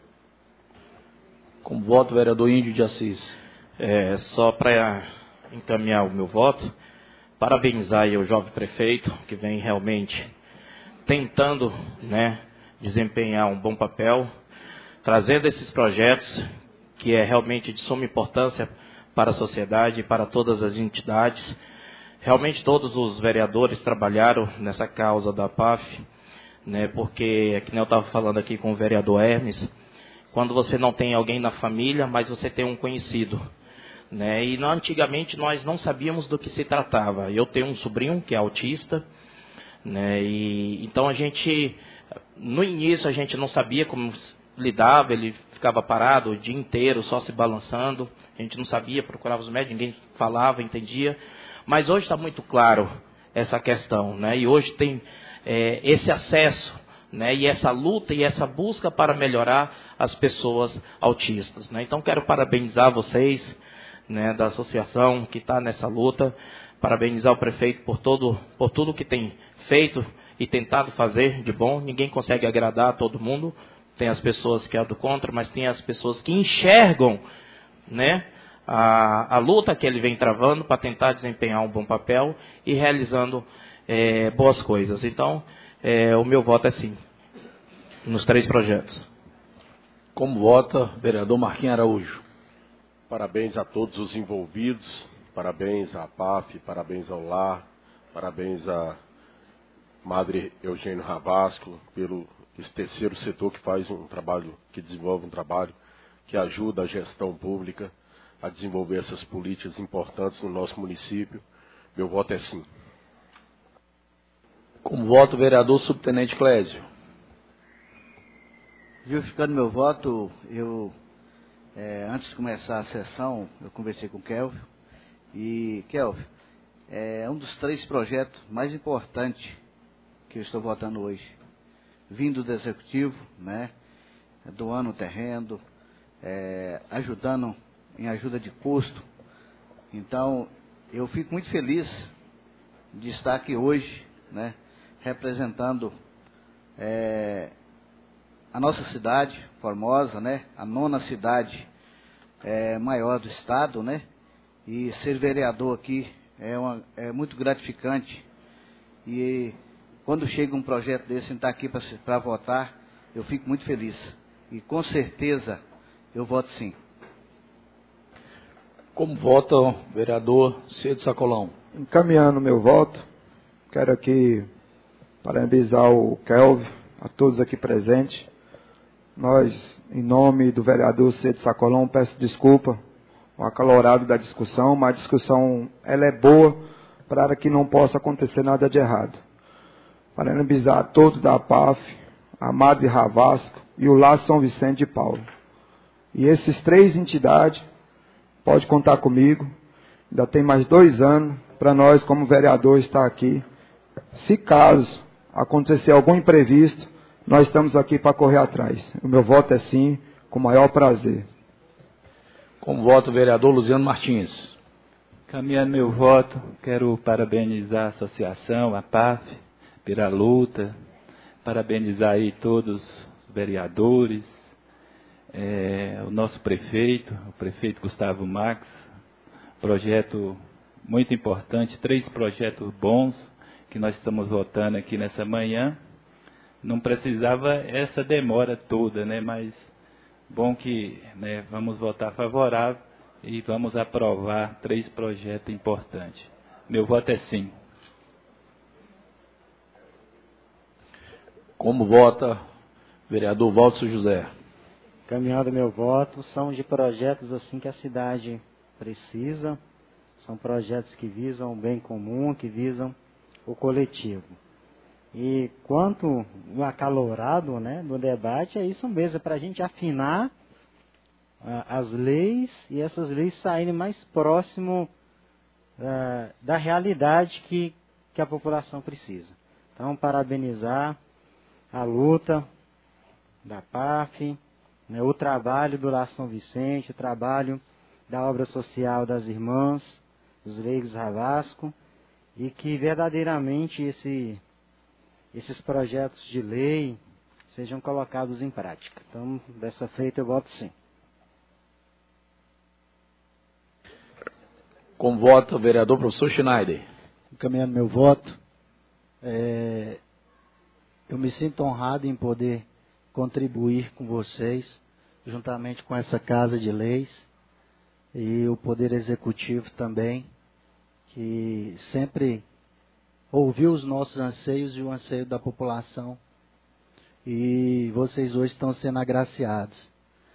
B: Como vota o vereador Índio de Assis?
R: É, só para encaminhar o meu voto, parabenizar aí o jovem prefeito, que vem realmente tentando, né, desempenhar um bom papel, trazendo esses projetos que é realmente de suma importância para a sociedade e para todas as entidades. Realmente todos os vereadores trabalharam nessa causa da P A F, né, porque, que nem eu estava falando aqui com o vereador Hermes, quando você não tem alguém na família, mas você tem um conhecido. Né, e antigamente nós não sabíamos do que se tratava. Eu tenho um sobrinho que é autista, né, e então a gente, no início a gente não sabia como lidava, ele ficava parado o dia inteiro, só se balançando, a gente não sabia, procurava os médicos, ninguém falava, entendia, mas hoje está muito claro essa questão, né? E hoje tem é, esse acesso, né? E essa luta e essa busca para melhorar as pessoas autistas, né? Então quero parabenizar vocês, né, da associação que está nessa luta, parabenizar o prefeito por, todo, por tudo que tem feito e tentado fazer de bom. Ninguém consegue agradar a todo mundo, tem as pessoas que é do contra, mas tem as pessoas que enxergam, né, a, a luta que ele vem travando para tentar desempenhar um bom papel e realizando é, boas coisas. Então, é, o meu voto é sim, nos três projetos.
B: Como vota vereador Marquinhos Araújo?
K: Parabéns a todos os envolvidos, parabéns à P A F, parabéns ao Lar, parabéns à Madre Eugênio Rabasco pelo esse terceiro setor que faz um trabalho, que desenvolve um trabalho que ajuda a gestão pública a desenvolver essas políticas importantes no nosso município. Meu voto é sim.
B: Como voto o vereador subtenente Clésio?
M: Justificando meu voto, eu, é, antes de começar a sessão, eu conversei com o Kelvin, e Kelvin, é um dos três projetos mais importantes que eu estou votando hoje. Vindo do Executivo, né, doando o terreno, é, ajudando em ajuda de custo. Então, eu fico muito feliz de estar aqui hoje, né, representando é, a nossa cidade, Formosa, né, a nona cidade é, maior do estado, né, e ser vereador aqui é, uma, é muito gratificante. E quando chega um projeto desse e está aqui para votar, eu fico muito feliz. E com certeza eu voto sim.
B: Como vota o vereador Cê de Sacolão?
J: Encaminhando meu voto, quero aqui parabenizar o Kelvin, a todos aqui presentes. Nós, em nome do vereador Cê de Sacolão, peço desculpa o acalorado da discussão, mas a discussão ela é boa para que não possa acontecer nada de errado. Parabenizar a todos da P A F, Amado e Ravasco e o Lar São Vicente de Paulo. E esses três entidades, pode contar comigo, ainda tem mais dois anos para nós, como vereador, estar aqui. Se caso acontecer algum imprevisto, nós estamos aqui para correr atrás. O meu voto é sim, com o maior prazer.
B: Como vota o vereador Luziano Martins?
F: Caminhando meu voto, quero parabenizar a associação, a P A F, pela luta, parabenizar aí todos os vereadores, é, o nosso prefeito, o prefeito Gustavo Max, projeto muito importante, três projetos bons que nós estamos votando aqui nessa manhã. Não precisava essa demora toda, né? Mas bom que, né, vamos votar favorável e vamos aprovar três projetos importantes. Meu voto é sim.
B: Como vota o vereador Valdo José?
I: Caminhando meu voto, são de projetos assim que a cidade precisa, são projetos que visam o bem comum, que visam o coletivo. E quanto o acalorado, né, do debate, é isso mesmo, é para a gente afinar ah, as leis e essas leis saírem mais próximo ah, da realidade que, que a população precisa. Então, parabenizar a luta da P A F, né, o trabalho do Lar São Vicente, o trabalho da obra social das irmãs, dos leigos Ravasco, e que verdadeiramente esse, esses projetos de lei sejam colocados em prática. Então, dessa feita eu voto sim.
B: Como vota o vereador professor Schneider?
N: Encaminhando meu voto, é, eu me sinto honrado em poder contribuir com vocês, juntamente com essa Casa de Leis e o Poder Executivo também, que sempre ouviu os nossos anseios e o anseio da população. E vocês hoje estão sendo agraciados.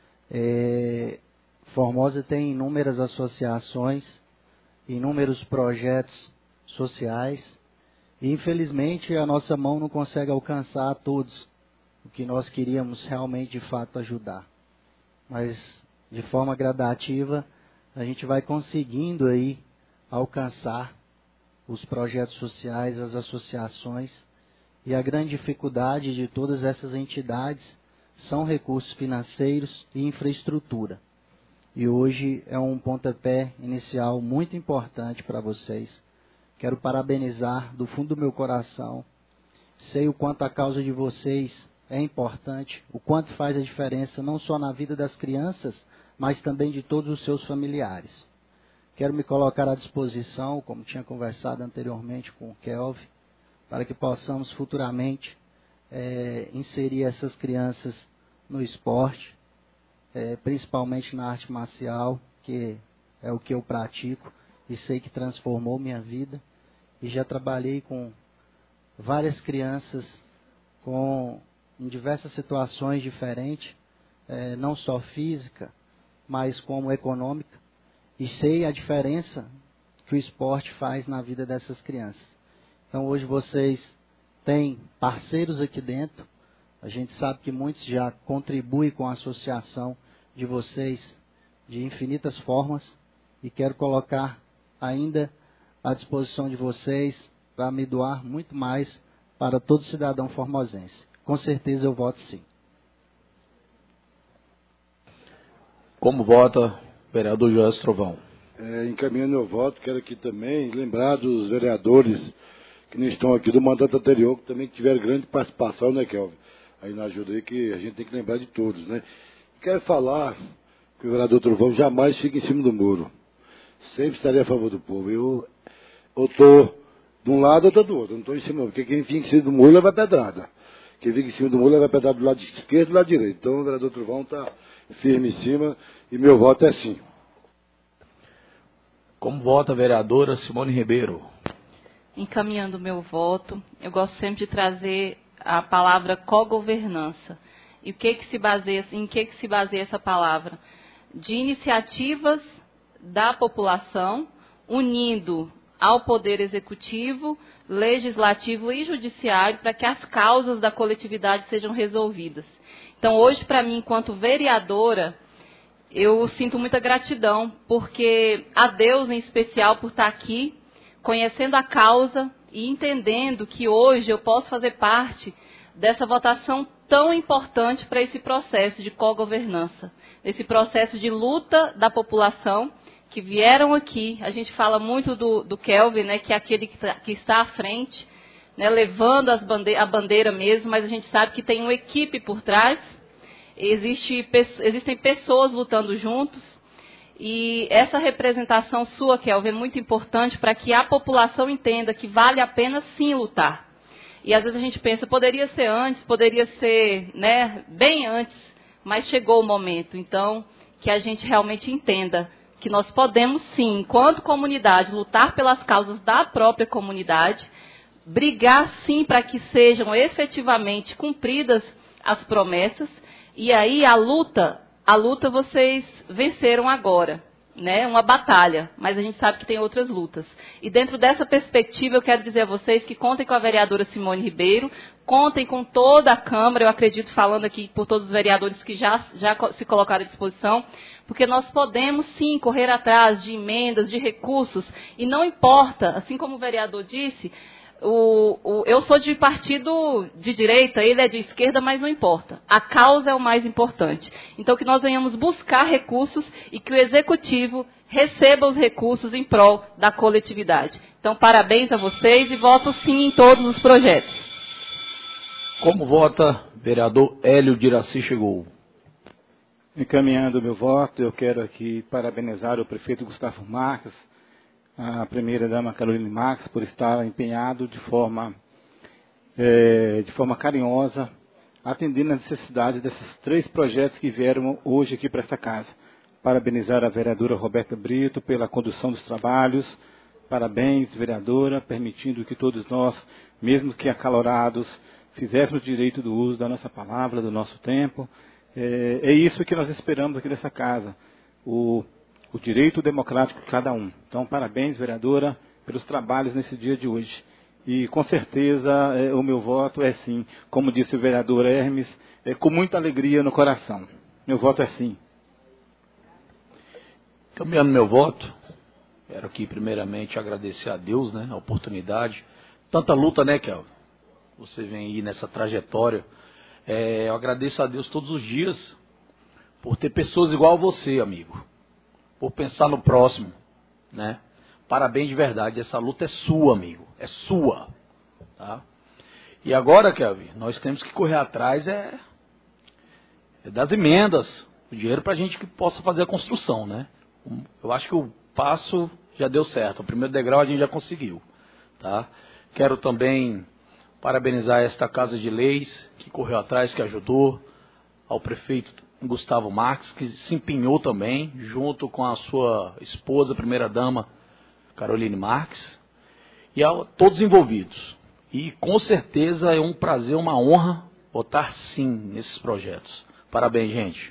N: É, Formosa tem inúmeras associações, inúmeros projetos sociais, e infelizmente a nossa mão não consegue alcançar a todos o que nós queríamos realmente de fato ajudar. Mas de forma gradativa a gente vai conseguindo aí alcançar os projetos sociais, as associações, e a grande dificuldade de todas essas entidades são recursos financeiros e infraestrutura. E hoje é um pontapé inicial muito importante para vocês. Quero parabenizar do fundo do meu coração. Sei o quanto a causa de vocês é importante, o quanto faz a diferença não só na vida das crianças, mas também de todos os seus familiares. Quero me colocar à disposição, como tinha conversado anteriormente com o Kelvin, para que possamos futuramente é, inserir essas crianças no esporte, é, principalmente na arte marcial, que é o que eu pratico e sei que transformou minha vida. E já trabalhei com várias crianças com, em diversas situações diferentes, é, não só física, mas como econômica. E sei a diferença que o esporte faz na vida dessas crianças. Então hoje vocês têm parceiros aqui dentro. A gente sabe que muitos já contribuem com a associação de vocês de infinitas formas. E quero colocar ainda à disposição de vocês para me doar muito mais para todo cidadão formosense. Com certeza eu voto sim.
B: Como vota o vereador Joás Trovão?
G: É, encaminhando meu voto, quero aqui também lembrar dos vereadores que não estão aqui do mandato anterior, que também tiveram grande participação, né, Kelvin? Aí na ajuda aí que a gente tem que lembrar de todos, né? Quero falar que o vereador Trovão jamais fica em cima do muro. Sempre estarei a favor do povo. Eu estou de um lado, eu estou do outro. Eu não estou em cima, porque quem fica em cima do muro leva pedrada. Quem fica em cima do muro leva pedrada do lado esquerdo e do lado direito. Então o vereador Trovão está firme em cima e meu voto é sim.
B: Como vota a vereadora Simone Ribeiro?
C: Encaminhando o meu voto, eu gosto sempre de trazer a palavra cogovernança. E o que que se baseia, em que que se baseia essa palavra? De iniciativas da população, unindo ao Poder Executivo, Legislativo e Judiciário para que as causas da coletividade sejam resolvidas. Então, hoje, para mim, enquanto vereadora, eu sinto muita gratidão, porque a Deus, em especial, por estar aqui, conhecendo a causa e entendendo que hoje eu posso fazer parte dessa votação tão importante para esse processo de cogovernança, esse processo de luta da população, que vieram aqui. A gente fala muito do, do Kelvin, né, que é aquele que, tá, que está à frente, né, levando as bande a bandeira mesmo, mas a gente sabe que tem uma equipe por trás, existe, existem pessoas lutando juntos, e essa representação sua, Kelvin, é muito importante para que a população entenda que vale a pena sim lutar. E às vezes a gente pensa, poderia ser antes, poderia ser, né, bem antes, mas chegou o momento. Então, que a gente realmente entenda que nós podemos sim, enquanto comunidade, lutar pelas causas da própria comunidade, brigar sim para que sejam efetivamente cumpridas as promessas, e aí a luta, a luta vocês venceram agora, né? Uma batalha, mas a gente sabe que tem outras lutas. E dentro dessa perspectiva eu quero dizer a vocês que contem com a vereadora Simone Ribeiro, contem com toda a Câmara, eu acredito falando aqui por todos os vereadores que já, já se colocaram à disposição, porque nós podemos sim correr atrás de emendas, de recursos, e não importa, assim como o vereador disse, o, o, eu sou de partido de direita, ele é de esquerda, mas não importa. A causa é o mais importante. Então que nós venhamos buscar recursos e que o Executivo receba os recursos em prol da coletividade. Então parabéns a vocês e voto sim em todos os projetos.
B: Como vota vereador Hélio de Iraci Chegou?
F: Encaminhando o meu voto, eu quero aqui parabenizar o prefeito Gustavo Marques, a primeira-dama Caroline Marques, por estar empenhado de forma, é, de forma carinhosa, atendendo a necessidade desses três projetos que vieram hoje aqui para essa casa. Parabenizar a vereadora Roberta Brito pela condução dos trabalhos. Parabéns, vereadora, permitindo que todos nós, mesmo que acalorados, fizéssemos direito do uso da nossa palavra, do nosso tempo. É, é isso que nós esperamos aqui dessa casa, o, o direito democrático de cada um. Então, parabéns, vereadora, pelos trabalhos nesse dia de hoje. E, com certeza, é, o meu voto é sim, como disse o vereador Hermes, é com muita alegria no coração. Meu voto é sim.
B: Caminhando meu voto, quero aqui, primeiramente, agradecer a Deus, né, a oportunidade. Tanta luta, né, Kelvin? Você vem aí nessa trajetória. É, eu agradeço a Deus todos os dias por ter pessoas igual a você, amigo. Por pensar no próximo, né? Parabéns de verdade, essa luta é sua, amigo. É sua. Tá? E agora, Kelvin, nós temos que correr atrás é, é das emendas. O dinheiro para a gente que possa fazer a construção, né? Eu acho que o passo já deu certo. O primeiro degrau a gente já conseguiu. Tá? Quero também parabenizar esta Casa de Leis, que correu atrás, que ajudou, ao prefeito Gustavo Marques, que se empenhou também, junto com a sua esposa, primeira-dama, Caroline Marques, e a todos envolvidos. E com certeza é um prazer, uma honra votar sim nesses projetos. Parabéns, gente.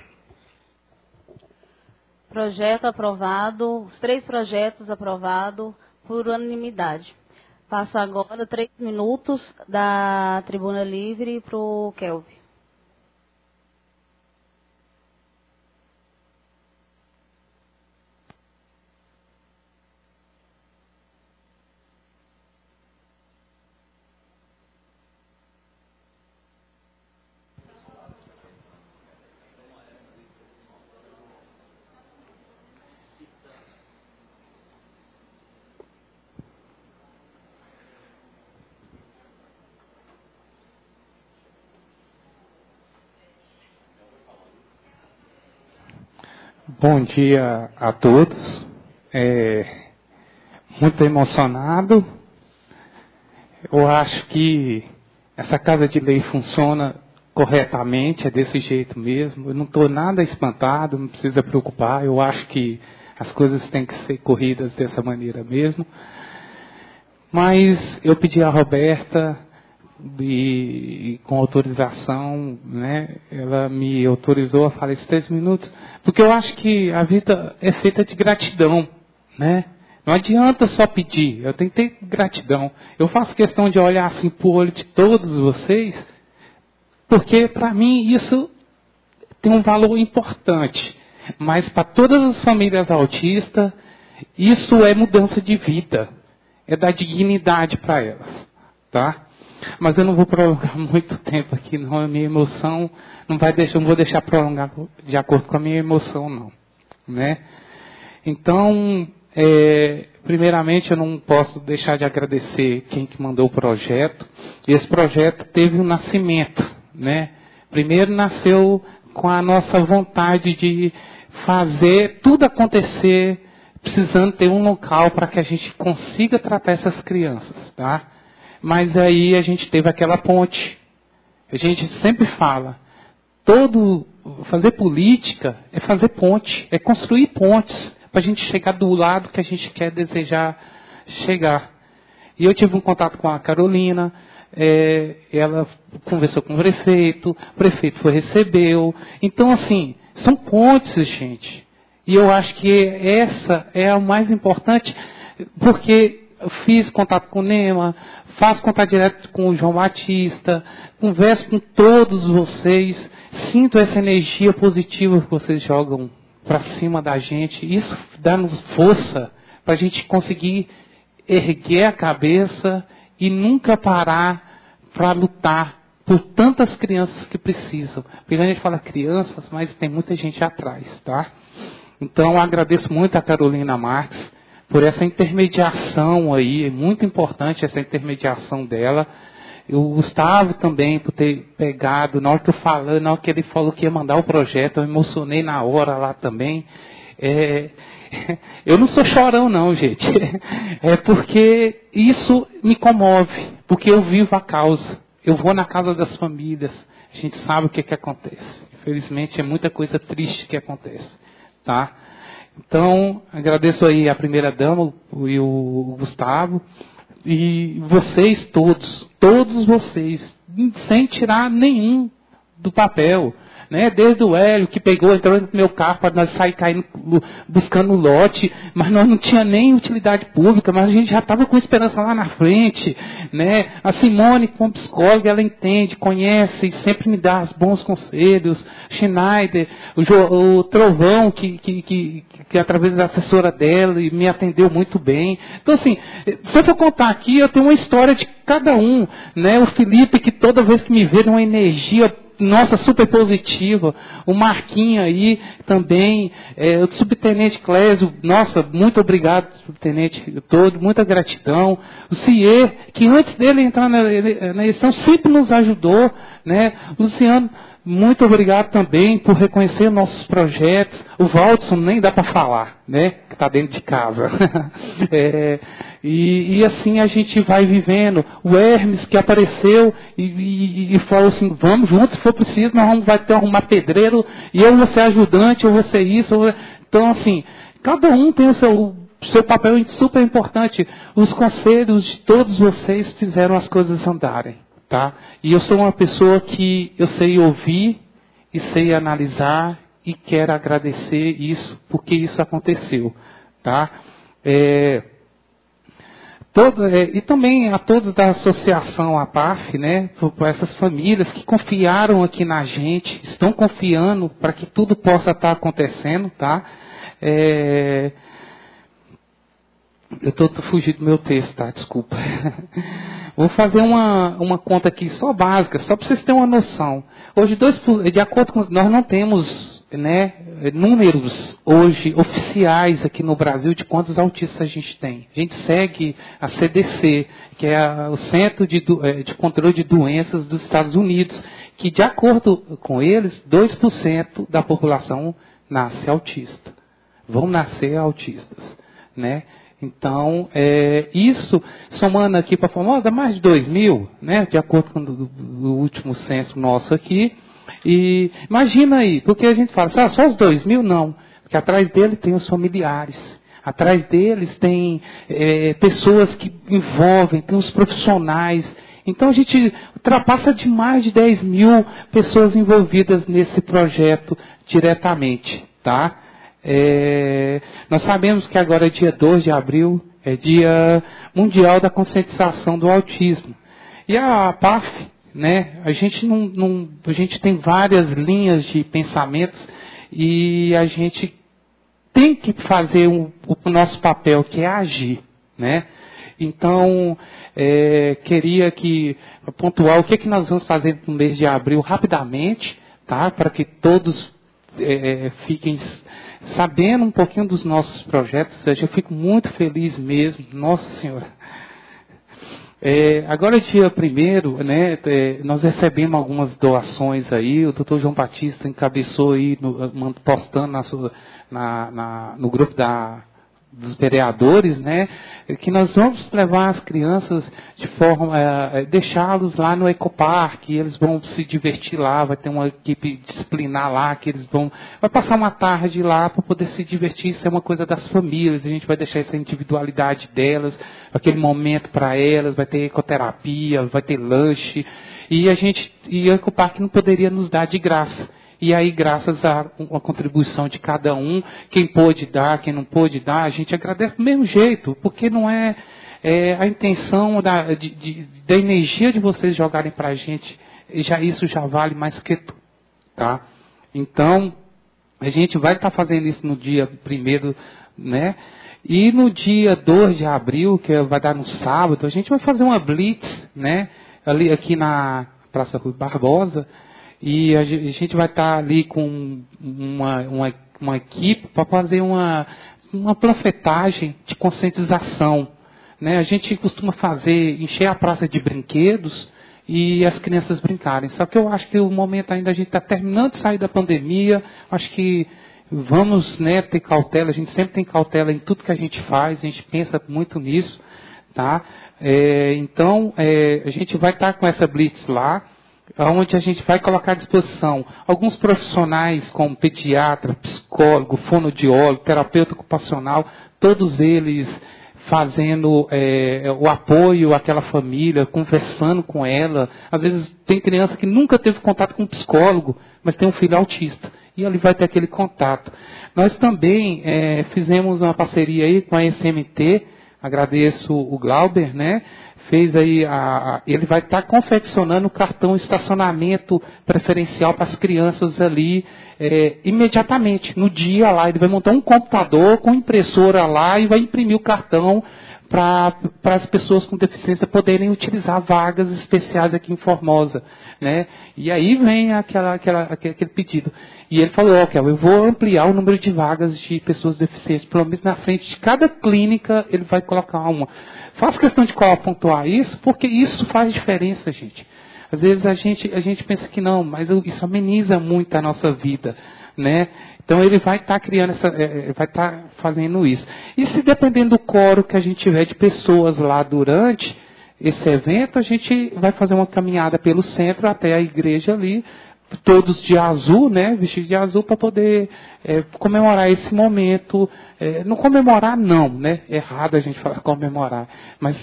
A: Projeto aprovado, os três projetos aprovados por unanimidade. Passo agora três minutos da tribuna livre para o Kelvin.
S: Bom dia a todos. É, muito emocionado. Eu acho que essa Casa de Lei funciona corretamente, é desse jeito mesmo. Eu não estou nada espantado, não precisa preocupar. Eu acho que as coisas têm que ser corridas dessa maneira mesmo. Mas eu pedi à Roberta, e, e com autorização, né, ela me autorizou a falar esses três minutos, porque eu acho que a vida é feita de gratidão, né? Não adianta só pedir, eu tenho que ter gratidão. Eu faço questão de olhar assim para o olho de todos vocês, porque para mim isso tem um valor importante. Mas para todas as famílias autistas, isso é mudança de vida, é dar dignidade para elas, tá? Mas eu não vou prolongar muito tempo aqui, não. A minha emoção não vai deixar, não vou deixar prolongar de acordo com a minha emoção, não, né? Então, é, primeiramente, eu não posso deixar de agradecer quem que mandou o projeto. E esse projeto teve um nascimento, né? Primeiro nasceu com a nossa vontade de fazer tudo acontecer, precisando ter um local para que a gente consiga tratar essas crianças, tá? Mas aí a gente teve aquela ponte. A gente sempre fala, todo fazer política é fazer ponte, é construir pontes para a gente chegar do lado que a gente quer desejar chegar. E eu tive um contato com a Carolina, é, ela conversou com o prefeito, o prefeito foi recebeu. Então, assim, são pontes, gente. E eu acho que essa é a mais importante, porque eu fiz contato com o Nema, faço contato direto com o João Batista, converso com todos vocês, sinto essa energia positiva que vocês jogam para cima da gente. Isso dá-nos força para a gente conseguir erguer a cabeça e nunca parar para lutar por tantas crianças que precisam. Porque a gente fala crianças, mas tem muita gente atrás, tá? Então, eu agradeço muito a Carolina Marques por essa intermediação aí, é muito importante essa intermediação dela. E o Gustavo também, por ter pegado, na hora que eu falei, na hora que ele falou que ia mandar o projeto, eu emocionei na hora lá também. É, eu não sou chorão não, gente. É porque isso me comove, porque eu vivo a causa. Eu vou na casa das famílias, a gente sabe o que, que acontece. Infelizmente, é muita coisa triste que acontece, tá? Então, agradeço aí a primeira-dama e o Gustavo, e vocês todos, todos vocês, sem tirar nenhum do papel, né? Desde o Hélio, que pegou, entrou no meu carro para nós sair caindo, buscando lote, mas nós não tinha nem utilidade pública, mas a gente já estava com esperança lá na frente, né? A Simone, como psicóloga, ela entende, conhece e sempre me dá os bons conselhos. Schneider, o, jo, o Trovão, que, que, que, que através da assessora dela me atendeu muito bem. Então, assim, se eu for contar aqui, eu tenho uma história de cada um, né? O Felipe, que toda vez que me vê, tem uma energia nossa, super positiva. O Marquinho aí também, é, o subtenente Clésio, nossa, muito obrigado, subtenente todo, muita gratidão. O Cier, que antes dele entrar na, na eleição, sempre nos ajudou, né? Luciano, muito obrigado também por reconhecer nossos projetos. O Valdson nem dá para falar, né? Que está dentro de casa. é, e, e assim a gente vai vivendo. O Hermes, que apareceu e, e, e falou assim, vamos juntos, se for preciso, nós vamos vai ter arrumar pedreiro, e eu vou ser ajudante, eu vou ser isso. Eu vou... Então, assim, cada um tem o seu, seu papel super importante. Os conselhos de todos vocês fizeram as coisas andarem. Tá? E eu sou uma pessoa que eu sei ouvir e sei analisar e quero agradecer isso, porque isso aconteceu. Tá? É, todo, é, e também a todos da associação A P A F, né, por, por essas famílias que confiaram aqui na gente, estão confiando para que tudo possa estar acontecendo. Tá? É, eu estou fugindo do meu texto, tá? Desculpa. Vou fazer uma, uma conta aqui só básica, só para vocês terem uma noção. Hoje, dois, de acordo com... Nós não temos, né, números hoje oficiais aqui no Brasil de quantos autistas a gente tem. A gente segue a C D C, que é a, o Centro de, de Controle de Doenças dos Estados Unidos, que, de acordo com eles, dois por cento da população nasce autista. Vão nascer autistas, né? Então, é, isso, somando aqui para a Formosa, mais de dois mil, né, de acordo com o, o último censo nosso aqui. E imagina aí, porque a gente fala, ah, só os dois mil? Não. Porque atrás dele tem os familiares. Atrás deles tem é, pessoas que envolvem, tem os profissionais. Então a gente ultrapassa de mais de dez mil pessoas envolvidas nesse projeto diretamente, tá? É, nós sabemos que agora é dia dois de abril, é dia mundial da conscientização do autismo. E a P A F, né, a gente, não, não, a gente tem várias linhas de pensamentos e a gente tem que fazer um, o nosso papel, que é agir, né? Então, é, queria que pontuar o que, que nós vamos fazer no mês de abril rapidamente, tá? Para que todos é, fiquem sabendo um pouquinho dos nossos projetos. Eu fico muito feliz mesmo, Nossa Senhora. É, agora, dia primeiro, né, é, nós recebemos algumas doações aí. O doutor João Batista encabeçou aí, no, postando na sua, na, na, no grupo da... dos vereadores, né, que nós vamos levar as crianças de forma, é, deixá-los lá no Ecopark, eles vão se divertir lá, vai ter uma equipe disciplinar lá, que eles vão, vai passar uma tarde lá para poder se divertir, isso é uma coisa das famílias, a gente vai deixar essa individualidade delas, aquele momento para elas, vai ter ecoterapia, vai ter lanche, e a gente, e o Ecopark não poderia nos dar de graça. E aí, graças a uma contribuição de cada um, quem pôde dar, quem não pôde dar, a gente agradece do mesmo jeito, porque não é, é a intenção da, de, de, da energia de vocês jogarem para a gente, já, isso já vale mais que tudo, tá? Então, a gente vai estar tá fazendo isso no dia primeiro, né? E no dia dois de abril, que vai dar no sábado, a gente vai fazer uma blitz, né? Ali aqui na Praça Rui Barbosa. E a gente vai estar ali com uma, uma, uma equipe para fazer uma, uma panfletagem de conscientização, né? A gente costuma fazer, encher a praça de brinquedos e as crianças brincarem. Só que eu acho que o momento ainda a gente está terminando de sair da pandemia, acho que vamos, né, ter cautela, a gente sempre tem cautela em tudo que a gente faz, a gente pensa muito nisso, tá? É, então, é, a gente vai estar com essa blitz lá, onde a gente vai colocar à disposição alguns profissionais como pediatra, psicólogo, fonoaudiólogo, terapeuta ocupacional, todos eles fazendo é, o apoio àquela família, conversando com ela. Às vezes tem criança que nunca teve contato com um psicólogo, mas tem um filho autista, e ele vai ter aquele contato. Nós também é, fizemos uma parceria aí com a S M T, agradeço o Glauber, né? Fez aí, a, a, ele vai estar tá confeccionando o cartão estacionamento preferencial para as crianças ali é, imediatamente, no dia lá. Ele vai montar um computador com impressora lá e vai imprimir o cartão para as pessoas com deficiência poderem utilizar vagas especiais aqui em Formosa, né? E aí vem aquela, aquela, aquele pedido. E ele falou, ok, eu vou ampliar o número de vagas de pessoas deficientes, pelo menos na frente de cada clínica ele vai colocar uma. Faço questão de pontuar isso, porque isso faz diferença, gente. Às vezes a gente, a gente pensa que não, mas isso ameniza muito a nossa vida, né? Então ele vai estar tá criando essa, vai estar tá fazendo isso. E se dependendo do coro que a gente tiver de pessoas lá durante esse evento, a gente vai fazer uma caminhada pelo centro até a igreja ali, todos de azul, né, vestidos de azul, para poder é, comemorar esse momento. É, não comemorar não, né? Errado a gente falar comemorar, mas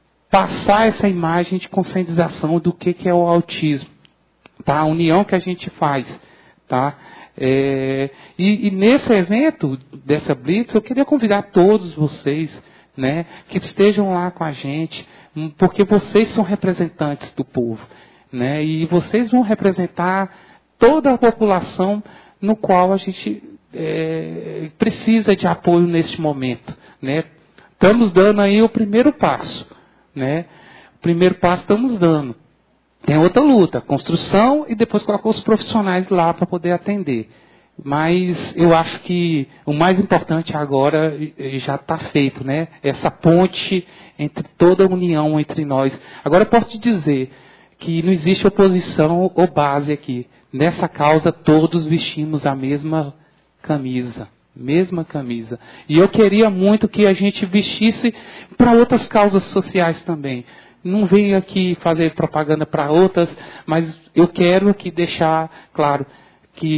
S: passar essa imagem de conscientização do que, que é o autismo, tá? A união que a gente faz, tá? É, e, e nesse evento, dessa Blitz, eu queria convidar todos vocês, né, que estejam lá com a gente, porque vocês são representantes do povo, né, e vocês vão representar toda a população no qual a gente é, precisa de apoio neste momento, né. Estamos dando aí o primeiro passo, né, o primeiro passo estamos dando. Tem outra luta, construção e depois colocar os profissionais lá para poder atender. Mas eu acho que o mais importante agora já está feito, né? Essa ponte entre toda a união entre nós. Agora eu posso te dizer que não existe oposição ou base aqui. Nessa causa todos vestimos a mesma camisa. Mesma camisa. E eu queria muito que a gente vestisse para outras causas sociais também. Não venho aqui fazer propaganda para outras, mas eu quero aqui deixar claro que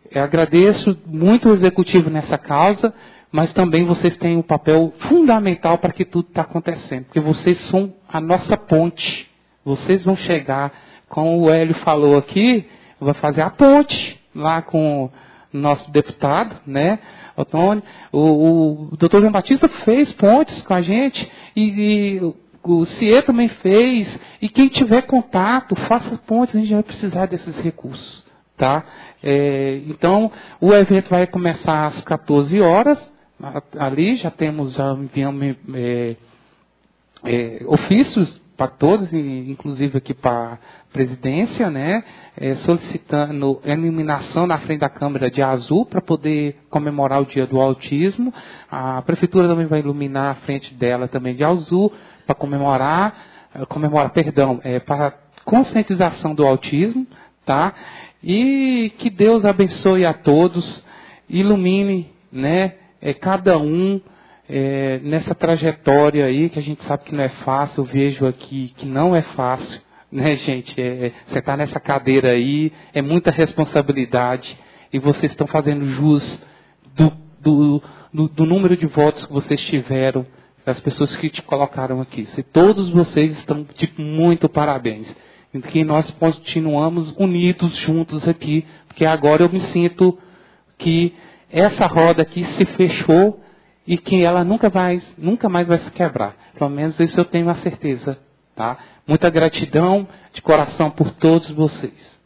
S: Eu agradeço muito o executivo nessa causa, mas também vocês têm um papel fundamental para que tudo está acontecendo, porque vocês são a nossa ponte. Vocês vão chegar, como o Hélio falou aqui, vai fazer a ponte lá com o nosso deputado, né, Otônio. O, o doutor João Batista fez pontes com a gente, e, e o C I E também fez, e quem tiver contato, faça pontes, a gente vai precisar desses recursos. Tá? É, então, o evento vai começar às quatorze horas, ali já temos, já enviamos é, é, ofícios para todos, inclusive aqui para a presidência, né, é, solicitando a iluminação na frente da Câmara de azul para poder comemorar o Dia do Autismo. A Prefeitura também vai iluminar a frente dela também de azul para comemorar, comemorar, perdão, é, para conscientização do autismo, tá? E que Deus abençoe a todos, ilumine, né, é, cada um é, nessa trajetória aí, que a gente sabe que não é fácil. Eu vejo aqui que não é fácil, né, gente? É, sentar nessa cadeira aí é muita responsabilidade, e vocês estão fazendo jus do, do, do, do número de votos que vocês tiveram, das pessoas que te colocaram aqui. Se todos vocês estão de muito parabéns. Em que nós continuamos unidos, juntos aqui, porque agora eu me sinto que essa roda aqui se fechou e que ela nunca mais, nunca mais vai se quebrar. Pelo menos isso eu tenho a certeza, tá? Muita gratidão de coração por todos vocês.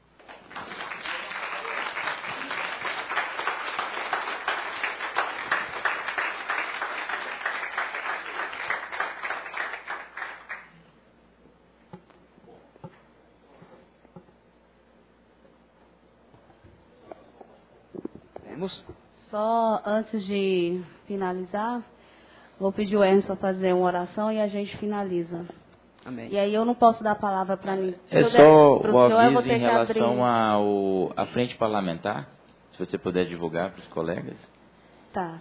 A: Só antes de finalizar, vou pedir o Emerson para fazer uma oração e a gente finaliza.
L: Amém.
A: E aí eu não posso dar a palavra para mim.
D: É só o aviso em relação ao, à frente parlamentar, se você puder divulgar para os colegas.
A: Tá.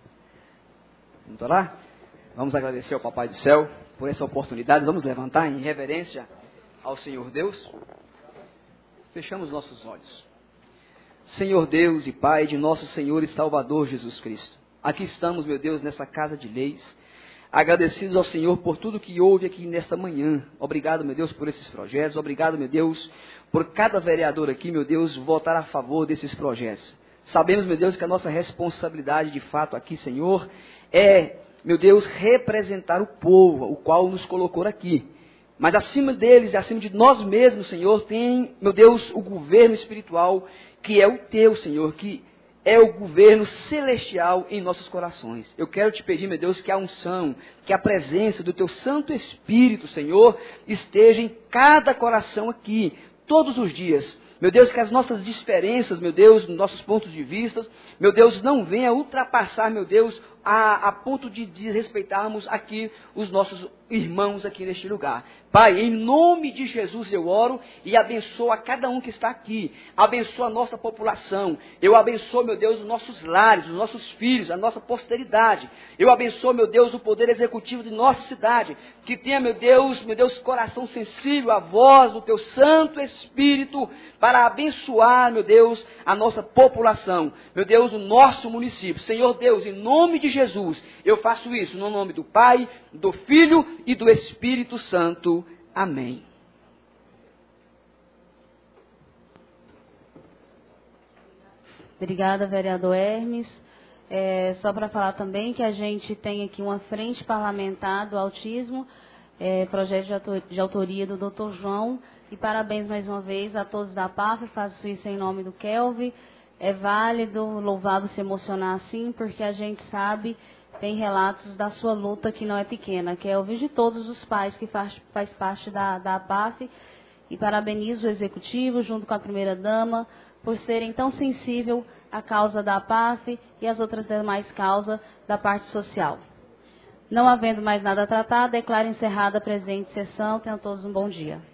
L: Vamos orar? Vamos agradecer ao Papai do Céu por essa oportunidade. Vamos levantar em reverência ao Senhor Deus. Fechamos nossos olhos. Senhor Deus e Pai de nosso Senhor e Salvador Jesus Cristo, aqui estamos, meu Deus, nessa casa de leis, agradecidos ao Senhor por tudo que houve aqui nesta manhã. Obrigado, meu Deus, por esses projetos. Obrigado, meu Deus, por cada vereador aqui, meu Deus, votar a favor desses projetos. Sabemos, meu Deus, que a nossa responsabilidade de fato aqui, Senhor, é, meu Deus, representar o povo, o qual nos colocou aqui. Mas acima deles e acima de nós mesmos, Senhor, tem, meu Deus, o governo espiritual, que é o teu, Senhor, que é o governo celestial em nossos corações. Eu quero te pedir, meu Deus, que a unção, que a presença do teu Santo Espírito, Senhor, esteja em cada coração aqui, todos os dias. Meu Deus, que as nossas diferenças, meu Deus, nossos pontos de vista, meu Deus, não venha ultrapassar, meu Deus, a, a ponto de desrespeitarmos aqui os nossos irmãos aqui neste lugar. Pai, em nome de Jesus eu oro e abençoo a cada um que está aqui. Abençoa a nossa população. Eu abençoo, meu Deus, os nossos lares, os nossos filhos, a nossa posteridade. Eu abençoo, meu Deus, o poder executivo de nossa cidade. Que tenha, meu Deus, meu Deus, coração sensível à voz do teu Santo Espírito para abençoar, meu Deus, a nossa população. Meu Deus, o nosso município. Senhor Deus, em nome de Jesus, eu faço isso no nome do Pai, do Filho e do Espírito Santo. Amém.
A: Obrigada, vereador Hermes. É, só para falar também que a gente tem aqui uma frente parlamentar do autismo, é, projeto de, autor, de autoria do doutor João. E parabéns mais uma vez a todos da P A F, faço isso em nome do Kelvin. É válido, louvável se emocionar assim, porque a gente sabe, tem relatos da sua luta que não é pequena, que é ouvir de todos os pais que faz, faz parte da, da P A F. E parabenizo o executivo, junto com a primeira-dama, por serem tão sensíveis à causa da P A F e às outras demais causas da parte social. Não havendo mais nada a tratar, declaro encerrada a presente sessão. Tenham todos um bom dia.